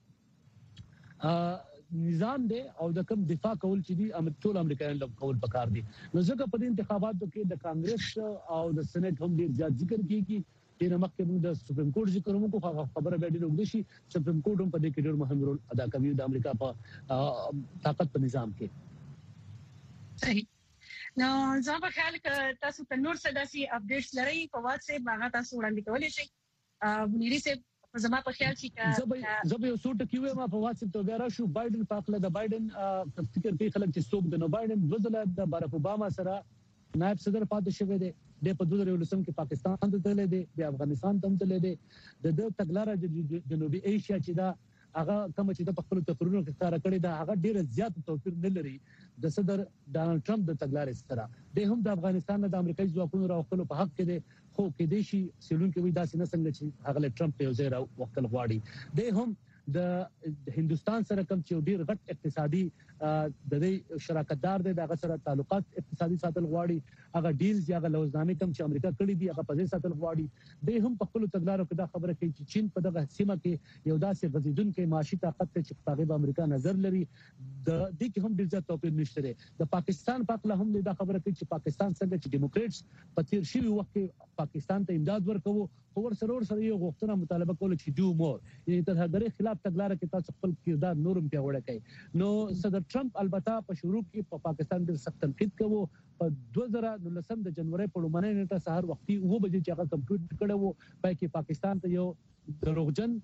نظام دی او د کوم دفاع کول چې دی ام ټول امریکایان له کول پکار دي نو ځکه په دې انتخاباتو کې د کانګرس او د سېنات هم ډیر زیات ذکر کیږي چې مخکې موږ د سپریم کورټ ذکر موږ خو خبره به ډیر وګړي شي سپریم کورټ هم په دې کې ډیر مهم رول ادا کوي د امریکا په طاقت په نظام کې صحیح نو زه په خیال کې تاسو ته نور څه داسي اپډیټس لرئ په واتس اپ باندې تاسو وړاندې کولای شئ منیری سه زما په خیال چې زه زه یو څه ټکی وایم په واتس اپ ته بیا راشو بایدن په خپل د بایدن فکر کوي خلک چې څوک د نو بایدن وزله د باراک اوباما سره نائب صدر پاتې شوی دی د په دوه هزار ولسم کې پاکستان ته تللی دی د افغانستان ته تللی دی د د تګلارې د جنوبي ایشیا چې دا هغه کوم چې د خپل تقریرونو کې ښکارا کړی دا هغه ډیر زیات توپیر نه لري د صدر ډانلډ ټرمپ د تګلارې سره د هم د افغانستان د امریکایي ځواکونو راوخلو په حق کې دی خو کې د شي سیلون کې وي دا څنګه څنګه چې هغه ټرمپ یو ځای راوخل غواړي د هم د هندستان سره کوم چې ډیر غټ اقتصادي د دې شراکتدار دی دغه سره تعلقات اقتصادي ساتل غواړي هغه ډیلز یا لوزنامې کوم چې امریکا کړی دی هغه په ځای ساتل غواړي د هم په خپل تګلارو کې دا خبره کوي چې چین په دغه سیمه کې یو داسې غزیدونکو معاشي طاقت ته چې په هغه امریکا نظر لري د دې کې هم ډیر ځات توپیر نشته د پاکستان په اړه هم دا خبره کوي چې پاکستان څنګه چې ډیموکریټس په تیر شوی وخت کې پاکستان ته امداد ورکوي خو ورسره ورسره یو غوښتنه مطالبه کوله چې ډو مور یعنی تر هغه خلاف تګلارې کې تاسو خپل کردار نورم پیاوړی کړئ نو صدر ټرمپ البته په شروع کې په پاکستان ډېر سخت تنقید کوو په دوه زره نولسم د جنوري په لومړۍ نیټه سهار وختي اوه بجې چې هغه کمپیوټر کړو وو پای کې پاکستان ته یو دروغجن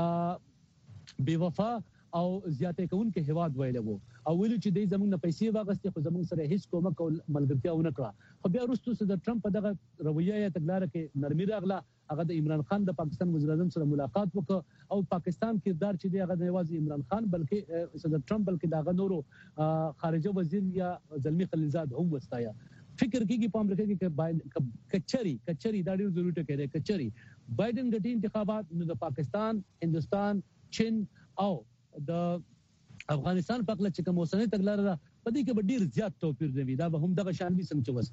بے وفا او زیاتې کوونکې هواد ویل وو او ویل چې د زمونږ پیسې واغستې خو زمونږ سره هیڅ کومک او ملګرتیا ونه کړه خو بیا وروسته صدر ټرمپ په دغه رویه یا تګلارې کې نرمي راغله هغه د عمران خان د پاکستان وزیر اعظم سره ملاقات وکړ او پاکستان کردار چې دی هغه نه یوازې عمران خان بلکې صدر ټرمپ بلکې دغه نورو خارجه وزیر یا زلمی خلیلزاد هم وستایا فکر کیږي په امریکا کې کچري کچري دا ډېر ضروري ټکی دی کچري بایدن ګټي انتخابات نو د پاکستان هندستان چین او د افغانستان په اړه چې کوم اوسنۍ تګلارې ده په دې کې ډېر زیات توپیر دی دا به هم دغه شان دي څنګه چې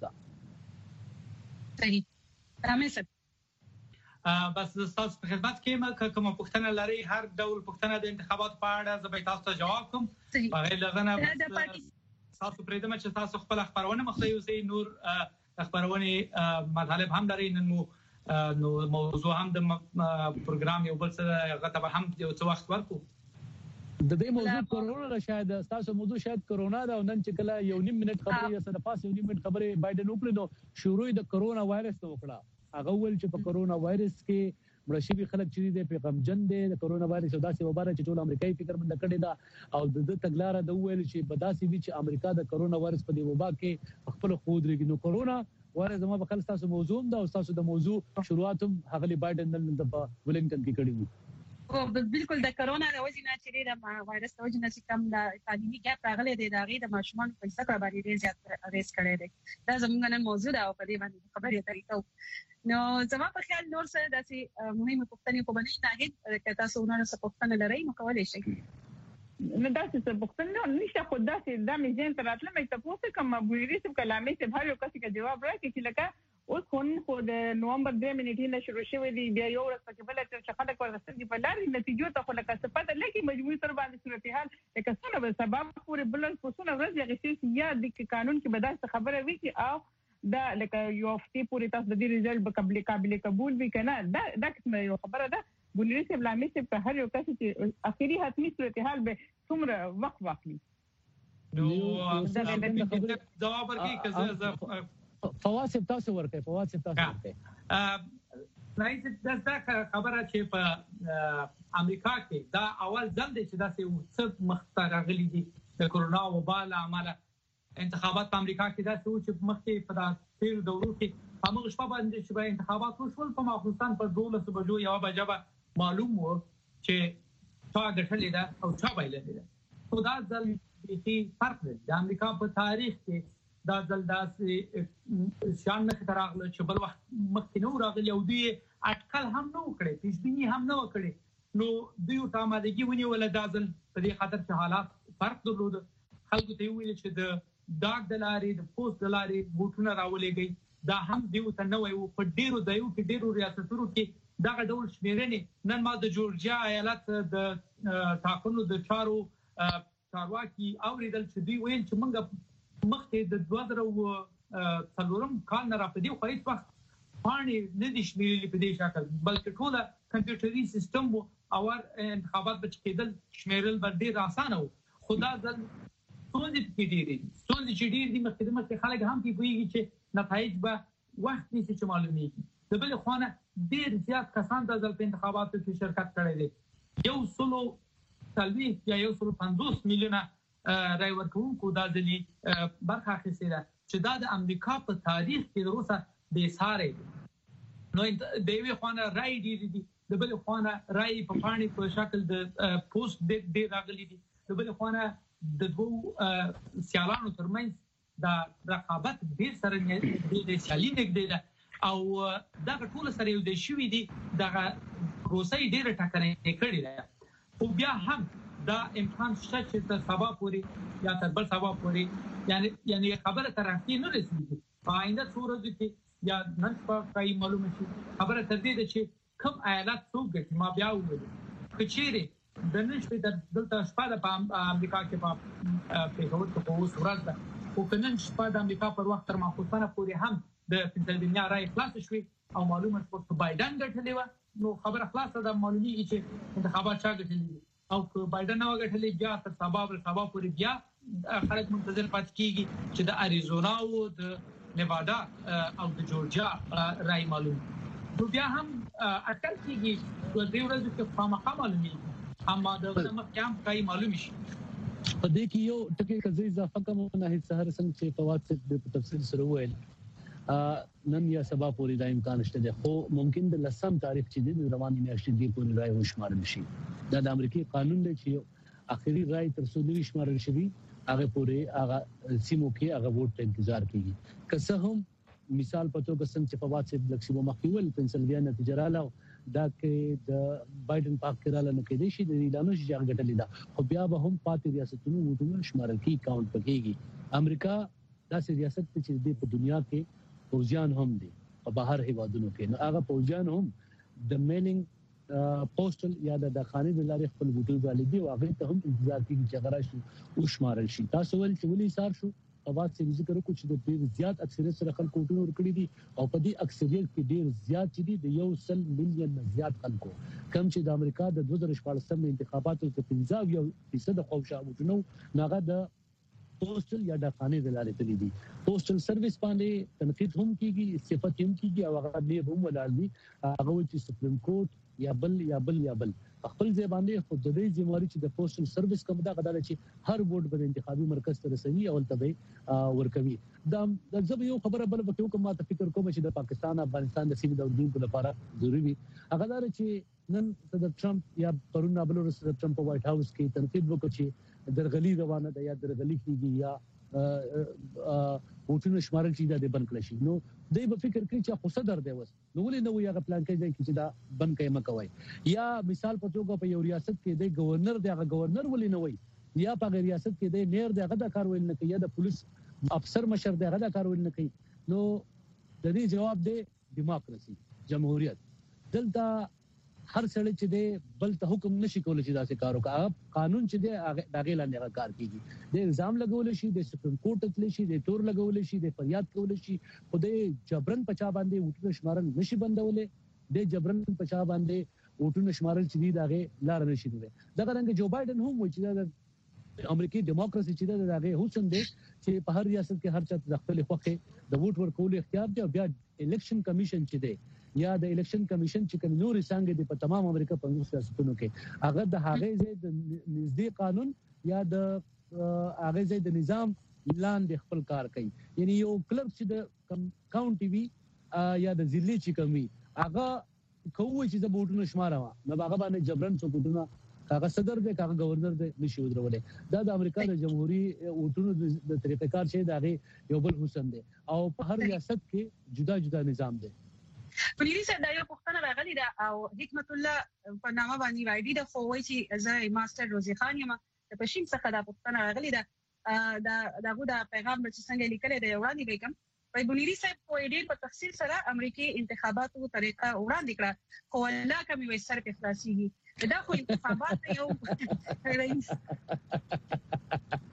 وستا صحیح رامي صاحب بس تاسو په خدمت کې ما کوم پوښتنه لري هر ډول پوښتنه د انتخابات په اړه زه به تاسو ته جواب کوم بغیر لغنه تاسو پرې دمه چې تاسو خپل خبرونه مخې یوسي نور خبرونه مطالب هم لري نن مو نو موضوع هم د پروګرام یو بل څه غته هم یو څه وخت ورکو د دې موضوع کرونا شاید تاسو موضوع شاید کرونا دا نن چې کله یو نیم منټ خبرې یا سره پاس یو نیم منټ خبرې بایدن وکړي نو شروع د کرونا وایرس ته وکړه هغه ول چې په کرونا وایرس کې مرشي خلک چې د پیغامجن دي د کرونا وایرس داسې وباره چې ټول امریکایي فکر مند کړي دا او د تګلارې د ویل چې بداسي وی چې امریکا د کرونا وایرس په دی وبا کې خپل خود لري نو کرونا وایرس زموږ په خپل تاسو موضوع دا او تاسو د موضوع شروعات هم هغه بایدن نن د ولنګټن کې کړی وو او بالکل د کرونا د وجې نه چې د وایرس د وجې نه چې کم د تعلیمي ګاپ راغلی دی د هغې د ماشومانو په حصه کې باندې ډېر زیات اغېز کړی دی دا زموږ نن موضوع ده او په دې باندې خبرې اترې کوو نو زما په خیال نور څه داسې مهمې پوښتنې خو به نه ناهید که تاسو نور څه پوښتنه لرئ نو کولی شئ نو داسې څه پوښتنه نشته خو داسې دا مې ذهن ته راتله مې تپوس کوم ابویري صاحب کلامي صاحب هر یو کس کې جواب راکړي چې لکه اوس خو خو د نومبر درې منټې نه شروع شوی دی بیا یو ورځ پکې بل چې خلک ورسېږي په لارې نتیجو ته خو لکه څه پته لګي مجموعي تر باندې صورتحال لکه څونه به سبب پورې بل څونه ورځ یې یا د قانون کې به داسې خبره وي چې او دا لکه یو هفتې پورې تاسو د دې رزلټ به قابل قابل قبول وي کنه دا دا کومه یو خبره ده ګونری صاحب لامي صاحب په هر یو کس چې اخیری حتمی صورتحال به څومره وخت واخلي نو جواب ورکړي که فواسب تاسو ورکړئ فواسب تاسو ورکړئ راځي دا خبره چې په امریکا کې دا اول ځل دی چې داسې څه مخته راغلي دي د کرونا وبا له امله انتخابات په امریکا کې داسې و چې مخکې په تیر دورو کې همغه شپه باندې چې به انتخابات وشول په ماخوستان په دولسو بجو یوه بجه به معلوم و چې چا ګټلې ده او چا بایللې ده خو دا ځل بیخي فرق دی د امریکا په تاریخ کې دا ځل داسې شان مخې ته راغله چې بل وخت مخکې نه و راغلي او دوی اټکل هم نه و کړی پیشبیني هم نه و کړې نو دوی ورته امادګي ونیوله دا ځل په دې خاطر چې حالات فرق درلوده خلکو ته یې وویل چې د ډاک د لارې د پوسټ د لارې بوټونه راولېږئ دا هم دوی ته نوی و په ډېرو ځایو کې ډېرو ریاستونو کې دغه ډول شمېرنې نن ما د جورجیا ایالت د ټاکنو د چارو چارواکي اورېدل چې دوی ویل چې موږ مخکې د دوه زره څلورم کال نه راپدې خو هیڅ وخت پاڼې نه دي شمېرلې په دې شکل بلکې ټوله کمپیوټري سیستم و او انتخابات به چې کېدل شمېرل به ډېر اسانه و خو دا ځل ستونزې کې ډېرې دي ستونزې چې ډېر دي مخکې مخکې خلک هم پوهېږي چې نتایج به وخت نیسي چې معلومیږي. د بلې خوا نه ډېر زیات کسان دا ځل په انتخاباتو کې شرکت کړی دی. یو سلو څلوېښت یا یو سلو پنځوس میلیونه رای ورکوونکو دا ځلي برخه اخیستې ده چې دا د امریکا په تاریخ کې تر اوسه بېساری دی. نو د یوې خوا نه رای ډېرې دي، د بلې خوا نه رای په پاڼې په شکل د پوسټ ډېر راغلي دي، د بلې خوا نه د دوو سیالانو ترمنځ دا رقابت ډېر سره نږدې دی، سیالي نږدې ده او دغه ټول سره یو ځای شوي دي. دغه پروسه یې ډېره ټکنۍ کړې ده. خو بیا هم دا امکان شته چې تر سبا پورې یا تر بل سبا پورې یعنی یعنی خبره تر هفتې نه رسېږي. په آینده څو ورځو کې یا نن شپه ښایي معلومه شي. خبره تر دې ده چې کوم ایالت څوک ګټي. ما بیا وویل که چیرې د نن شپې دلته شپه ده په امریکا کې په پېښور کې خو اوس ورځ ده، خو که نن شپه د امریکا پر وخت تر ماخوستنه پورې هم د پنسلوینیا رای خلاصه شوې او معلومه شوه چې بایدن ګټلې وه، نو خبره خلاصه ده، معلومیږي چې انتخابات چا ګټلي دي. او که بایدن نه وه ګټلې بیا تر سبا بل سبا پورې بیا خلک منتظر پاتې کېږي چې د اریزونا او د نیوادا او د جورجیا رای معلوم. نو بیا هم اټکل کېږي په دې ورځو کې خامخا معلومیږي، اما د هغه مخکې هم ښایي معلوم شي. په دې کې یو ټکی که زه اضافه کوم ناهید سهار څنګه چې په واتساپ په تفصیل سره وویل نن یا سبا پورې دا امکان شته دی، خو ممکن د لسم تاریخ چې د روانې میاشتې دی پورې رای وشمارل شي. دا د امریکای قانون دی چې اخري رای تر څو نوي شمارل شي هغه پورې هغه سیمو کې هغه ووټ ته انتظار کیږي. که څه هم مثال په توګه څنګه چې په واتساپ لکشمو مخکول پنسلوانیا نتیجه رااله دا کې د بایدن پاک کړه نه کېدې شي د اعلانو چې هغه ګټلې ده، خو بیا به هم پاتې ریاستونو ووټونه شمارل کی کاونټ پکېږي. امریکا داسې ریاست چې د په دنیا کې پوزیان هم دي په بهر هیوادونو کې، نو هغه پوزیان هم د میلینګ پوسټل یا د خانې د لارې خپل ووټونه غالي او هغه ته هم انتظار کیږي چې هغه راشي او شمارل شي. تاسو ول چې ولې سار شو اواز چې ذکر وکړو چې د ډیر زیات اکثریت سره خلکو ووټونه ورکړي دي او په دې اکثریت کې ډیر زیات چې دي د یو سل میلیون زیات خلکو کم چې د امریکا د دوه زره شپږ انتخاباتو کې پنځه فیصد خوښه ووټونه ناغه د پوسټل یا د خانې د لارې تللی دي. پوسټل سرویس باندې تنقید هم کیږي، صفت هم کیږي او هغه دې هم ولال دي هغه چې سپریم کورټ یا بل یا بل یا بل خپل ځای باندې خود د دې ذمہواری چې د پوسټل سرویس کوم دا غواړي چې هر ووټ به انتخابي مرکز ته رسوي او تبع ورکوي. دا د زب یو خبره بل وکړو کوم ما ته فکر کوم چې د پاکستان افغانستان د سیمې د اوردونکو لپاره ضروری هغه دا چې نن صدر ټرمپ یا پرون بل ورځ صدر ټرمپ په وایټ هاوس کې تنقید وکړ چې درغلي روانه ده یا درغلي کیږي یا ووټونه شمارل شي دا د بند کړی شي. نو دوی به فکر کوي چې خو صدر دی وس نو ولې نو یو پلان کوي چې دا بند کړي مکوي یا مثال په توګه په یو ریاست کې د گورنر دی هغه گورنر ولې نه وي یا په ریاست کې د میر دی هغه د کار ویل نه کوي یا د پولیس افسر مشر دی هغه د کار ویل نه کوي. نو د دې جواب دی دیموکراسي جمهوریت. دلته هر څړې چې دی بل ته حکم نشي کولای چې دا څه کار وکړي. قانون چې دی هغه دغه لاندې کار کوي. د الزام لګول شي د سپریم کورټ تل شي د تور لګول شي د فریاد کول شي خو د جبرن پچا باندې وټونه شمارل نشي بندولې د جبرن پچا باندې وټونه شمارل چې دی دغه لار نشي دی. دغه رنګ جو بایدن هم وایي چې د امریکای دیموکراسي چې د هغه حسن دی چې په هر ریاست کې هر چا د خپل خوخه د ووټ ورکول اختیار دی او بیا الیکشن کمیشن چې دی یا د الیکشن کمیشن چې کوم نور څنګه دی په تمام امریکا په ریاستونو کې هغه د هغه ځای د نږدې قانون یا د هغه ځای د نظام لاندې خپل کار کوي. یعنی یو کلب چې د کاونټي وی یا د ضلع چې کوي هغه کوی چې د ووټونو شماره نو هغه باندې جبرن څو ووټونه هغه صدر دی هغه گورنر دی نشي ودرولې. دا د امریکا د جمهوریت ووټونو د طریقې کار چې دا یو بل حسن دی او په هر ریاست کې جدا جدا نظام دی. پولیس دا یو پښتنه راغلی دا او حکمت الله په نامه باندې وایي دا خو وایي چې زه ماستر روزي خان یم د پښین څخه دا پښتنه راغلی دا دا دغه د پیغام چې څنګه لیکل دی وړاندې وکم په بنيري صاحب په ډېر په تفصیل سره امریکای انتخاباتو طریقه وړاندې کړه خو الله کومي وي سر په خلاصيږي دا خو انتخابات یو رئیس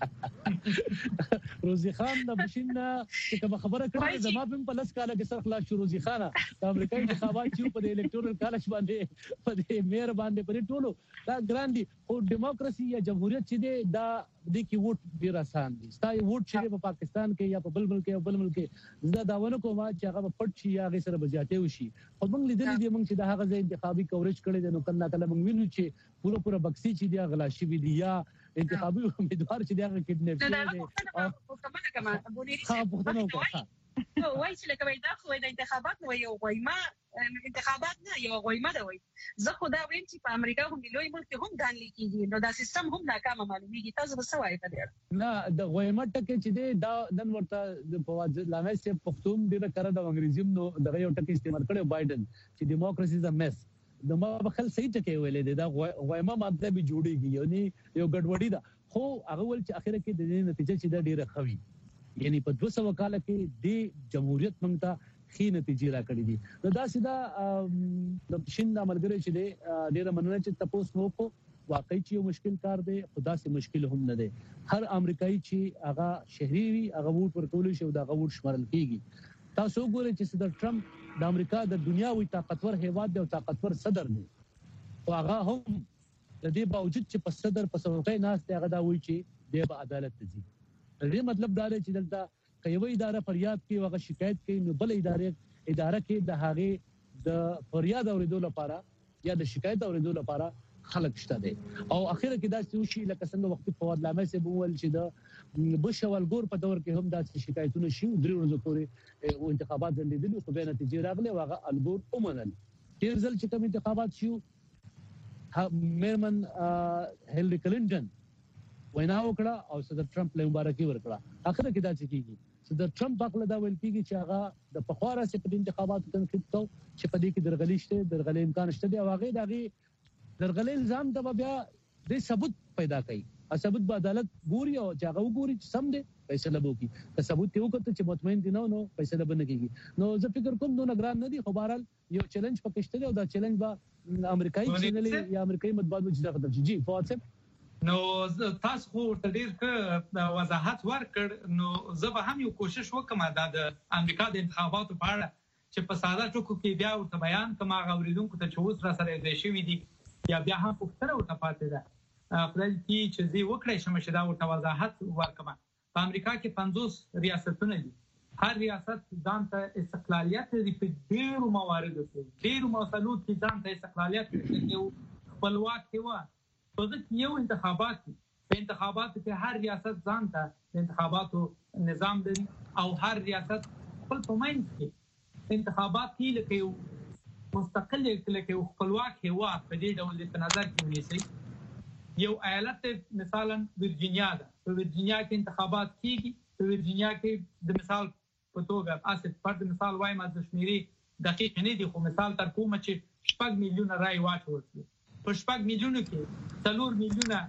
روزي خان د ماشين چې کوم خبره کړې زما په پلس کاله کې سر خلاص شو روزي خان د امریکایي انتخابات چې په الکتورل کالج باندې په دې مېر باندې په ټولو دا ګراندي او دیموکراسي یا جمهوریت چې دی دا د کی ووټ ډیر آسان دي ستای ووټ چې په پاکستان کې یا په بل ملک کې بل ملک کې زدا داونه کومه چې هغه پټ شي یا هغه سره بزیاتې وشي خو موږ لیدلې دي موږ چې دا هغه ځای انتخابي کوریج کړي د نو کله کله موږ وینو چې پوره پوره بکسي چې دی غلا شي وي یا انتخابي امیدوار چې دی هغه کډنیپ شي دی او کومه کومه بونیری څه وایي چې لکه دا خو د انتخابات نو یو غویما انتخابات نه یو غویما دی وای زه خو دا ویم چې په امریکا هم لوی ملک هم دان لیکيږي نو دا سیستم هم ناکامه معلومیږي تاسو به څه وایي په دې نه د غویما ټکي چې دی دا نن ورته د پواز لامل سه پښتون دی کړه د انګریزیم نو دغه یو ټکی استعمال کړي بایدن چې دیموکراسي از ا میس د ما بخل صحیح ټکی ویلې دی دا غویما ماده به جوړیږي یعنی یو ګډوډي ده خو هغه ول چې اخره کې د دې نتیجه چې دا ډیره خوي یعنی په دوه سوه کال کې د جمهوریت موږ ته خې نتیجې را کړې دي نو دا سیدا د شین د عملګری چې دی ډیره مننه چې تاسو نو کو واقعي چې یو مشکل کار دی خدا سي مشکل هم نه دی هر امریکایي چې هغه شهري وي هغه ووټ ورکول شي او دا ووټ شمارل کیږي تاسو ګورئ چې صدر ټرمپ د امریکا د دنیا وی طاقتور هیواد دی او طاقتور صدر دی او هغه هم د دې باوجود چې په صدر په څوکۍ ناس دی هغه دا وایي چې دی به عدالت ته ځي دې مطلب دا دی چې دلته کيوي اداره فریاد کوي او شکایت کوي نو بل اداره اداره کې د هغه د فریاد اوریدو لپاره یا د شکایت اوریدو لپاره خلک شته دي او اخیره کې دا څه شي لکه څنګه وخت په فواد لامل سه بول چې د بش او الګور په دور کې هم دا شکایتونه شي درې ورځې پورې او انتخابات ځندېدل خو به نتیجې راغلي او هغه الګور ومنل تیر ځل چې کوم انتخابات شو میرمن هیلری کلینټن وینا وکړه او صدر ټرمپ له مبارکي ورکړه اخر کې دا چې کیږي صدر ټرمپ په دا ویل کیږي چې هغه د پخواره سي په انتخاباتو تنقید کو چې په دې کې درغلي شته درغلي امکان شته دی او هغه دغه درغلي الزام د بیا د ثبوت پیدا کوي او ثبوت به عدالت ګوري او چې هغه وګوري چې سم دی فیصله وکړي که ثبوت یو کته چې مطمئن دي نو نو فیصله بنه کیږي نو زه فکر کوم نو نگران نه دي خو بهرحال یو چیلنج پکې شته دی او دا چیلنج به امریکایي چینل یا امریکایي مطبوعات چې دا ختم شي جی فواد نو تاسو خو ډیر ک وضاحت ورکړ نو زه به هم یو کوشش وکم دا د امریکا د انتخاباتو په اړه چې په ساده ټکو کې بیا ورته بیان کما غوړیدونکو ته چې اوس را سره دې شوی دي یا بیا هم پوښتنه ورته پاتې ده خپل کی چې زی وکړای شم چې دا ورته وضاحت ورکم په امریکا کې پنځوس ریاستونه دي هر ریاست ځان ته استقلالیت لري په ډیرو مواردو کې ډیرو مسلو کې ځان ته استقلالیت لري خپلواک هوا په دې یو انتخابات په انتخاباتو کې هر ریاست ځان ته انتخاباتو نظام لري او هر ریاست خپل پماین کې انتخابات کې لکه مستقل لکه خپلواک هوا په دې ډول د نظر کې ونیسي یو ایالت مثلا ورجینیا ده په ورجینیا کې انتخابات کیږي په ورجینیا کې د مثال په توګه اساس پر د مثال وایم از شمیري دقیق نه دي خو مثال تر کومه چې شپږ میلیونه رای واچول شي په شپږ میلیونو کې څلور میلیونه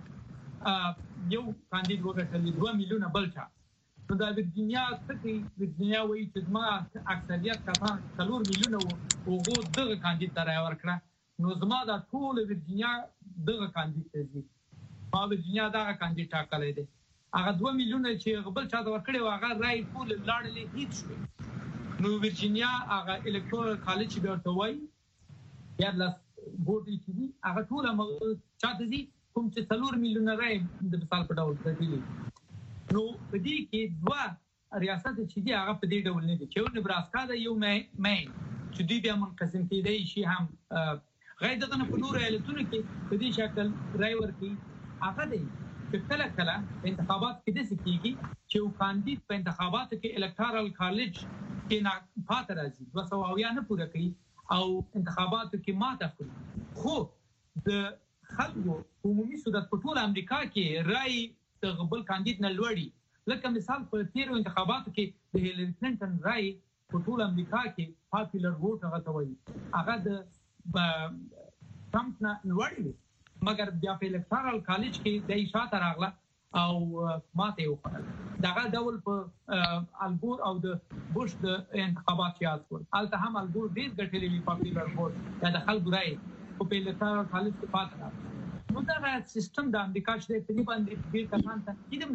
یو کاندید وګټل دوه میلیونه بل چا نو دا ورجینیا څخه ورجینیا وایي چې ما اکثریت کسان څلور میلیونه وګو دغه کاندید ته رای ورکړه نو زما دا ټول ورجینیا دغه کاندید ته دي ما ورجینیا دغه کاندید ټاکلی دی هغه دوه میلیونه چې بل چا ته ورکړي و هغه رای ټول لاړلې هیڅ شوی نو ورجینیا هغه الکتورل کالج به ورته وایي یا لاس بورډ چې دي هغه ټول هغه چاته دي کوم چې څلور میلیونه رای د مثال په ډول پرتلی نو په دې کې دوه ریاست چې دي هغه په دې ډول نه دي چې نبراسکا د یو مې مې چې دوی بیا منقسم کېدای شي هم غیر دغه په نور ایالتونو کې په دې شکل رای ورکړي هغه دی چې کله کله انتخابات کې د سکیږي چې یو کاندید په انتخاباتو کې الکتورال کالج کې نه پات راځي دوه سوه اویا نه پوره کوي او انتخاباتو کې ماته خوري خو د خلکو عمومي صدت په ټول امریکا کې رای د بل کاندید نه لوړي لکه مثال په تیرو انتخاباتو کې د هیلری کلینټن رای په ټول امریکا کې پاپولر ووټ هغه ته وایي هغه د ټرمپ نه لوړي مګر بیا په الکتورال کالج کې د اشاعت راغله او ماته یو کړل دغه ډول په الګور او د بوش د انتخابات یاد کول الته هم الګور ډیر ګټلې وی پاپولر ووټ یا د خلکو رای په الکتورال کالج کې پات راغله نو دا سیستم د امریکا چې په دې باندې ډیر کسان ته کېدم لري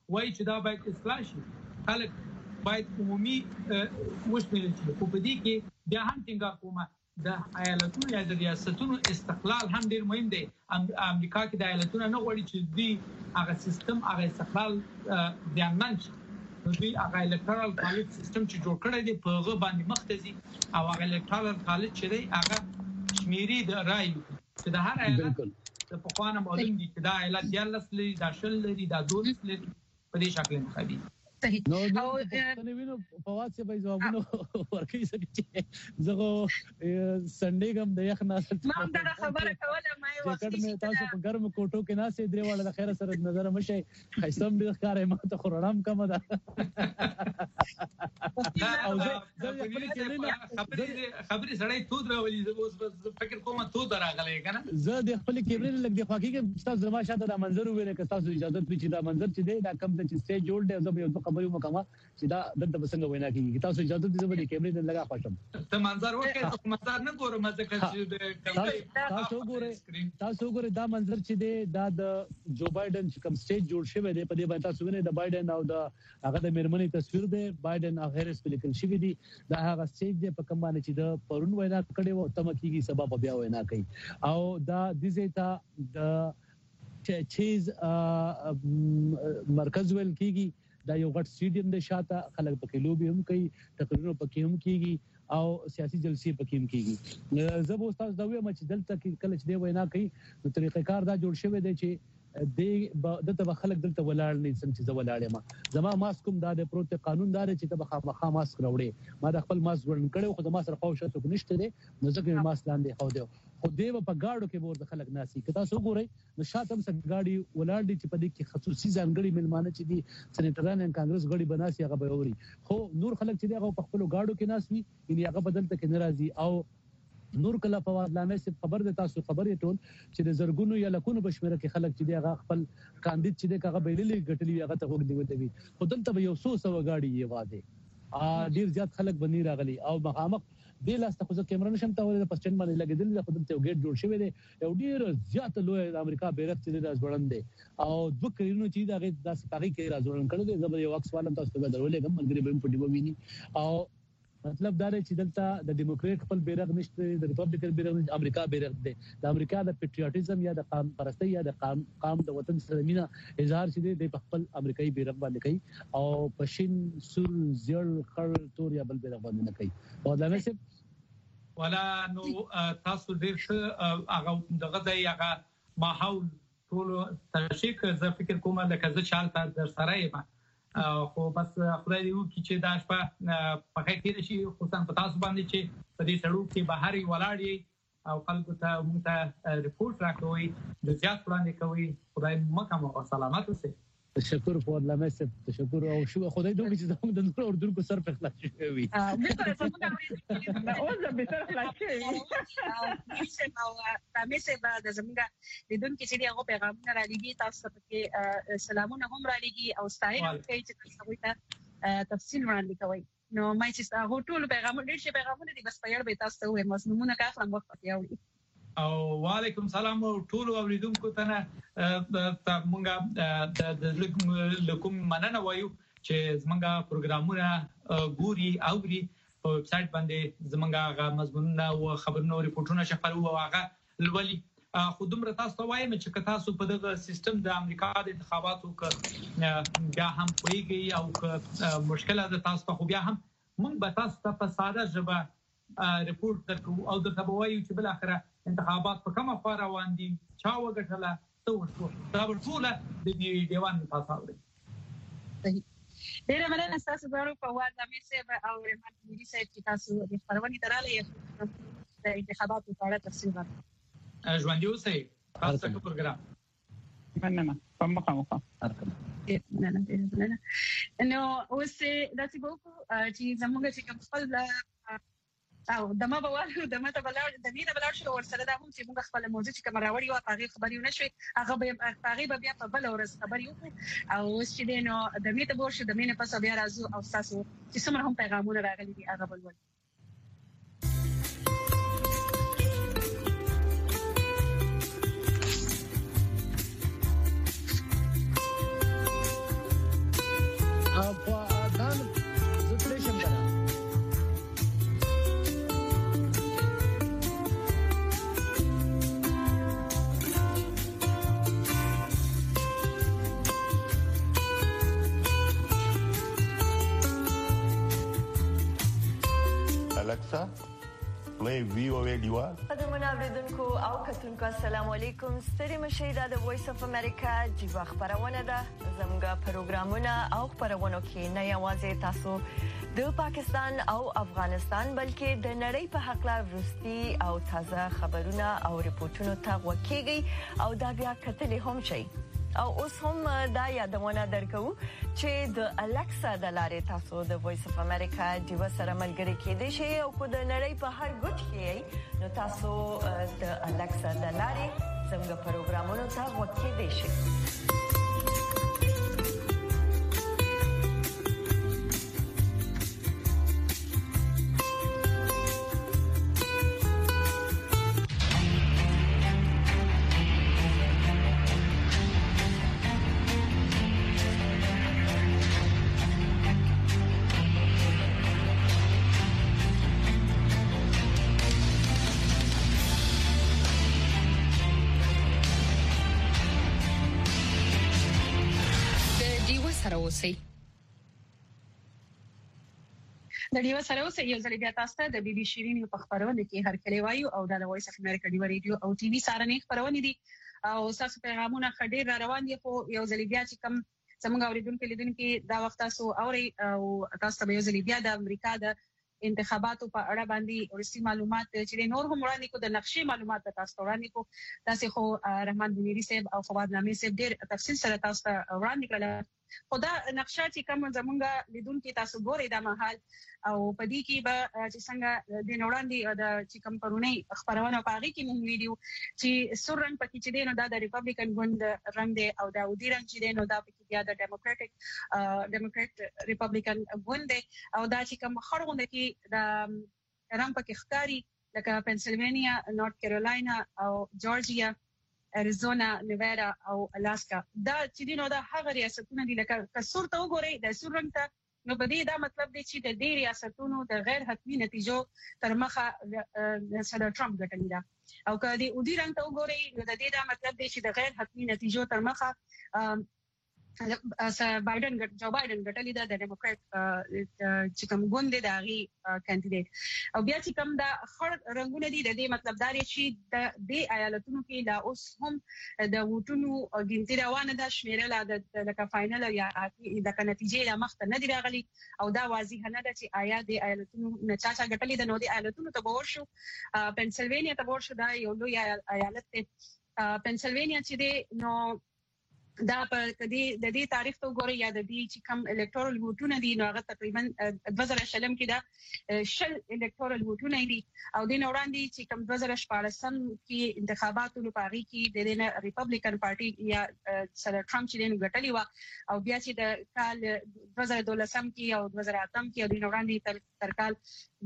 وایي چې دا باید اصلاح شي خلک باید عمومي وشمېرل شي خو په دې کې بیا هم ټینګار کومه د ایالتونو یا د ریاستونو استقلال هم ډیر مهم دی امریکا کې د ایالتونو نه غواړي چې دوی هغه سیستم هغه استقلال ځانمن شي دوی هغه الکترال کالج سیستم چې جوړ کړی دی په هغه باندې مختزي او هغه الکترال کالج چې دی هغه شمیري د رای چې د هر ایالت د پخوانه معلوم دي چې دا ایالت یالس لري دا شل لري دا دولس لري په دې شکل مخدي صحیح او نو وینو په واسه به ځوابونه ورکړي چې زغه سنډي کوم د یخ ناسل ما دا خبره کوله ما یو وخت چې تاسو په ګرم کوټو کې ناسې درې واړه د خیره سره نظر مشي خیسم دې ښکارې ما ته خورړم کم ده او زه خبرې خبرې سړی تو دراولي زه اوس فکر کوم تو دراغلې کنه زه د خپل کیمرې لګ د خواږي کې تاسو زما شاته دا منظر وینئ که تاسو اجازه وي چې دا منظر چې دی دا کم د چې سټیج جوړ دی زه به یو خبرې وکم چې دا دلته بسنګ وینا کیږي تاسو اجازه دې زما د کیمرې د لګا خوشم ته منظر وکړه ته منظر نه ګورم ځکه چې تاسو ګورئ تاسو ګورئ دا منظر چې دی دا د جو بایدن چې کوم سټیج جوړ شوی دی په دې باندې تاسو وینئ د بایدن او د هغه د میرمنې تصویر دی بایدن او هریس په لیکل شوی دی دا هغه سټیج دی په کوم باندې چې د پرون وینا کړي وو تم کیږي سبب بیا وینا کوي او دا د زیتا د چیز مرکز ویل کیږي دا یو غټ سټیډیم د شاته خلک پکې لوبي هم کوي تقریرونه پکې هم کیږي او سیاسي جلسې پکې هم کیږي زه به تاسو دا وایم چې دلته کې کله چې دی وینا کوي نو طریقې کار دا جوړ شوی دی چې د دغه خلک دلته ولاړ نه سم چې زولاړې ما زما ماسک کوم دا د پروت قانون دار چې ته بخا ماسک راوړې ما د خپل ماسک ورن کړو خو د ما سره پاوشه ته نشته دی نو ځکه ماسک لاندې خو دی خو دیو په گاډو کې ور د خلک ناسي کته سو ګورئ نو شاتم سره گاډي ولاړ دي چې په دې کې خصوصي ځانګړي ملمانه چې دي سېنیټران ان کانګرس غړي بناسي هغه به ووري خو نور خلک چې هغه په خپل گاډو کې ناسي یعنی هغه بدلته کې ناراضي او نور کله فواد لامه سي خبر ده تاسو خبرې ټول چې د زرګونو یا لکونو بشمیره کې خلک چې هغه خپل کاندید چې هغه بیللې غټلې هغه ته وګ دی وته خو دلته به یو څو سو غاډي یې واده ا ډیر زیات خلک بنی راغلي او مخامخ د لاسته خو کیمرا نشم ته ولې په سټند باندې لګیدل د خپل ته ګیټ جوړ شوی دی یو ډیر زیات لوی د امریکا بیرغ چې د ځوړند دی او دوه کلینو چې دا د سپاغي کې راځول کړل دی زبر یو وخت سوالم تاسو ته درولې کوم ملګری به په دی ویني او مطلب دا دی چې دلته د ډیموکریټ خپل بیرغ نشته د ریپبلیکن بیرغ نشته امریکا بیرغ دی د امریکا د پیټریوټیزم یا د قام پرستی یا د قام قام د وطن سره مینا اظهار چې دی د خپل امریکایي بیرغ باندې کوي او پښین سور زیړ خړ تور یا بل بیرغ باندې نه کوي او دا مې ولا نو تاسو ډیر ښه هغه دغه دی هغه ماحول ټول تشریک زه فکر کوم لکه زه چالت در سره یم خو بس خدای دې وکړي چې دا شپه په خیر کې شي خصوصا په تاسو باندې چې په دې سړو کې بهاري ولاړی او خلکو ته موږ ته ریپورت راکوي د زیات وړاندې کوي خدای مکه مو سلامت اوسئ تشکر په الله مې تشکر او شو خدای دوی چې زموږ د نور اردو کو سر په خلاص شوی اه به زموږ او زه به سر خلاص شوی او چې نو تاسو به بعد زموږ د دون کې چې هغه پیغامونه را لګي تاسو ته سلامونه هم را لګي او ستاینه کوي چې تاسو ته تفصیل وړاندې کوي نو مې چې هغه ټول پیغامونه ډېر شي پیغامونه دي بس په یاد به تاسو ته مسنونه کاخلم وخت یاوي او وعلیکم سلام ټول اوریدونکو ته نه مونږه د لکم مننه وایو چې زمونږه پروګرامونه ګوري اوري په ویب سټ باندې زمونږه مضمونونه او خبرونه او ریپورتونه شفرو او هغه لولي خو دومره تاسو ته وایم چې تاسو په دغه سیستم د امریکا د انتخاباتو ک بیا هم کوي او مشکله ده تاسو ته خو بیا هم مونږ به تاسو ته په ساده ژبه ریپورت درکو او د تبوایو چې بل اخره انتخابات په کومه خوا روان دي چا وګټله څه وشو دا ټول د دې دیوان تاسو اورئ ډیره مننه تاسو زړه په واده مې سه او رحمت ملي صاحب چې تاسو د خبرونې تراله د انتخاباتو په اړه تفصیل ورکړئ ژوند یو سه تاسو ته پروګرام مننه په مخه مخه مننه مننه نو اوس داسې وکړو چې زموږ چې کوم خپل او دمه بوالو دمه ته بلار د مینه بلار شو ورسره دا هم چې موږ خپل موضوع چې کوم راوړی او هغه خبري ونه شوي هغه به هغه بیا په بل ورځ خبري وکړو او اوس چې دینو د مینه بور شو د مینه پس بیا راځو او تاسو چې څومره هم پیغامونه راغلي دي هغه بل ول تلشم کنه Alexa, play V O A Diva. قدرمن اوریدونکو او کتونکو السلام علیکم ستړي مشي د وایس اف امریکا جیوا خبرونه ده زموږه پروګرامونه او خبرونه کې نه یوازې تاسو د پاکستان او افغانستان بلکې د نړۍ په حق لا ورستي او تازه خبرونه او ریپورتونو ته وکیږي او دا بیا کتلې هم شي او اوس هم دا یادونه درکو چې د الکسا د لارې تاسو د وایس اف امریکا جیوا سره ملګری کېدئ شئ او کو د نړۍ په هر ګوټ کې نو تاسو د الکسا د لارې زموږ پروګرامونو ته وکیدئ شئ اوسئ. د ډیو سره اوسئ یو ځل بیا تاسو ته د بي بي شيرین په خبرونه کې هر کلی وایو او د وایس اف امریکا ډیو ریډیو او ټي وي سره نه خبرونه دي او تاسو پیغامونه خډیر را روان دي خو یو ځل بیا چې کوم زموږ اوریدونکو لیدونکو دا وخت تاسو اوري او تاسو ته یو ځل بیا د امریکا د انتخاباتو په اړه باندې ورسي معلومات چې نور هم وړاندې کو د نقشې معلومات تاسو وړاندې کو تاسو خو رحمان بنيري صاحب او فواد نامي صاحب ډېر تفصیل سره تاسو ته وړاندې کړل خدا نقشه چې کوم زمونږه لیدونکو تاسو ګورئ د محل او پدې کې به چې څنګه د نوړاندې د چې کوم پرونی خبرونه پاږي کې مونږ ویډیو چې سور رنگ پکې چې دینو د ریپبلیکن ګوند رنگ دی او د اودي رنگ چې دینو دا پکې بیا د ډیموکراټک ډیموکرات ریپبلیکن ګوند دی او دا چې کوم خړغونده کې د رنگ پکې ښکاری لکه پنسلوانیا نورث کیرولاینا او جورجیا اریزونا نیوادا او الاسکا دا چې دینو دا هغه ریاستونه دي لکه کسور ته وګورئ د سور رنگ ته نو په دې دا مطلب دی چې د دې ریاستونو د غیر حتمی نتیجو تر مخه صدر ټرمپ ګټلی دا او که د اودي رنگ ته وګورئ نو د دې دا مطلب دی چې د غیر حتمی نتیجو تر مخه اس بایدن جو بایدن ګټلی دا د ډیموکرات چې کوم ګوند دی دا غي کاندیدټ او بیا چې کوم دا خړ رنگونه دي د دې مطلب دا دی چې د دې ایالتونو کې لا اوس هم د ووټونو ګنتی روانه ده شمیرل د لکه فائنل یا د نتیجې لا مخته نه دی راغلي او دا واضح نه ده چې آیا د ایالتونو نه چا چا ګټلی د نو د ایالتونو ته ورشو پنسلوانیا ته ورشو دا یو لوی ایالت دی پنسلوانیا چې دی نو دا په کدي د دې تاریخ ته وګورئ یا د دې چې کوم الکټورل ووټونه دي نو هغه تقریبا دوه زره شلم کې دا شل الکټورل ووټونه دي او د نوړاندې چې کوم دوه زره شپږم کې انتخاباتو لپاره کې د دې ریپبلیکن پارټي یا سره ټرمپ چې دین غټلی و او بیا چې د کال دوه زره دولسم کې او دوه زره اتم کې د نوړاندې تر تر کال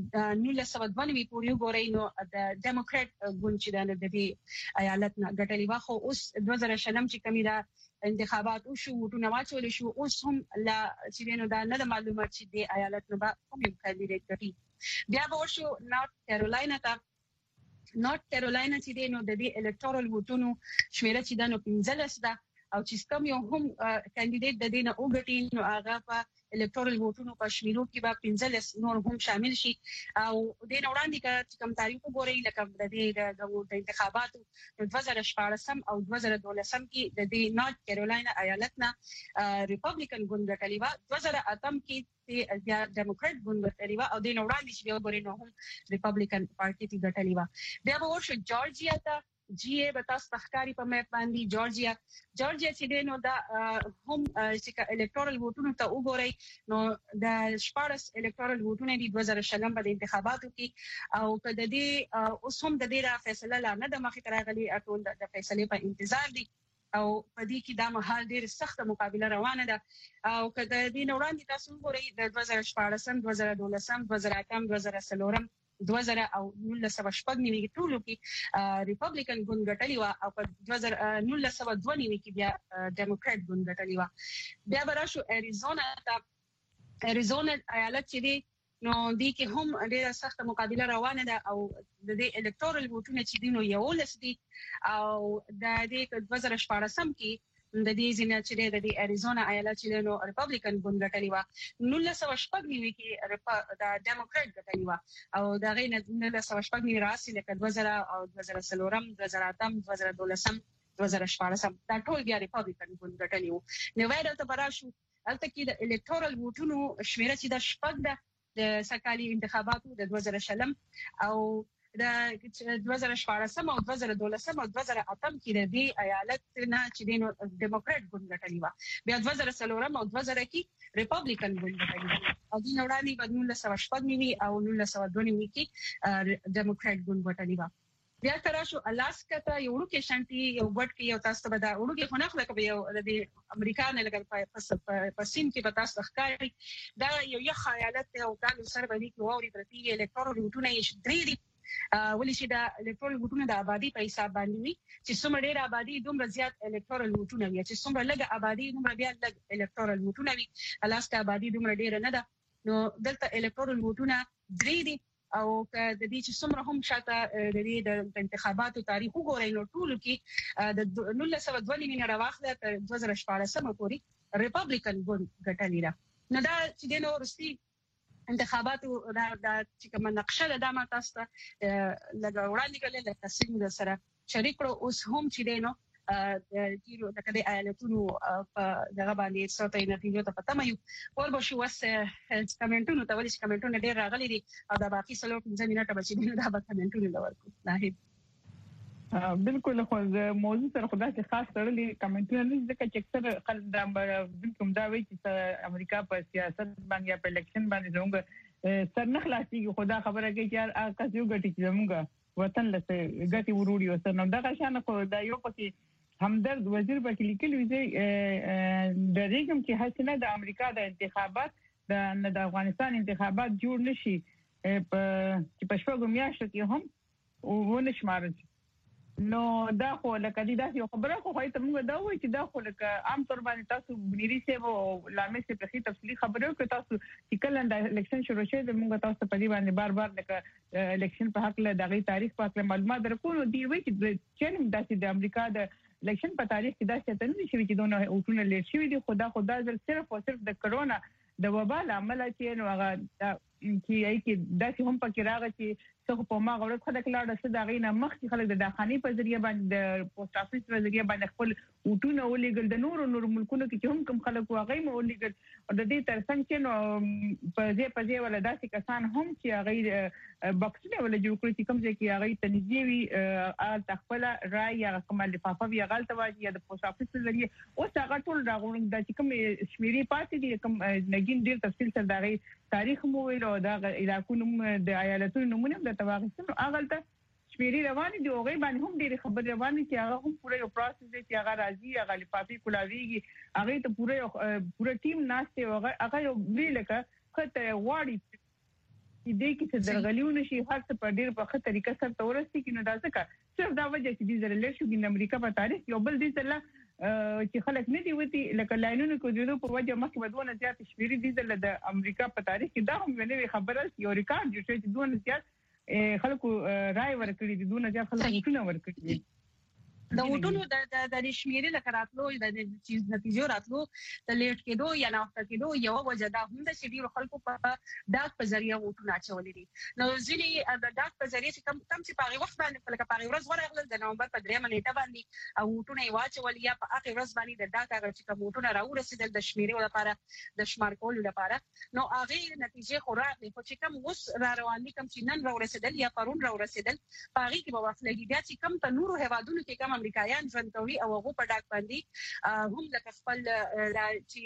نولس سوه دوه نوي پورې وګورئ نو د ډیموکرات ګوند چې د دې ایالت نه غټلی و خو اوس دوه زره شلم چې کومه دا انتخابات او شو ټونه واچول شو اوس هم لا چې دینو دا نه معلومات چې د ایالت نه به کوم کاندیدټ کړي بیا به شو نورث کیرولاینا ته نورث کیرولاینا چې دینو د دې الکټورل ووټونو شمیره چې دنو پنځلس ده او چې کوم یو هم کاندیدټ د دینه وګټي نو هغه په الکټورل ووټونو په شمیرو کې به پنځلس نور هم شامل شي او د نوړاندې کا کوم تاریخ وګورئ لکه د دې د انتخاباتو دوه زره شپږم او دوه زره دولسم کې د دې نورث کیرولاینا ایالت نه ریپبلیکن ګوند غټلی و دوه زره اتم کې د ډیموکرات ګوند غټلی و او د نوړاندې چې وګورئ نو هم ریپبلیکن پارټي ته غټلی و بیا به ورشو جورجیا ته جی ای به تاسو تخکاری په مې باندې جورجیا جورجیا چې دینو دا هم چې الکټورل ووټونو ته وګورئ نو د شپارس الکټورل ووټونه دي دوه زره شلم په انتخاباتو کې او کله دې اوس هم د دې را فیصله لا نه د مخې راغلي ټول د فیصلې په انتظار دي او په دې کې دا مهال ډېر سخت مقابله روانه ده او کله دې نوړاندې تاسو وګورئ د دوه زره شپږم دوه زره دولسم دوه زره اتم دوه زره څلورم دوه زره او نولس سوه شپږ نیمه کې ټولو کې ریپبلیکن ګوند غټلی و او په دوه زره نولس سوه دوه نیمه کې بیا ډیموکرات ګوند غټلی و بیا براشو اریزونا ته اریزونا ایالت چې دی نو دې کې هم ډېره سخت مقابله روانه ده او د دې الکتورال ووټونه چې دي نو یو لس دي او د دې دوه زره شپاړسم کې د دې ځینې چې د دې اریزونا ایالت چې نو ریپابلیکن ګوند ګټلی و نو لس شپږ نیوي کې د ډیموکرات ګټلی و او دا غي نه لس شپږ نیوي راسي لکه دوه زره او دوه زره څلورم دوه زره اتم دوه زره دولسم دوه زره شپاړسم دا ټول بیا ریپابلیکن ګوند ګټلی و نو وایي ته براشو البته کې د الکتورال ووټونو شمیره چې د شپږ د سرکالي انتخاباتو د دوه زره شلم او د دوه زره شپاړسم او دوه زره دولسم او دوه زره اتم کې د دې ایالت نه چې د ډیموکرات ګوند ګټلی و بیا دوه زره څلورم او دوه زره کې ریپابلیکن ګوند ګټلی او د نوړاني بدلون له شپږ نیوي او نو له دوه نیوي کې ډیموکرات ګوند ګټلی و بیا تراشو الاسکا ته یو ورکه شانتي یو وټ کې یو تاسو به دا ورکه خنخ لکه یو د امریکا نه لګل په سین کې به تاسو ښکاري دا یو یو خیالت او د سر باندې کې ووري پرتی الکترول وټونه یې درې دي ولې چې دا الکترول وټونه د آبادی په حساب باندې وي چې څومره ډیر آبادی دومره زیات الکترول وټونه وي چې څومره لږ آبادی دومره بیا لږ الکترول وټونه وي الاسکا آبادی دومره ډیر نه ده نو دلته الکترول وټونه درې دي او د دې چې څومره هم شاته د دې د انتخاباتو تاریخ وګورئ نو ټول کې د نولس سوه دوه نیمه راوخله تر دوه زره شپاړسم پورې ریپابلیکن ګوند ګټلی ده نو دا چې د نورستي انتخاباتو دا چې کوم نقشه ده د ما تاسو لږ وړاندې کړل د تصمیم سره شریک کړو اوس هم چې دینو د تیرو د کډې ایالتونو په دغه باندې څوته نتیجو ته پته مې وربو شو وس کمنټونو ته ولې کمنټونه ډېر راغلي دي او دا باقي سلو پنځه منټه بچي دي دا به کمنټونه لورکو ناهید بالکل خو موضوع سره خدای ته خاص تړلې کمنټونه نه ځکه چې اکثر خلک دا بالکل دا وایي چې امریکا په سیاست باندې په الیکشن باندې زموږ سر نه خلاصيږي خدا خبره کوي چې تاسو یو غټي چې زموږ وطن لته غټي وروړي او سره نو دا شان خو دا یو پکې همدرد وزیر په لیکلي دی د ریګم کې حسنه د امریکا د انتخابات د افغانستان انتخابات جوړ نشي په چې په شپږ میاشتو کې هم ونه شمارل نو دا خو لکه دې داسې خبره خو هي ته موږ دا وایي چې دا خو لکه عام طور باندې تاسو بنيري سه او لامل سه په تفصیلی خبرو کې تاسو چې کله د الیکشن شروع شي د موږ تاسو په دې باندې بار بار لکه الیکشن په حق له دغه تاریخ په حق معلومات درکو دی وایي چې چې داسې د امریکا د الیکشن په تاریخ کې دا څه ته نه شي چې دونه اوټونه لیر شي دي خدا خدا صرف او صرف د کرونا د وبا عمل چې نو هغه چې ای کې داسې هم پکې راغی چې څو په ما غوړ خلک لاړ څه دا غینه مخ چې خلک د داخلي په ذریعہ باندې د پوسټ افیس په ذریعہ باندې خپل اوټونه ولېګل د نور نور ملکونو کې هم کوم خلک واغې مو ولېګل او د دې ترڅنګ چې نو په دې په دې ولا داسې کسان هم چې هغه بکسونه ولا جوړ کړی چې کوم ځای کې هغه تنظیمي وي ال تخپل رائے یا کوم لفافه وی غلط واجی یا د پوسټ افیس په ذریعہ او څنګه ټول راغون د چې کوم شمیري پاتې دي کوم نګین ډیر تفصیل سره دا تاریخ مو ویل او دا علاقو نوم د ایالتونو نمونه د تواغستون اغلته شمیري رواني دی اوغه باندې هم ډېر خبر رواني چې هغه هم پوره یو پروسس دی چې هغه راځي هغه لپاره کولاویږي هغه ته پوره پوره ټیم ناشته هغه هغه یو ویلکه خته واړی چې دې کې څه درغلیونه شي هر څه په ډېر په ښه طریقه سره تورسي کې نو دا څه صرف دا وجه چې د زرلې شو د امریکا په تاریخ یو بل دي سره چې خلک نه دی وتی لکه لاینونو کو دیدو په وجه مخکې بدونه زیات شمیري دي د امریکا په تاریخ کې دا هم نه خبره یو ریکارډ جوړ شوی چې دونه زیات خلکو رائے ورکړي دي دونه ځکه خلکو ټول ورکړي د وټونو د د شمیرې لکه راتلو د چیز نتیجو راتلو د لیټ کېدو یا نه وخت کېدو یو وجه دا هم د شډیر خلکو په داک په ذریعہ وټونه چولې دي نو ځینې د داک په ذریعہ چې کم کم چې په وخت باندې لکه په ورځ ورغله د نومبر په درېمه نیټه باندې او وټونه یې واچول یا په هغه ورځ باندې د داک هغه چې کوم وټونه راورسېدل د شمیرې لپاره د شمار کولو لپاره نو هغه نتیجې خورا د چې کوم اوس را روان دي کوم چې نن راورسېدل یا پرون راورسېدل په هغه کې به وفلګي بیا چې کوم ته نورو هوادونو کې کوم امریکایان ژوند کوي او هغه په ډاک باندې هم لکه خپل چې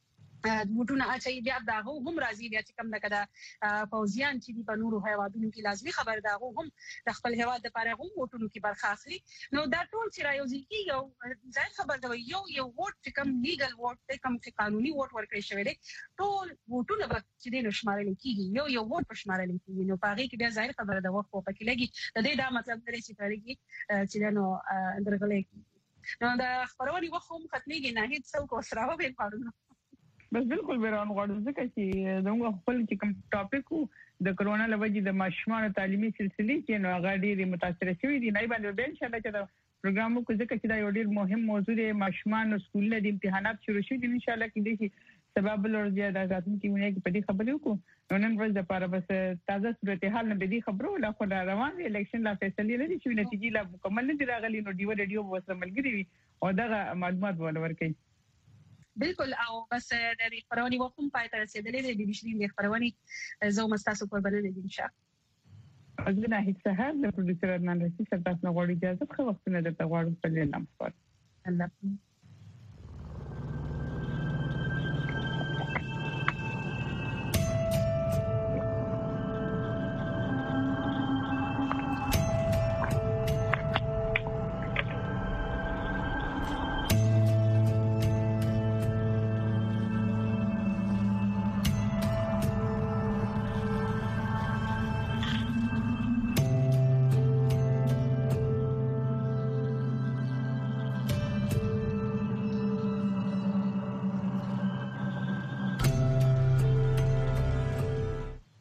موټونه اچي بیا دا هم راځي بیا چې کوم دغه فوزیان چې په نورو هوادونو کې لازمي خبر دا هم د خپل هواد لپاره هم موټونو کې برخه اخلي نو دا ټول چې رايوځي کې یو ځای خبر دا یو یو ووټ چې کوم لیګل ووټ ته کوم چې قانوني ووټ ورکړي شوی دی ټول ووټونه به چې د شمارل کېږي یو یو ووټ په شمارل کېږي نو پاره کې بیا ځای خبر دا وخت په کې لګي د دې دا مطلب درې چې تاریخي چې نو درغلې نو دا خبرونه وخت هم ختميږي نه هیڅ څوک وسراو به پاره بس بالکل بیرون غواړو ځکه چې زموږ خپل چې کوم ټاپک د کرونا لوجې د ماشومان تعلیمي سلسله کې نو هغه ډېر متاثر شوی دي نه باندې به ان شاء الله چې دا پروګرام کو ځکه چې دا یو ډېر مهم موضوع دی ماشومان سکول د امتحانات شروع شي ان شاء الله کې دي سبب لور زیاده غاتون کې ونه کې په دې خبرو کو نو نن ورځ د پاره بس تازه صورتحال نه دي خبرو لا خو روان دي الیکشن لا فیصله لري چې نتیجې لا مکمل نه دي راغلي نو دیو ریډیو وسره ملګری او دا معلومات ولور کوي بالکل او بس د خبرونې وقوم پای ته رسیدلې د بشري د خبرونې زو مستاسو په بلنه دي ان شاء الله اذن هیڅ سهار د پروډوسر عدنان رشید سره تاسو غوړي اجازه خو وختونه د تغواړو په لنم فور الله